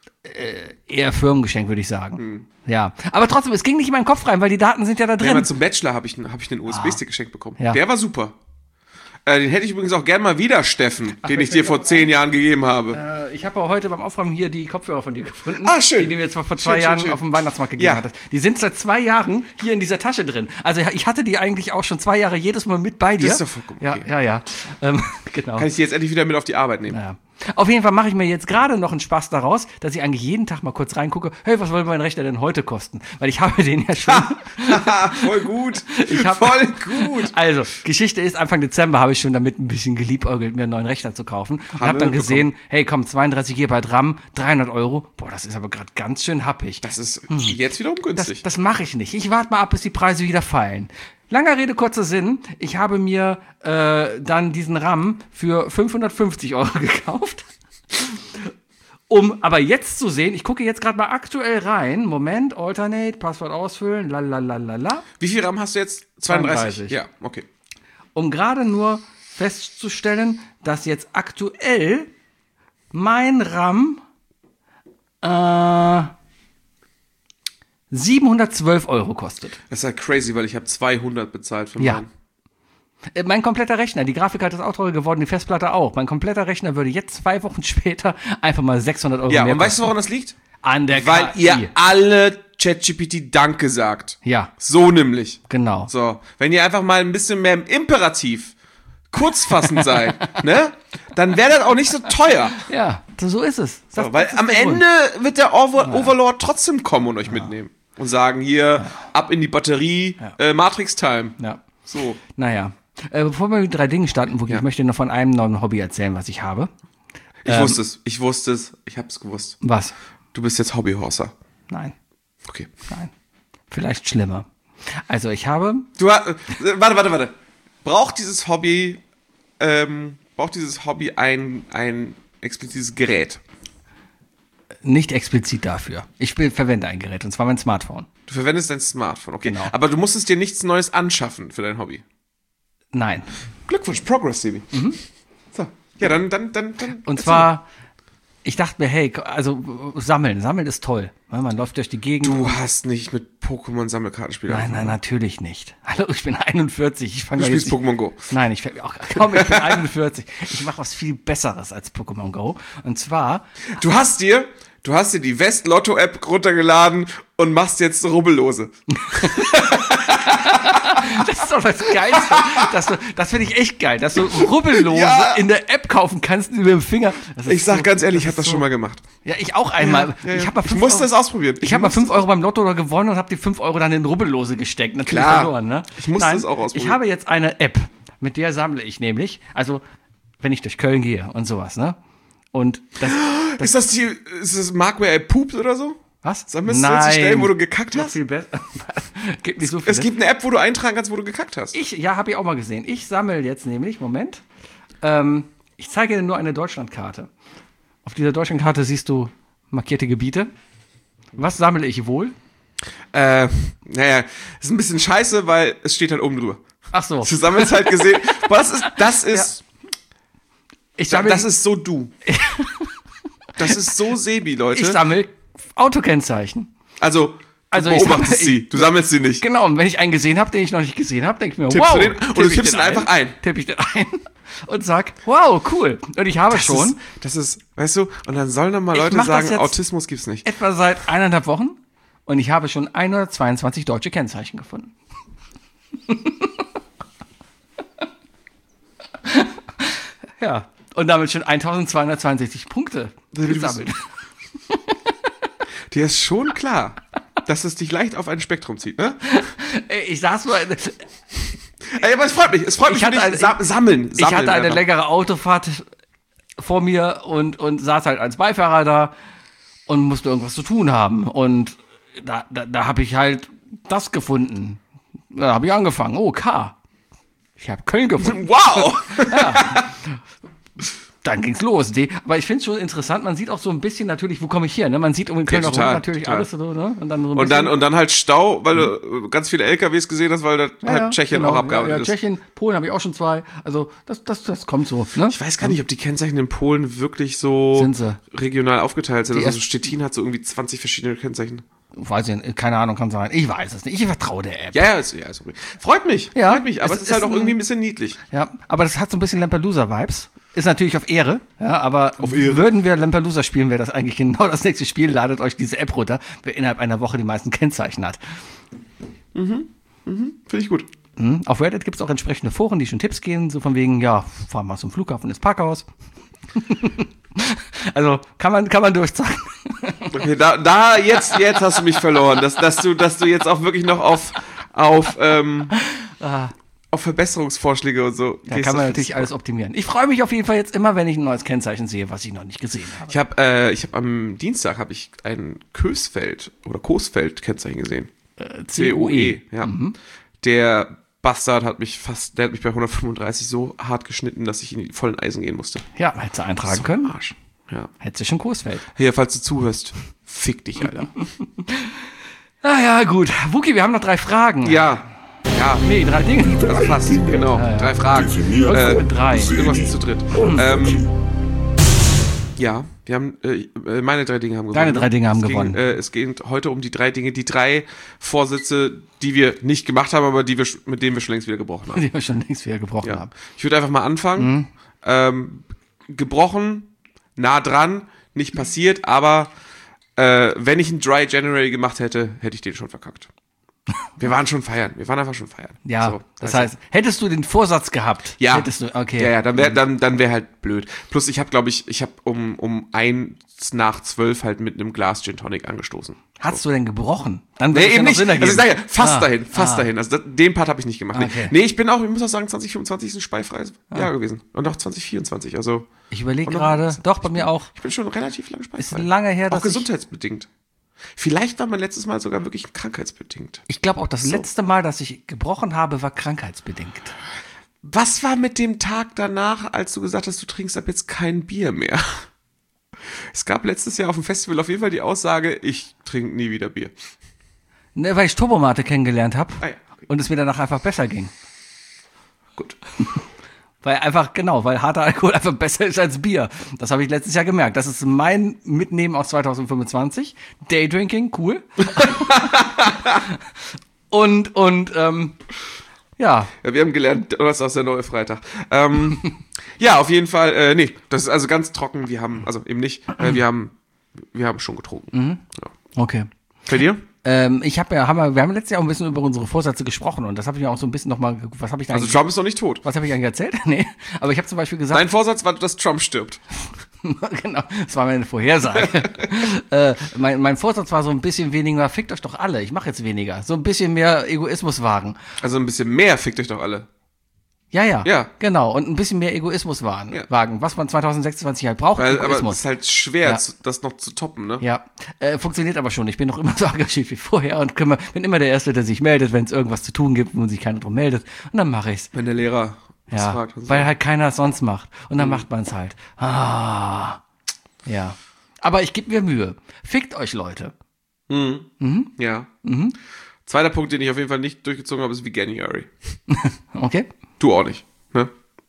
eher Firmengeschenk, würde ich sagen. Hm. Ja. Aber trotzdem, es ging nicht in meinen Kopf rein, weil die Daten sind ja da Ja, drin. mal zum Bachelor habe ich, hab ich einen U S B-Stick geschenkt bekommen. Ja. Der war super. Äh, den hätte ich übrigens auch gern mal wieder, Steffen, den ich dir vor zehn Jahren gegeben habe. Äh, ich habe auch heute beim Aufräumen hier die Kopfhörer von dir gefunden. Ah, schön. Die du mir jetzt vor, vor zwei Schön, schön, Jahren schön. auf dem Weihnachtsmarkt gegeben Ja. hattest. Die sind seit zwei Jahren hier in dieser Tasche drin. Also ich hatte die eigentlich auch schon zwei Jahre jedes Mal mit bei dir. ist doch vollkommen Ja, okay. ja, ja. Ähm, genau. Kann ich die jetzt endlich wieder mit auf die Arbeit nehmen? Ja. Auf jeden Fall mache ich mir jetzt gerade noch einen Spaß daraus, dass ich eigentlich jeden Tag mal kurz reingucke, hey, was soll mein Rechner denn heute kosten? Weil ich habe den ja schon. Voll gut. Ich hab- Voll gut. Also, Geschichte ist, Anfang Dezember habe ich schon damit ein bisschen geliebäugelt, mir einen neuen Rechner zu kaufen. Und habe wir dann gesehen, hey, komm, zweiunddreißig Gigabyte RAM, dreihundert Euro. Boah, das ist aber gerade ganz schön happig. Das ist jetzt wiederum Das, günstig. das mache ich nicht. Ich warte mal ab, bis die Preise wieder fallen. Langer Rede, kurzer Sinn. Ich habe mir äh, dann diesen RAM für fünfhundertfünfzig Euro gekauft. Um aber jetzt zu sehen, ich gucke jetzt gerade mal aktuell rein. Moment, Alternate, Passwort ausfüllen, lalalala. Wie viel RAM hast du jetzt? zweiunddreißig? zweiunddreißig. Ja, okay. Um gerade nur festzustellen, dass jetzt aktuell mein RAM äh, siebenhundertzwölf Euro kostet. Das ist ja crazy, weil ich habe zweihundert bezahlt für Ja. meinen. Äh, Mein kompletter Rechner, die Grafikkarte ist auch teurer geworden, die Festplatte auch. Mein kompletter Rechner würde jetzt zwei Wochen später einfach mal sechshundert Euro Ja, mehr und weißt du, kosten. woran das liegt? An der Weil K I. ihr alle ChatGPT Danke sagt. Ja, So nämlich. genau. So, wenn ihr einfach mal ein bisschen mehr im Imperativ kurzfassend seid, ne? Dann wäre das auch nicht so teuer. Ja, so ist es. Das, So, weil das ist am der Grund. Ende wird der Over Overlord trotzdem kommen und euch mitnehmen. Und sagen, hier, ab in die Batterie, äh, Matrix Time. Ja. So. Naja. Äh, bevor wir mit drei Dingen starten, Wookie, Ja. ich möchte dir noch von einem neuen Hobby erzählen, was ich habe. Ich Ähm. wusste es, ich wusste es, ich hab's gewusst. Was? Du bist jetzt Hobbyhorser. Nein, Okay. nein. Vielleicht schlimmer. Also ich habe, Du hast, äh, warte, warte, warte. Braucht dieses Hobby, ähm, braucht dieses Hobby ein, ein explizites Gerät? nicht explizit dafür. Ich will, verwende ein Gerät, und zwar mein Smartphone. Du verwendest dein Smartphone, okay. Genau. Aber du musstest dir nichts Neues anschaffen für dein Hobby. Nein. Glückwunsch, Progress, Sebi. Mhm. So, ja, dann, dann, dann, dann. Und zwar, ich dachte mir, hey, also sammeln, sammeln ist toll. Man läuft durch die Gegend. Du hast nicht mit Pokémon-Sammelkartenspielen Nein, nein, natürlich nicht. Hallo, ich bin einundvierzig. Ich fange Du spielst Pokémon Go. Nein, ich auch, komm, ich bin einundvierzig. Ich mache was viel Besseres als Pokémon Go. Und zwar. Du hast dir, du hast dir die West-Lotto-App runtergeladen und machst jetzt Rubbellose. Das ist doch das Geilste. Dass du, das finde ich echt geil, dass du Rubbellose Ja. in der App kaufen kannst mit dem Finger. Das ist Ich sag so, ganz ehrlich, ich habe ist das schon mal gemacht. Ja, ich auch einmal. Ja, ja. Ich, hab mal Ich fünf musste Euro, es ausprobieren. Ich habe mal musste fünf es- Euro beim Lotto gewonnen und habe die fünf Euro dann in Rubbellose gesteckt. Natürlich Klar. verloren, ne? Ich musste Nein, es auch ausprobieren. Ich habe jetzt eine App, mit der sammle ich nämlich, also wenn ich durch Köln gehe und sowas, ne? Und das, das Ist das die, ist das Mark, where I pooped oder so? was? Sammelst du jetzt die Stellen, wo du gekackt Noch hast? viel besser. Gibt nicht so viel. Es gibt eine App, wo du eintragen kannst, wo du gekackt hast. Ich, ja, habe ich auch mal gesehen. Ich sammle jetzt nämlich, Moment, ähm, ich zeige dir nur eine Deutschlandkarte. Auf dieser Deutschlandkarte siehst du markierte Gebiete. Was sammle ich wohl? Äh, naja, ist ein bisschen scheiße, weil es steht halt oben drüber. Ach so. Du sammelst halt gesehen. Boah, das ist, das ist, Ich da, sammle, das ist so du. Das ist so Sebi, Leute. ich sammle Autokennzeichen. Also, Also du ich beobachtest sammle- sie, du sammelst sie nicht. Genau, und wenn ich einen gesehen habe, den ich noch nicht gesehen habe, denke ich mir, Tippst wow. du den? Und tipp du ich tippst ihn einfach ein. Tipp ich den ein und sag, wow, cool. Und ich habe Das schon Ist, das ist, weißt du, und dann sollen dann mal Ich Leute mach das sagen, jetzt- Autismus gibt's nicht. etwa seit eineinhalb Wochen und ich habe schon hundertzweiundzwanzig deutsche Kennzeichen gefunden. Ja, und damit schon eintausendzweihundertzweiundsechzig Punkte Du bist- gesammelt. Dir ist schon klar, dass es dich leicht auf ein Spektrum zieht, ne? Ey, Ich saß nur, Ey, aber es freut mich, es freut mich Ich hatte für dich. eine- Sa sammeln, ich sammeln hatte eine einfach. längere Autofahrt vor mir und, und saß halt als Beifahrer da und musste irgendwas zu tun haben. Und da, da, da habe ich halt das gefunden. Da habe ich angefangen. Oh, K. Ich habe Köln gefunden. Wow! Dann ging's los. Die, aber ich finde es schon interessant. Man sieht auch so ein bisschen natürlich, wo komme ich her? Ne? Man sieht um den Kölner total, Rund natürlich total. alles so, ne? Und dann so ein Und dann, bisschen- und dann halt Stau, weil du ganz viele L K Ws gesehen hast, weil da Ja, halt ja, Tschechien genau. auch abgearbeitet ja, ja, ist. Tschechien, Polen habe ich auch schon zwei. Also das, das, das kommt so. Ne? Ich weiß gar nicht, ob die Kennzeichen in Polen wirklich so Sind sie. regional aufgeteilt sind. Die Also erst- Stettin hat so irgendwie zwanzig verschiedene Kennzeichen. Weiß ich nicht, keine Ahnung, kann sein. Ich weiß es nicht. Ich vertraue der App. Ja, ja, ist, ja, ist okay. Freut mich, Ja, freut mich, aber es es, ist halt ist auch ein- irgendwie ein bisschen niedlich. Ja, aber das hat so ein bisschen Lampelusa-Vibes. Ist natürlich auf Ehre, ja, aber Auf Ehre. würden wir Lampelusa spielen, wäre das eigentlich genau das nächste Spiel. Ladet euch diese App runter, wer innerhalb einer Woche die meisten Kennzeichen hat. Finde ich gut. Hm? Auf Reddit gibt es auch entsprechende Foren, die schon Tipps geben, so von wegen, ja, fahr mal zum Flughafen ins Parkhaus. Also kann man, kann man durchzahlen. Okay, da, da jetzt, jetzt hast du mich verloren, dass, dass du, dass du jetzt auch wirklich noch auf, auf, ähm, auf Verbesserungsvorschläge und so. Da gehst. kann man Das natürlich ist- alles optimieren. Ich freue mich auf jeden Fall jetzt immer, wenn ich ein neues Kennzeichen sehe, was ich noch nicht gesehen habe. Ich habe, äh, ich habe am Dienstag habe ich ein Kösfeld oder Coesfeld Kennzeichen gesehen. C O E, ja. Der Bastard hat mich fast, der hat mich bei hundertfünfunddreißig so hart geschnitten, dass ich in die vollen Eisen gehen musste. Ja, hättest du eintragen So können. Arsch. Ja. Hättest du schon Kursfeld. Hier, falls du zuhörst, fick dich, Alter. Ah ja, gut. Wookie, wir haben noch drei Fragen. Ja, ja, Nee, drei Dinge. also fast, genau. Drei Fragen. Irgendwas Äh, mit drei. Irgendwas zu dritt. Ähm, ja, wir haben, äh, meine drei Dinge haben gewonnen. Deine drei Dinge haben es ging, gewonnen. Äh, es geht heute um die drei Dinge, die drei Vorsitze, die wir nicht gemacht haben, aber die wir, sch- mit denen wir schon längst wieder gebrochen haben. Die wir schon längst wieder gebrochen Ja. haben. Ich würde einfach mal anfangen. Ähm, gebrochen, nah dran, nicht passiert, aber äh, wenn ich einen Dry January gemacht hätte, hätte ich den schon verkackt. Wir waren schon feiern. Wir waren einfach schon feiern. Ja, So, das weißt du? heißt, hättest du den Vorsatz gehabt, Ja. hättest du, okay. Ja, ja, dann wäre dann, dann wär halt blöd. Plus ich habe, glaube ich, ich habe um, um eins nach zwölf halt mit einem Glas Gin Tonic angestoßen. Hast du denn gebrochen? Dann Nee, würde es ja eben noch nicht. Sinn Also ergeben. ich sage, fast Ah, dahin, fast ah. dahin. Also das, den Part habe ich nicht gemacht. Nee. Okay. nee, ich bin auch, ich muss auch sagen, zwanzig fünfundzwanzig ist ein speifreies Jahr gewesen. Und auch zwanzig vierundzwanzig, also Ich überlege Und noch- gerade, doch, bei mir auch. ich bin schon relativ lange Ist speifrei. lange her, Auch dass ich, gesundheitsbedingt. Vielleicht war mein letztes Mal sogar wirklich krankheitsbedingt. ich glaube auch das letzte Mal, dass ich gebrochen habe, war krankheitsbedingt. Was war mit dem Tag danach, als du gesagt hast, du trinkst ab jetzt kein Bier mehr? Es gab letztes Jahr auf dem Festival auf jeden Fall die Aussage, ich trinke nie wieder Bier. Ne, weil ich Turbomate kennengelernt habe Ah ja, okay. und es mir danach einfach besser ging. gut. Weil einfach, genau, weil harter Alkohol einfach besser ist als Bier. Das habe ich letztes Jahr gemerkt. Das ist mein Mitnehmen aus zwanzig fünfundzwanzig. Daydrinking, cool. und, und, ähm, ja. Ja, wir haben gelernt, Donnerstag ist der neue Freitag. Ähm, ja, auf jeden Fall, äh, nee, das ist also ganz trocken. Wir haben, also eben nicht, äh, wir haben, wir haben schon getrunken. Mhm. Ja. Okay. Bei dir? Ähm, ich habe ja, haben wir, wir haben letztes Jahr auch ein bisschen über unsere Vorsätze gesprochen und das habe ich ja auch so ein bisschen nochmal, was habe ich da Also eigentlich, Trump ist noch nicht tot. was habe ich eigentlich erzählt? Nee, aber ich habe zum Beispiel gesagt, Dein Vorsatz war, dass Trump stirbt. genau, das war meine Vorhersage. äh, mein, mein Vorsatz war so ein bisschen weniger, fickt euch doch alle, ich mache jetzt weniger, so ein bisschen mehr Egoismus wagen. Also ein bisschen mehr, fickt euch doch alle. Ja, ja, Ja. genau, und ein bisschen mehr Egoismus wagen, Ja. wagen. Was man zwanzig sechsundzwanzig halt braucht, Weil, aber es Egoismus. ist halt schwer, Ja. zu, das noch zu toppen, ne? Ja, äh, funktioniert aber schon. Ich bin noch immer so engagiert wie vorher und kümmere, bin immer der Erste, der sich meldet, wenn es irgendwas zu tun gibt, wo sich keiner drum meldet. Und dann mache ich's. Wenn der Lehrer was Ja, fragt. und so. weil halt keiner es sonst macht. Und dann macht man es halt. Ah, ja. Aber ich gebe mir Mühe. Fickt euch, Leute. Ja. Zweiter Punkt, den ich auf jeden Fall nicht durchgezogen habe, ist Veganuary. Okay? Du auch nicht, ne?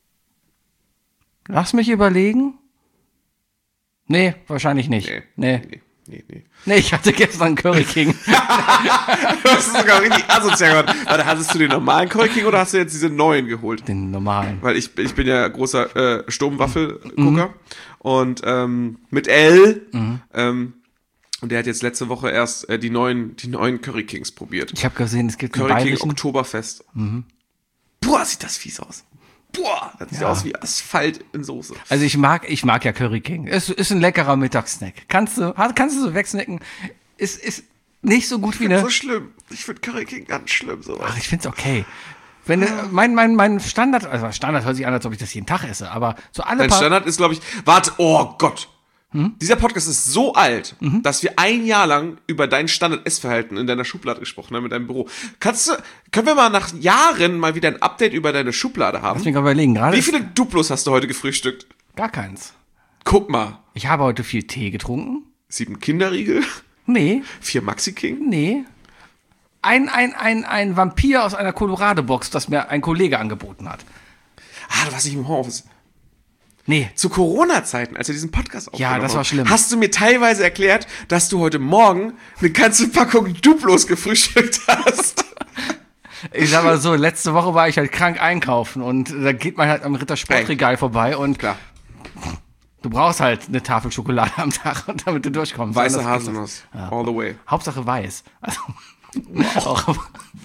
Lass mich überlegen. Nee, wahrscheinlich nicht. Nee. Nee. Nee, nee, nee. Nee, ich hatte gestern Curry King. Das ist sogar richtig asozial geworden. Warte, hattest du den normalen Curry King oder hast du jetzt diese neuen geholt? Den normalen. Weil ich, ich bin ja großer äh, Sturmwaffel-Gucker. Und ähm, mit L. Ähm, und der hat jetzt letzte Woche erst äh, die neuen die neuen Curry Kings probiert. Ich habe gesehen, es gibt einen Curry King bayerischen. Oktoberfest. Boah, sieht das fies aus. Boah, das sieht Ja. aus wie Asphalt in Soße. Also ich mag, ich mag ja Curry King. Es ist ein leckerer Mittagssnack. Kannst du, kannst du so wegsnacken. Ist, ist nicht so gut wie eine. So schlimm. Ich finde Curry King ganz schlimm. So. Ach, ich find's okay. Wenn du, mein, mein, mein Standard, also Standard hört sich an, als ob ich das jeden Tag esse, aber so alle Dein paar, Standard ist, glaube ich, warte, oh Gott. Dieser Podcast ist so alt, dass wir ein Jahr lang über dein Standard-Essverhalten in deiner Schublade gesprochen haben, in deinem Büro. Kannst du, können wir mal nach Jahren mal wieder ein Update über deine Schublade haben? lass mich gerade überlegen, gerade Wie ist viele Duplos hast du heute gefrühstückt? gar keins. Guck mal. Ich habe heute viel Tee getrunken. Sieben Kinderriegel, Nee, vier Maxi King. nee. Ein, ein, ein, ein Vampir aus einer Colorado-Box, das mir ein Kollege angeboten hat. Ah, du warst nicht im Homeoffice. Nee, Zu Corona-Zeiten, als wir diesen Podcast aufgenommen das war haben, schlimm. hast du mir teilweise erklärt, dass du heute Morgen eine ganze Packung Duplos gefrühstückt hast. ich sag mal so, letzte Woche war ich halt krank einkaufen und da geht man halt am Rittersportregal vorbei und Klar, du brauchst halt eine Tafel Schokolade am Tag, damit du durchkommst. weiße Anders geht das. Haselnuss, all the way. Hauptsache weiß. Also, auch,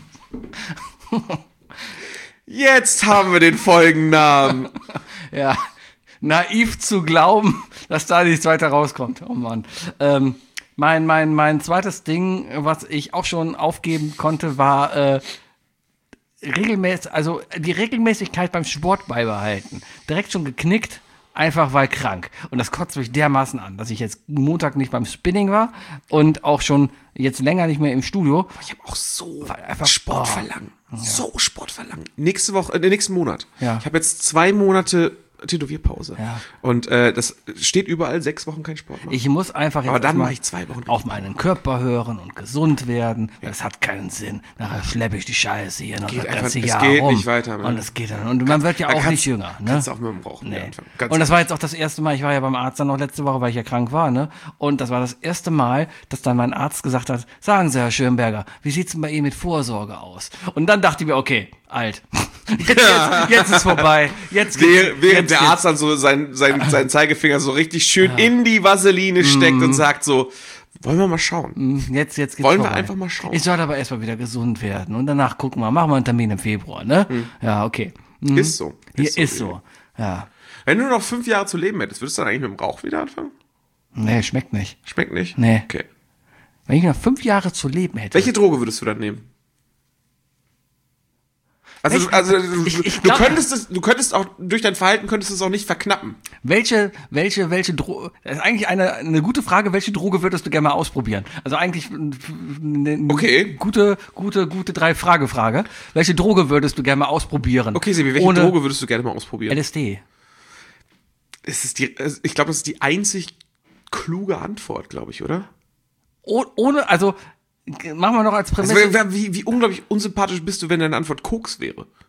Jetzt haben wir den Folgennamen. ja, naiv zu glauben, dass da nichts weiter rauskommt. Oh Mann. Ähm, mein, mein, mein zweites Ding, was ich auch schon aufgeben konnte, war äh, regelmäßig, also die Regelmäßigkeit beim Sport beibehalten. Direkt schon geknickt, einfach weil krank. Und das kotzt mich dermaßen an, dass ich jetzt Montag nicht beim Spinning war und auch schon jetzt länger nicht mehr im Studio. Ich habe auch so einfach- Sport oh. verlangen. So Sport verlangen. Nächste Woche, äh, nächsten Monat. Ja. Ich habe jetzt zwei Monate Tätowierpause. Ja. Und äh, das steht überall, sechs Wochen kein Sport machen. Ich muss einfach jetzt Aber dann erstmal mache ich zwei Wochen auf meinen Körper hören und gesund werden. Weil das hat keinen Sinn. Nachher schleppe ich die Scheiße hier noch Geht das einfach- ganze es Jahr geht rum. nicht weiter, ne? Und es geht dann. Und man wird ja Da auch kannst- nicht jünger. Ne? Kannst du auch mit dem Rauchen Nee. anfangen. Ganz Und das war jetzt auch das erste Mal, ich war ja beim Arzt dann noch letzte Woche, weil ich ja krank war, ne? Und das war das erste Mal, dass dann mein Arzt gesagt hat, sagen Sie, Herr Schönberger, wie sieht's denn bei Ihnen mit Vorsorge aus? Und dann dachte ich mir, okay, alt. Jetzt, jetzt, jetzt ist vorbei. Jetzt geht's- Während, während jetzt der geht's- Arzt dann so seinen sein, sein Zeigefinger so richtig schön in die Vaseline steckt Mhm. und sagt so, wollen wir mal schauen. Jetzt, jetzt geht's Wollen wir vorbei. einfach mal schauen. Ich soll aber erstmal wieder gesund werden. Und danach gucken wir, machen wir einen Termin im Februar, ne? Ja, okay. Mhm. Ist so. Hier ist so. Ja. Wenn du noch fünf Jahre zu leben hättest, würdest du dann eigentlich mit dem Rauch wieder anfangen? Nee, schmeckt nicht. Schmeckt nicht? Nee. Okay. Wenn ich noch fünf Jahre zu leben hätte. Welche Droge würdest du dann nehmen? Also, Welche- du- also du, Ich- ich du glaub- könntest es, du könntest auch durch dein Verhalten könntest du es auch nicht verknappen. Welche, welche, welche Droge, das ist eigentlich eine, eine gute Frage, welche Droge würdest du gerne mal ausprobieren? Also eigentlich eine Okay. gute, gute, gute Drei-Frage-Frage. Welche Droge würdest du gerne mal ausprobieren? Okay, Sebi, welche Ohne Droge würdest du gerne mal ausprobieren? L S D. Es ist die, es- ich glaube, das ist die einzig kluge Antwort, glaube ich, oder? Oh, ohne, also, machen wir noch als Also, Prämisse. wer- wie, wie unglaublich unsympathisch bist du, wenn deine Antwort Koks wäre?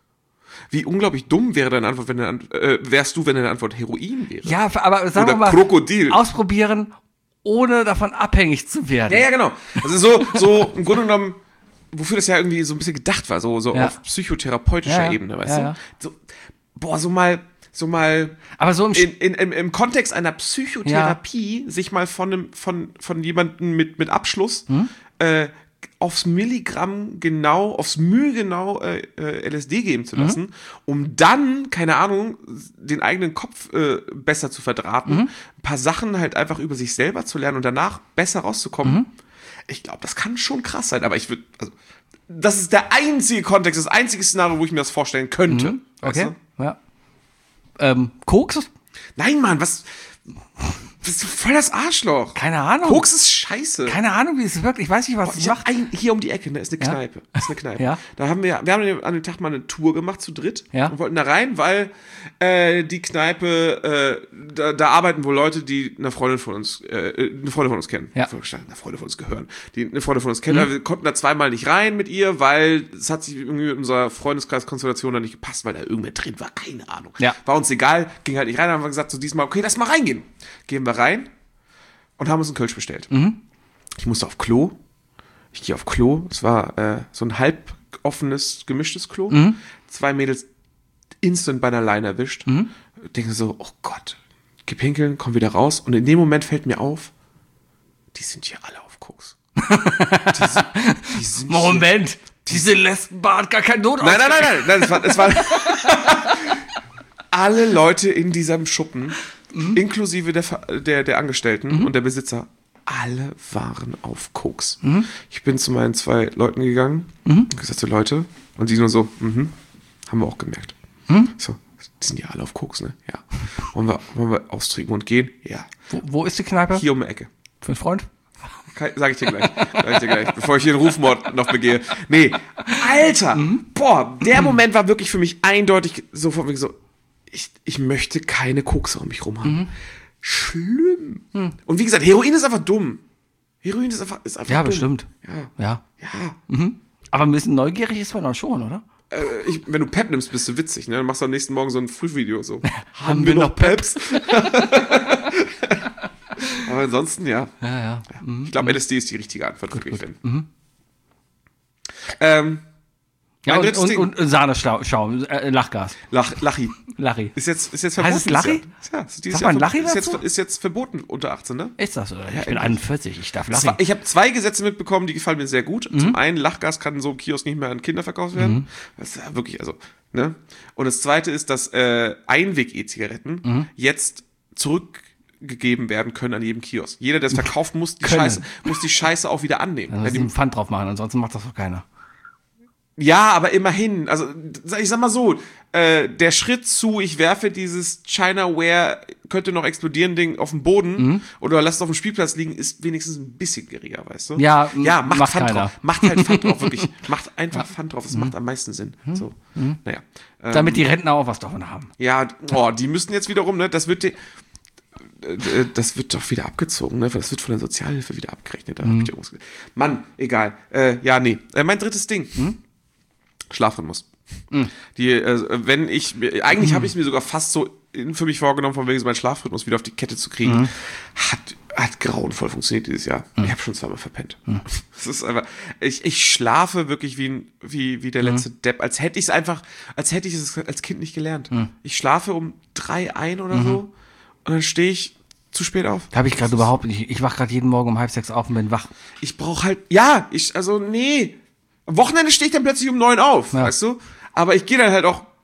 Wie unglaublich dumm wäre deine Antwort, wenn deine Ant- äh, wärst du, wenn deine Antwort Heroin wäre? Ja, aber sagen Oder wir mal, Krokodil. ausprobieren, ohne davon abhängig zu werden. Ja, ja, genau. Also so, so im Grunde genommen, wofür das ja irgendwie so ein bisschen gedacht war, so, so Ja. auf psychotherapeutischer Ja, ja. Ebene, weißt Ja, du? ja. So, boah, so mal, so mal Aber so im in, in, im, im Kontext einer Psychotherapie sich mal von einem, von, von jemandem mit, mit Abschluss Hm? äh, aufs Milligramm genau, aufs Mühe genau äh, äh, L S D geben zu lassen, Mhm. um dann, keine Ahnung, den eigenen Kopf äh, besser zu verdrahten, Mhm. ein paar Sachen halt einfach über sich selber zu lernen und danach besser rauszukommen. Mhm. Ich glaube, das kann schon krass sein, aber ich würde, also, das ist der einzige Kontext, das einzige Szenario, wo ich mir das vorstellen könnte. Weißt Okay, du? ja. Ähm, Koks? Nein, Mann, was, das ist voll das Arschloch. Keine Ahnung. Koks ist scheiße. Keine Ahnung, wie es wirkt. Ich weiß nicht, was es Ich hab macht. ein, hier um die Ecke, da ist eine Ja. Kneipe. Das ist eine Kneipe. Ja. Da haben wir, wir haben an dem Tag mal eine Tour gemacht zu dritt Ja. und wollten da rein, weil äh, die Kneipe, äh, da, da arbeiten wohl Leute, die eine Freundin von uns, äh, eine Freundin von uns kennen. Ja. Eine Freundin von uns gehören. Die eine Freundin von uns kennen. Wir konnten da zweimal nicht rein mit ihr, weil es hat sich irgendwie mit unserer Freundeskreiskonstellation da nicht gepasst, weil da irgendwer drin war. Keine Ahnung. Ja. War uns egal, ging halt nicht rein. Dann haben wir gesagt, so diesmal, okay, lass mal reingehen. Gehen wir rein und haben uns einen Kölsch bestellt. Ich musste auf Klo. Ich gehe auf Klo. Es war äh, so ein halb offenes, gemischtes Klo. Zwei Mädels instant bei einer Line erwischt. Denke so, oh Gott. Geh pinkeln, komm wieder raus. Und in dem Moment fällt mir auf, die sind hier alle auf Koks. die sind, die sind Moment, diese Lesbenbar hat gar kein Not. Nein, nein, nein, nein, nein, es war, es war alle Leute in diesem Schuppen, inklusive der, Ver- der, der Angestellten und der Besitzer, alle waren auf Koks. Ich bin zu meinen zwei Leuten gegangen und gesagt, so Leute, und die nur so, mhm, haben wir auch gemerkt. So, die sind ja alle auf Koks, ne? Ja. Wollen wir, wollen wir austrinken und gehen? Ja. Wo, wo ist die Kneipe? Hier um die Ecke. Für einen Freund? Ke- Sag ich dir gleich. Sag ich dir gleich, bevor ich hier einen Rufmord noch begehe. Nee, Alter, boah, der Moment war wirklich für mich eindeutig so von wegen so, ich, ich möchte keine Kokser um mich rum haben. Schlimm. Und wie gesagt, Heroin ist einfach dumm. Heroin ist einfach, ist einfach Ja, dumm. bestimmt. Ja. Ja. Ja. Aber ein bisschen neugierig ist man doch schon, oder? Äh, ich, wenn du Pep nimmst, bist du witzig, ne? Dann machst du am nächsten Morgen so ein Frühvideo so. Haben wir noch Peps? Aber ansonsten, ja. Ja, ja. Ich glaube, L S D ist die richtige Antwort, wirklich. Wenn. Ähm, Ja, Mein und, drittes und, Ding. und Sahneschaum, äh, Lachgas. Lach, Lachi. Lachi. Ist jetzt, ist jetzt Heißt verboten. es Lachi? dieses Jahr. Ja, ist dieses Sagt man Jahr Lachi ver- ist jetzt, dazu? ist jetzt verboten unter achtzehn, ne? Ist das so? Ich bin endlich. einundvierzig, ich darf Es Lachi. war, ich habe zwei Gesetze mitbekommen, die gefallen mir sehr gut. Mhm. Zum einen, Lachgas kann so im Kiosk nicht mehr an Kinder verkauft werden. Das ist ja wirklich, also, ne? Und das zweite ist, dass äh, Einweg-E-Zigaretten Mhm. jetzt zurückgegeben werden können an jedem Kiosk. Jeder, der es verkauft, muss die Können. Scheiße, muss die Scheiße auch wieder annehmen. Da Ja, müssen die, sie einen Pfand drauf machen, ansonsten macht das doch keiner. Ja, aber immerhin, also ich sag mal so, äh, der Schritt zu, ich werfe dieses China-Ware könnte noch explodieren Ding auf den Boden Mhm. oder lass es auf dem Spielplatz liegen, ist wenigstens ein bisschen geringer, weißt du? Ja, ja, macht, macht Pfand keiner. drauf. Macht halt Pfand drauf, wirklich. Macht einfach Pfand drauf, es macht am meisten Sinn. So, naja. Ähm, Damit die Rentner auch was davon haben. ja, oh, die müssen jetzt wiederum, ne, das wird die, äh, das wird doch wieder abgezogen, ne? Das wird von der Sozialhilfe wieder abgerechnet. Da hab ich irgendwas ge- Mann, egal. Äh, ja, nee. Äh, mein drittes Ding. Schlafrhythmus. Die, äh, wenn ich, eigentlich habe ich mir sogar fast so in- für mich vorgenommen, von wegen so meinen Schlafrhythmus wieder auf die Kette zu kriegen. Hat, hat grauenvoll funktioniert dieses Jahr. Ich habe schon zweimal verpennt. Es ist einfach, ich, ich schlafe wirklich wie, ein, wie, wie der letzte Depp, als hätte ich es einfach, als hätte ich es als Kind nicht gelernt. Ich schlafe um drei ein oder so und dann stehe ich zu spät auf. Habe ich gerade überhaupt nicht. Ich wach gerade jeden Morgen um halb sechs auf und bin wach. Ich brauche halt, ja, ich, also nee. Am Wochenende stehe ich dann plötzlich um neun auf, Ja. weißt du? Aber ich gehe dann halt auch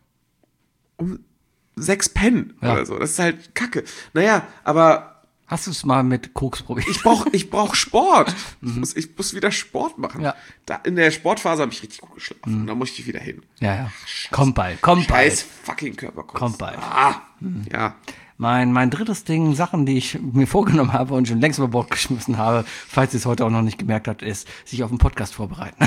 um sechs pennen Ja. oder so. Das ist halt Kacke. Naja, aber Hast du es mal mit Koks probiert? ich brauche ich brauch Sport. Ich, muss, ich muss wieder Sport machen. Ja. Da, in der Sportphase habe ich richtig gut geschlafen. Und da muss ich wieder hin. Ja, ja. Kommt bald, kommt Scheiß bald. fucking Körperkurs. Kommt bald. Ah, ja. Mein, mein drittes Ding, Sachen, die ich mir vorgenommen habe und schon längst über Bord geschmissen habe, falls ihr es heute auch noch nicht gemerkt habt, ist, sich auf einen Podcast vorbereiten.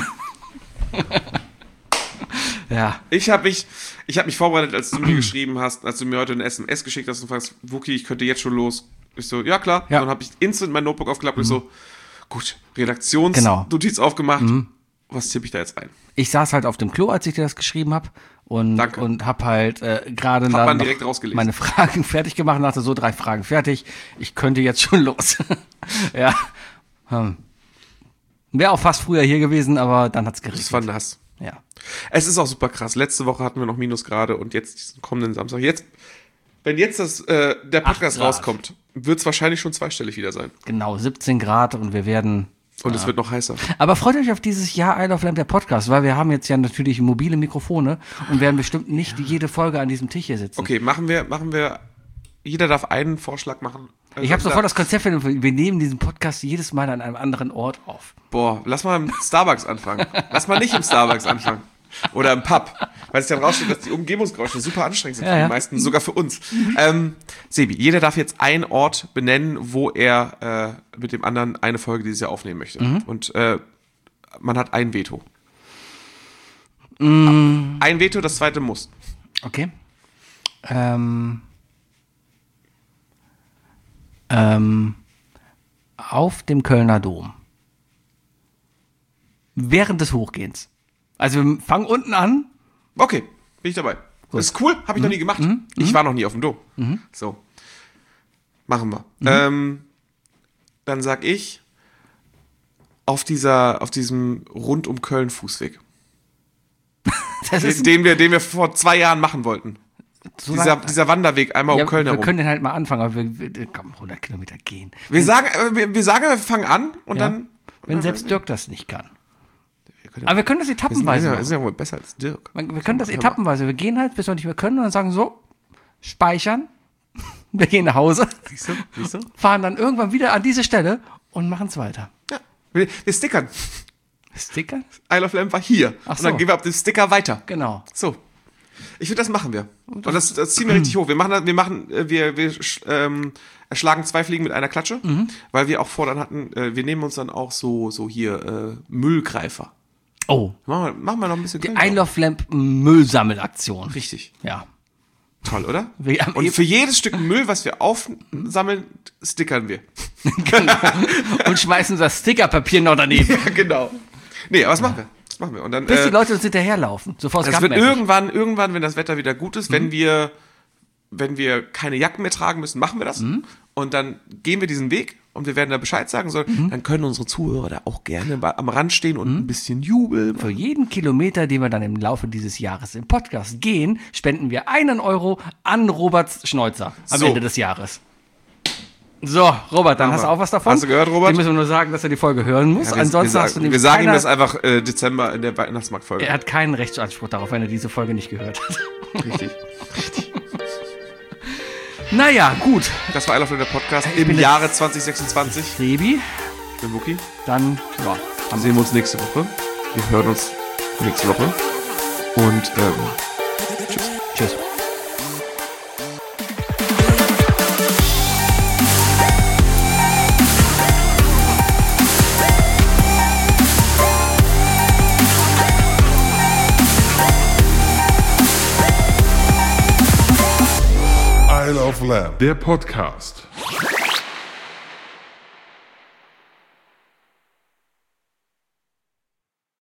Ja. Ich habe mich, ich hab mich vorbereitet, als du mir geschrieben hast, als du mir heute eine S M S geschickt hast und fragst, Wookie, ich könnte jetzt schon los. Ich so, ja klar. Ja. Dann habe ich instant mein Notebook aufgeklappt und ich so, gut, Redaktionsnotiz Genau. aufgemacht. Was tippe ich da jetzt ein? Ich saß halt auf dem Klo, als ich dir das geschrieben habe und, Danke. und hab halt äh, gerade Hat dann man noch direkt rausgelesen. meine Fragen fertig gemacht und dachte, so drei Fragen fertig. Ich könnte jetzt schon los. ja. Hm. Wäre auch fast früher hier gewesen, aber dann hat's geregnet. Das war nass. Ja. Es ist auch super krass. Letzte Woche hatten wir noch Minusgrade und jetzt diesen kommenden Samstag. Jetzt, wenn jetzt das, äh, der Podcast Grad. rauskommt, wird es wahrscheinlich schon zweistellig wieder sein. Genau, siebzehn Grad und wir werden. Und es wird noch heißer. Aber freut euch auf dieses Jahr Isle of Lamp, der Podcast, weil wir haben jetzt ja natürlich mobile Mikrofone und werden bestimmt nicht jede Folge an diesem Tisch hier sitzen. Okay, machen wir, machen wir, jeder darf einen Vorschlag machen. Also, Ich habe sofort das Konzept, wir nehmen diesen Podcast jedes Mal an einem anderen Ort auf. Boah, lass mal im Starbucks anfangen. Lass mal nicht im Starbucks anfangen. Oder im Pub. Weil es dann raussteht, dass die Umgebungsgeräusche super anstrengend sind Ja, für ja. die meisten, sogar für uns. Ähm, Sebi, jeder darf jetzt einen Ort benennen, wo er äh, mit dem anderen eine Folge dieses Jahr aufnehmen möchte. Mhm. Und äh, man hat ein Veto. Mm. Ein Veto, das zweite muss. Okay. Ähm, ähm, auf dem Kölner Dom. Während des Hochgehens. Also wir fangen unten an. Okay, bin ich dabei. Das ist cool, habe ich noch nie gemacht. Ich war noch nie auf dem Dom. So. Machen wir. Ähm, dann sag ich auf dieser, auf diesem rund um Köln Fußweg. Das Den, ist den wir, den wir vor zwei Jahren machen wollten. so Dieser, lang- dieser Wanderweg einmal ja, um Köln wir herum. können den halt mal anfangen, aber wir, wir komm, hundert Kilometer gehen. Wir sagen, äh, wir, wir sagen, wir fangen an und Ja. dann. Wenn selbst Dirk das nicht kann. Wir können, Aber wir können das wir sind, etappenweise ja, machen. ist ja wohl besser als Dirk. Wir können das etappenweise. Wir gehen halt, bis wir nicht mehr können und dann sagen so, speichern. Wir gehen nach Hause, Siehst du? Siehst du? fahren dann irgendwann wieder an diese Stelle und machen es weiter. Ja. Wir, wir stickern. Sticker? Isle of Lamp war hier. Ach Und dann so. gehen wir ab dem Sticker weiter. Genau. So. Ich finde, das machen wir. Und das, das ziehen wir richtig hoch. Wir machen, das- wir machen, äh, wir, wir sch- ähm, erschlagen zwei Fliegen mit einer Klatsche, weil wir auch fordern hatten, äh, wir nehmen uns dann auch so, so hier äh, Müllgreifer. Oh, Machen wir, machen wir noch ein bisschen die Köln Isle of Lamp Müllsammelaktion. drauf. Richtig. Ja. Toll, oder? Wir haben Und eben- für jedes Stück Müll, was wir aufsammeln, stickern wir. Und schmeißen das Stickerpapier noch daneben. Ja, genau. Nee, aber was machen wir? Das machen wir. Und dann, Bis äh, die Leute uns hinterherlaufen. Sofort das wird irgendwann, irgendwann, wenn das Wetter wieder gut ist, wenn wir, wenn wir keine Jacken mehr tragen müssen, machen wir das. Und dann gehen wir diesen Weg und wir werden da Bescheid sagen sollen. Dann können unsere Zuhörer da auch gerne bei- am Rand stehen und ein bisschen jubeln. Für jeden Kilometer, den wir dann im Laufe dieses Jahres im Podcast gehen, spenden wir einen Euro an Robert Schneuzer am So. Ende des Jahres. So, Robert, dann Haben hast du wir. auch was davon. Hast du gehört, Robert? Dem müssen wir nur sagen, dass er die Folge hören muss. Ja, wir, Ansonsten wir, hast du sagen, nämlich wir sagen ihm keiner- das einfach äh, Dezember in der Weihnachtsmarktfolge. Er hat keinen Rechtsanspruch darauf, wenn er diese Folge nicht gehört hat. Richtig. Naja, gut. Das war Isle of Lamp, der Podcast Ich im bin Jahre zwanzig sechsundzwanzig. Sebi, Ich bin Wookie. dann, ja, Dann sehen wir uns nächste Woche. Wir hören uns nächste Woche. Und ähm, tschüss. Isle of Lamp, der Podcast.